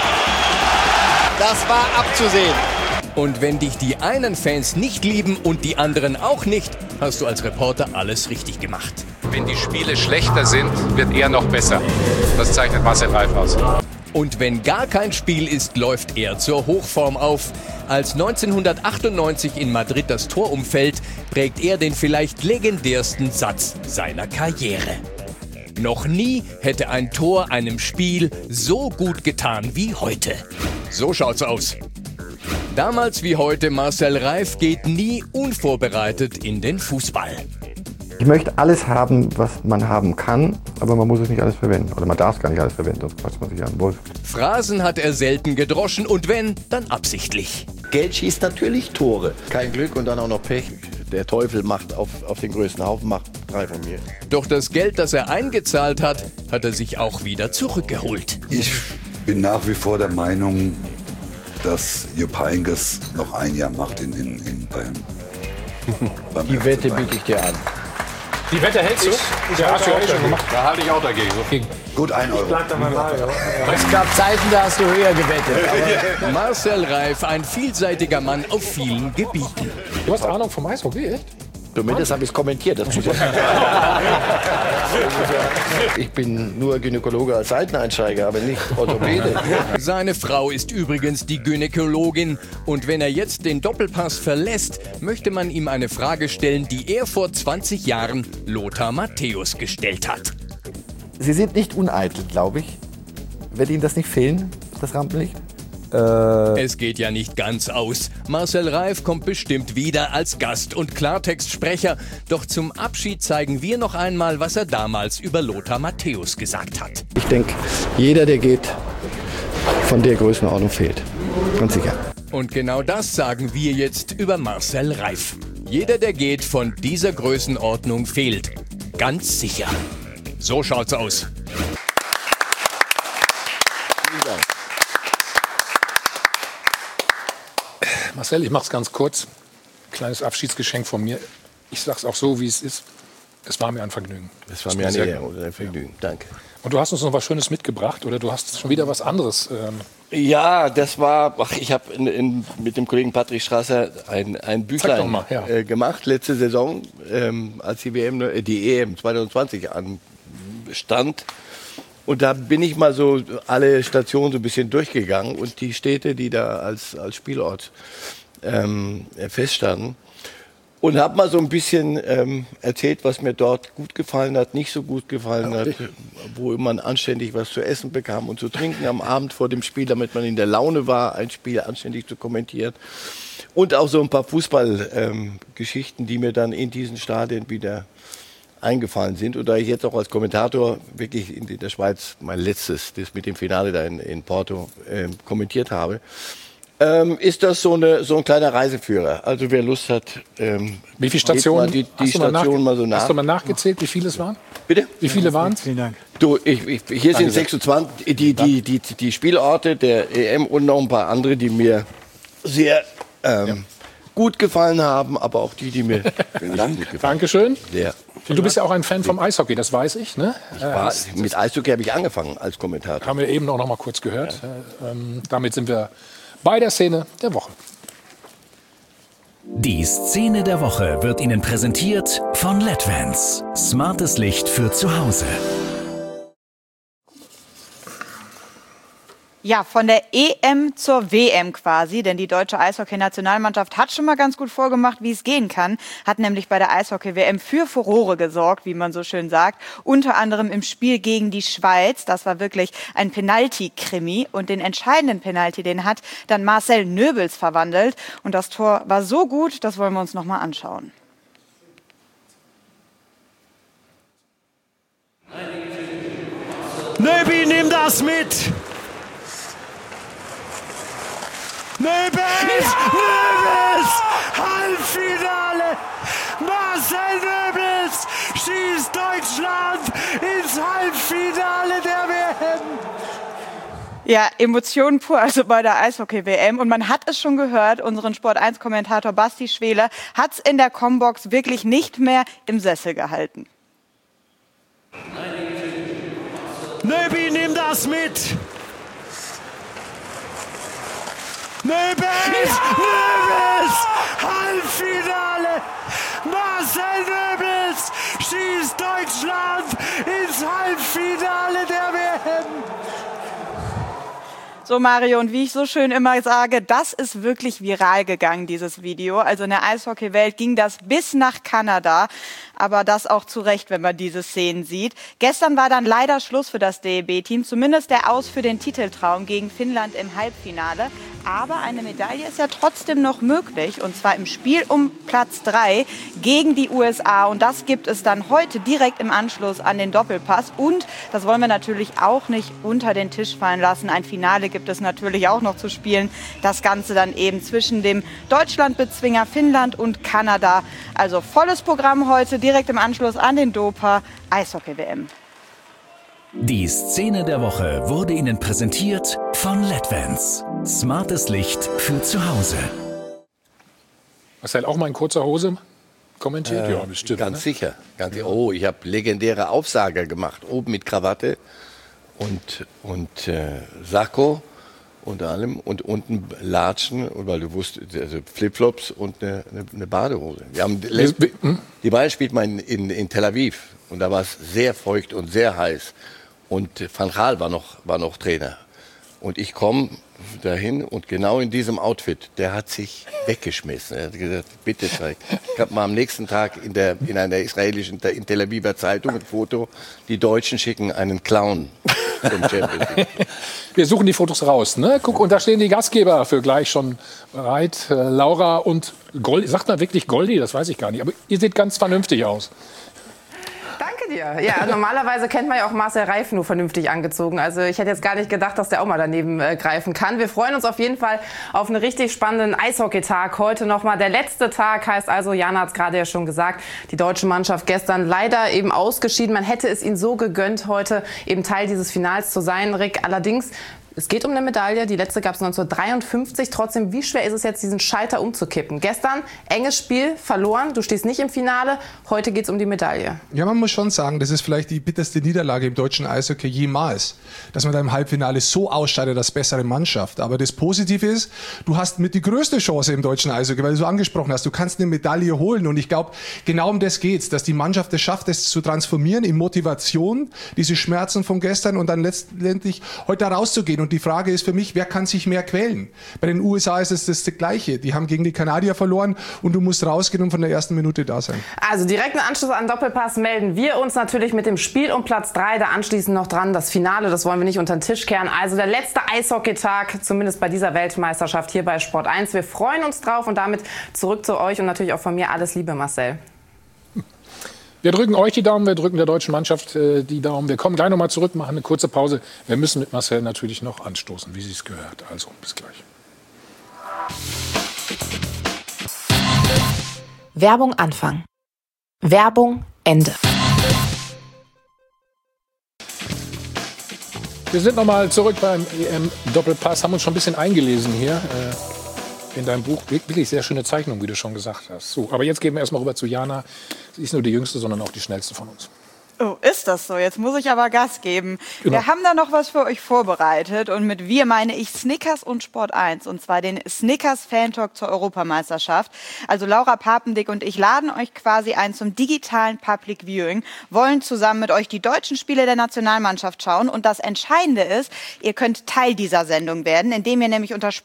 Das war abzusehen. Und wenn dich die einen Fans nicht lieben und die anderen auch nicht, hast du als Reporter alles richtig gemacht. Wenn die Spiele schlechter sind, wird er noch besser. Das zeichnet Marcel Reif aus. Und wenn gar kein Spiel ist, läuft er zur Hochform auf. Als 1998 in Madrid das Tor umfällt, prägt er den vielleicht legendärsten Satz seiner Karriere. Noch nie hätte ein Tor einem Spiel so gut getan wie heute. So schaut's aus. Damals wie heute, Marcel Reif geht nie unvorbereitet in den Fußball. Ich möchte alles haben, was man haben kann, aber man muss es nicht alles verwenden. Oder man darf es gar nicht alles verwenden, sonst fasst man sich an den Wolf. Phrasen hat er selten gedroschen und wenn, dann absichtlich. Geld schießt natürlich Tore. Kein Glück und dann auch noch Pech. Der Teufel macht auf den größten Haufen, macht 3 von mir. Doch das Geld, das er eingezahlt hat, hat er sich auch wieder zurückgeholt. Ich bin nach wie vor der Meinung, dass Jupp Heynckes noch ein Jahr macht in Bayern. Die Wette biete ich dir an. Die Wette hältst du? Ja, hast du ja schon gemacht. Da halte ich auch dagegen. Gut, 1 Euro. Es gab Zeiten, da hast du höher gewettet. Marcel Reif, ein vielseitiger Mann auf vielen Gebieten. Du hast Ahnung vom Eishockey, echt? Zumindest habe ich es kommentiert. Das muss ich bin nur Gynäkologe als Seiteneinsteiger, aber nicht Orthopäde. Seine Frau ist übrigens die Gynäkologin. Und wenn er jetzt den Doppelpass verlässt, möchte man ihm eine Frage stellen, die er vor 20 Jahren Lothar Matthäus gestellt hat. Sie sind nicht uneitel, glaube ich. Wird Ihnen das nicht fehlen, das Rampenlicht? Es geht ja nicht ganz aus. Marcel Reif kommt bestimmt wieder als Gast und Klartextsprecher. Doch zum Abschied zeigen wir noch einmal, was er damals über Lothar Matthäus gesagt hat. Ich denke, jeder, der geht, von der Größenordnung fehlt. Ganz sicher. Und genau das sagen wir jetzt über Marcel Reif. Jeder, der geht, von dieser Größenordnung fehlt. Ganz sicher. So schaut's aus. Marcel, ich mach's ganz kurz. Kleines Abschiedsgeschenk von mir. Ich sag's auch so, wie es ist. Es war mir ein Vergnügen. Es war mir eine Ehre und ein Vergnügen. Ja. Danke. Und du hast uns noch was Schönes mitgebracht, oder du hast schon wieder was anderes? Ja, das war, ich habe mit dem Kollegen Patrick Strasser ein Büchlein gemacht, letzte Saison, als die EM 2020 anstand. Und da bin ich mal so alle Stationen so ein bisschen durchgegangen und die Städte, die da als Spielort feststanden. Und habe mal so ein bisschen erzählt, was mir dort gut gefallen hat, nicht so gut gefallen hat, wo man anständig was zu essen bekam und zu trinken am Abend vor dem Spiel, damit man in der Laune war, ein Spiel anständig zu kommentieren. Und auch so ein paar Fußballgeschichten, die mir dann in diesen Stadien wieder eingefallen sind. Und da ich jetzt auch als Kommentator wirklich in der Schweiz mein letztes, das mit dem Finale da in Porto kommentiert habe, ist das so ein kleiner Reiseführer. Also wer Lust hat, wie viele Stationen? Die Stationen mal so nach. Hast du mal nachgezählt, wie viele es waren? Bitte? Wie viele waren es? Vielen Dank. Du, hier sind 26 die Spielorte der EM und noch ein paar andere, die mir sehr gut gefallen haben, aber auch die mir gut gefallen haben. Dankeschön. Ja. Und du bist ja auch ein Fan vom Eishockey, das weiß ich. Ne? Mit Eishockey habe ich angefangen als Kommentator. Haben wir eben auch noch mal kurz gehört. Ja. Damit sind wir bei der Szene der Woche. Die Szene der Woche wird Ihnen präsentiert von LEDvans. Smartes Licht für zu Hause. Ja, von der EM zur WM quasi, denn die deutsche Eishockey-Nationalmannschaft hat schon mal ganz gut vorgemacht, wie es gehen kann, hat nämlich bei der Eishockey-WM für Furore gesorgt, wie man so schön sagt, unter anderem im Spiel gegen die Schweiz. Das war wirklich ein Penalty-Krimi und den entscheidenden Penalty, den hat dann Marcel Nöbels verwandelt und das Tor war so gut, das wollen wir uns noch mal anschauen. Nöbi, nimm das mit! Nöbels! Nöbels! Halbfinale! Marcel Nöbels schießt Deutschland ins Halbfinale der WM! Ja, Emotionen pur, also bei der Eishockey-WM. Und man hat es schon gehört, unseren Sport1-Kommentator Basti Schwele hat es in der Combox wirklich nicht mehr im Sessel gehalten. Nöbi, nimm das mit! Nöbels! Ja! Nöbels! Halbfinale! Marcel Nöbels schießt Deutschland ins Halbfinale der WM! So Mario, und wie ich so schön immer sage, das ist wirklich viral gegangen, dieses Video. Also in der Eishockey-Welt ging das bis nach Kanada, aber das auch zu Recht, wenn man diese Szenen sieht. Gestern war dann leider Schluss für das DEB-Team, zumindest der Aus für den Titeltraum gegen Finnland im Halbfinale. Aber eine Medaille ist ja trotzdem noch möglich, und zwar im Spiel um Platz 3 gegen die USA. Und das gibt es dann heute direkt im Anschluss an den Doppelpass. Und das wollen wir natürlich auch nicht unter den Tisch fallen lassen. Ein Finale gibt es natürlich auch noch zu spielen. Das Ganze dann eben zwischen dem Deutschlandbezwinger Finnland und Kanada. Also volles Programm heute, direkt im Anschluss an den Dopa Eishockey-WM. Die Szene der Woche wurde Ihnen präsentiert von LEDvans. Smartes Licht für zu Hause. Marcel, auch mal in kurzer Hose kommentiert? Ja, bestimmt. Ganz sicher. Oh, ich habe legendäre Aufsager gemacht. Oben mit Krawatte und Sakko unter allem und unten Latschen, weil du wusstest, also Flipflops und eine Badehose. Wir haben die Bayern spielt man in Tel Aviv und da war es sehr feucht und sehr heiß. Und Van Gaal war noch Trainer. Und ich komme dahin und genau in diesem Outfit, der hat sich weggeschmissen. Er hat gesagt, bitte zeig. Ich habe mal am nächsten Tag in einer israelischen, in Tel Aviver Zeitung ein Foto, die Deutschen schicken einen Clown zum Champions League. Wir suchen die Fotos raus, ne? Guck, und da stehen die Gastgeber für gleich schon bereit. Laura und Goldi. Sagt man wirklich Goldi? Das weiß ich gar nicht. Aber ihr seht ganz vernünftig aus. Danke dir. Ja, normalerweise kennt man ja auch Marcel Reif nur vernünftig angezogen. Also ich hätte jetzt gar nicht gedacht, dass der auch mal daneben greifen kann. Wir freuen uns auf jeden Fall auf einen richtig spannenden Eishockeytag. Heute nochmal der letzte Tag, heißt also, Jana hat es gerade ja schon gesagt, die deutsche Mannschaft gestern leider eben ausgeschieden. Man hätte es ihnen so gegönnt, heute eben Teil dieses Finals zu sein, Rick. Allerdings, es geht um eine Medaille, die letzte gab es 1953. Trotzdem, wie schwer ist es jetzt, diesen Schalter umzukippen? Gestern, enges Spiel, verloren, du stehst nicht im Finale. Heute geht es um die Medaille. Ja, man muss schon sagen, das ist vielleicht die bitterste Niederlage im deutschen Eishockey jemals. Dass man da im Halbfinale so ausscheidet als bessere Mannschaft. Aber das Positive ist, du hast mit die größte Chance im deutschen Eishockey, weil du so angesprochen hast, du kannst eine Medaille holen. Und ich glaube, genau um das geht's, dass die Mannschaft es schafft, das zu transformieren in Motivation, diese Schmerzen von gestern und dann letztendlich heute da rauszugehen. Und die Frage ist für mich, wer kann sich mehr quälen? Bei den USA ist es das Gleiche. Die haben gegen die Kanadier verloren und du musst rausgehen und von der ersten Minute da sein. Also direkt im Anschluss an Doppelpass melden wir uns natürlich mit dem Spiel um Platz 3. Da anschließend noch dran das Finale, das wollen wir nicht unter den Tisch kehren. Also der letzte Eishockeytag, zumindest bei dieser Weltmeisterschaft hier bei Sport 1. Wir freuen uns drauf und damit zurück zu euch und natürlich auch von mir alles Liebe, Marcel. Wir drücken euch die Daumen, wir drücken der deutschen Mannschaft die Daumen. Wir kommen gleich nochmal zurück, machen eine kurze Pause. Wir müssen mit Marcel natürlich noch anstoßen, wie sie es gehört. Also, bis gleich. Werbung Anfang. Werbung Ende. Wir sind nochmal zurück beim EM-Doppelpass, haben uns schon ein bisschen eingelesen hier in deinem Buch. Wirklich sehr schöne Zeichnung, wie du schon gesagt hast. So, aber jetzt gehen wir erstmal rüber zu Jana. Sie ist nur die Jüngste, sondern auch die Schnellste von uns. Oh, ist das so? Jetzt muss ich aber Gas geben. Genau. Wir haben da noch was für euch vorbereitet und mit wir meine ich Snickers und Sport 1 und zwar den Snickers Fan Talk zur Europameisterschaft. Also Laura Papendick und ich laden euch quasi ein zum digitalen Public Viewing, wollen zusammen mit euch die deutschen Spiele der Nationalmannschaft schauen und das Entscheidende ist, ihr könnt Teil dieser Sendung werden, indem ihr nämlich unter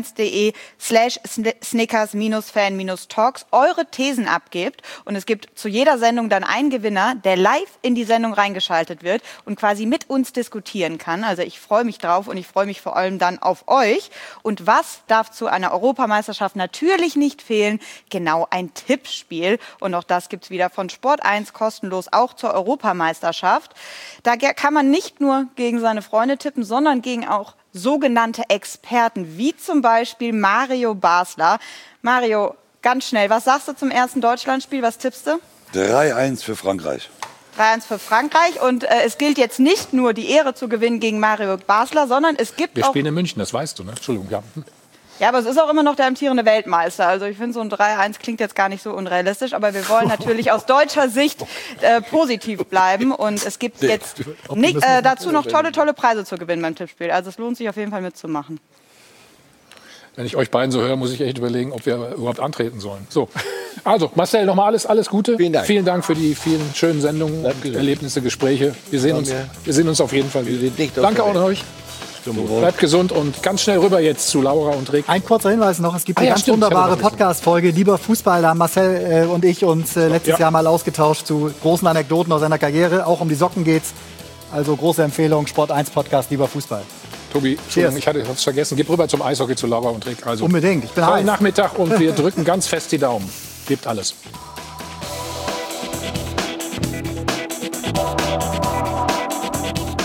sport1.de/Snickers-Fan-Talks eure Thesen abgebt und es gibt zu jeder Sendung dann einen Gewinner, der live in die Sendung reingeschaltet wird und quasi mit uns diskutieren kann. Also ich freue mich drauf und ich freue mich vor allem dann auf euch. Und was darf zu einer Europameisterschaft natürlich nicht fehlen? Genau ein Tippspiel. Und auch das gibt's wieder von Sport 1 kostenlos auch zur Europameisterschaft. Da kann man nicht nur gegen seine Freunde tippen, sondern gegen auch sogenannte Experten, wie zum Beispiel Mario Basler. Mario, ganz schnell, was sagst du zum ersten Deutschlandspiel? Was tippst du? 3-1 für Frankreich. 3-1 für Frankreich und es gilt jetzt nicht nur die Ehre zu gewinnen gegen Mario Basler, sondern es gibt Wir auch... spielen in München, das weißt du, ne? Entschuldigung, ja. Ja, aber es ist auch immer noch der amtierende Weltmeister. Also ich finde, so ein 3-1 klingt jetzt gar nicht so unrealistisch, aber wir wollen natürlich aus deutscher Sicht positiv bleiben und es gibt jetzt dazu noch tolle Preise zu gewinnen beim Tippspiel. Also es lohnt sich auf jeden Fall mitzumachen. Wenn ich euch beiden so höre, muss ich echt überlegen, ob wir überhaupt antreten sollen. So, also Marcel, nochmal alles Gute. Vielen Dank für die vielen schönen Sendungen, Erlebnisse, Gespräche. Wir sehen uns auf jeden Fall wieder. Danke auch an euch. Bleibt gesund und ganz schnell rüber jetzt zu Laura und Rick. Ein kurzer Hinweis noch, es gibt eine ganz wunderbare Podcast-Folge, Lieber Fußball, da haben Marcel und ich uns letztes Jahr mal ausgetauscht zu großen Anekdoten aus seiner Karriere. Auch um die Socken geht's. Also große Empfehlung, Sport 1 Podcast, Lieber Fußball. Tobi, Entschuldigung, ich hatte es vergessen. Gib rüber zum Eishockey zu Laura und Rick. Also, unbedingt, ich bin tollen heiß. Nachmittag und wir drücken ganz fest die Daumen. Gebt alles.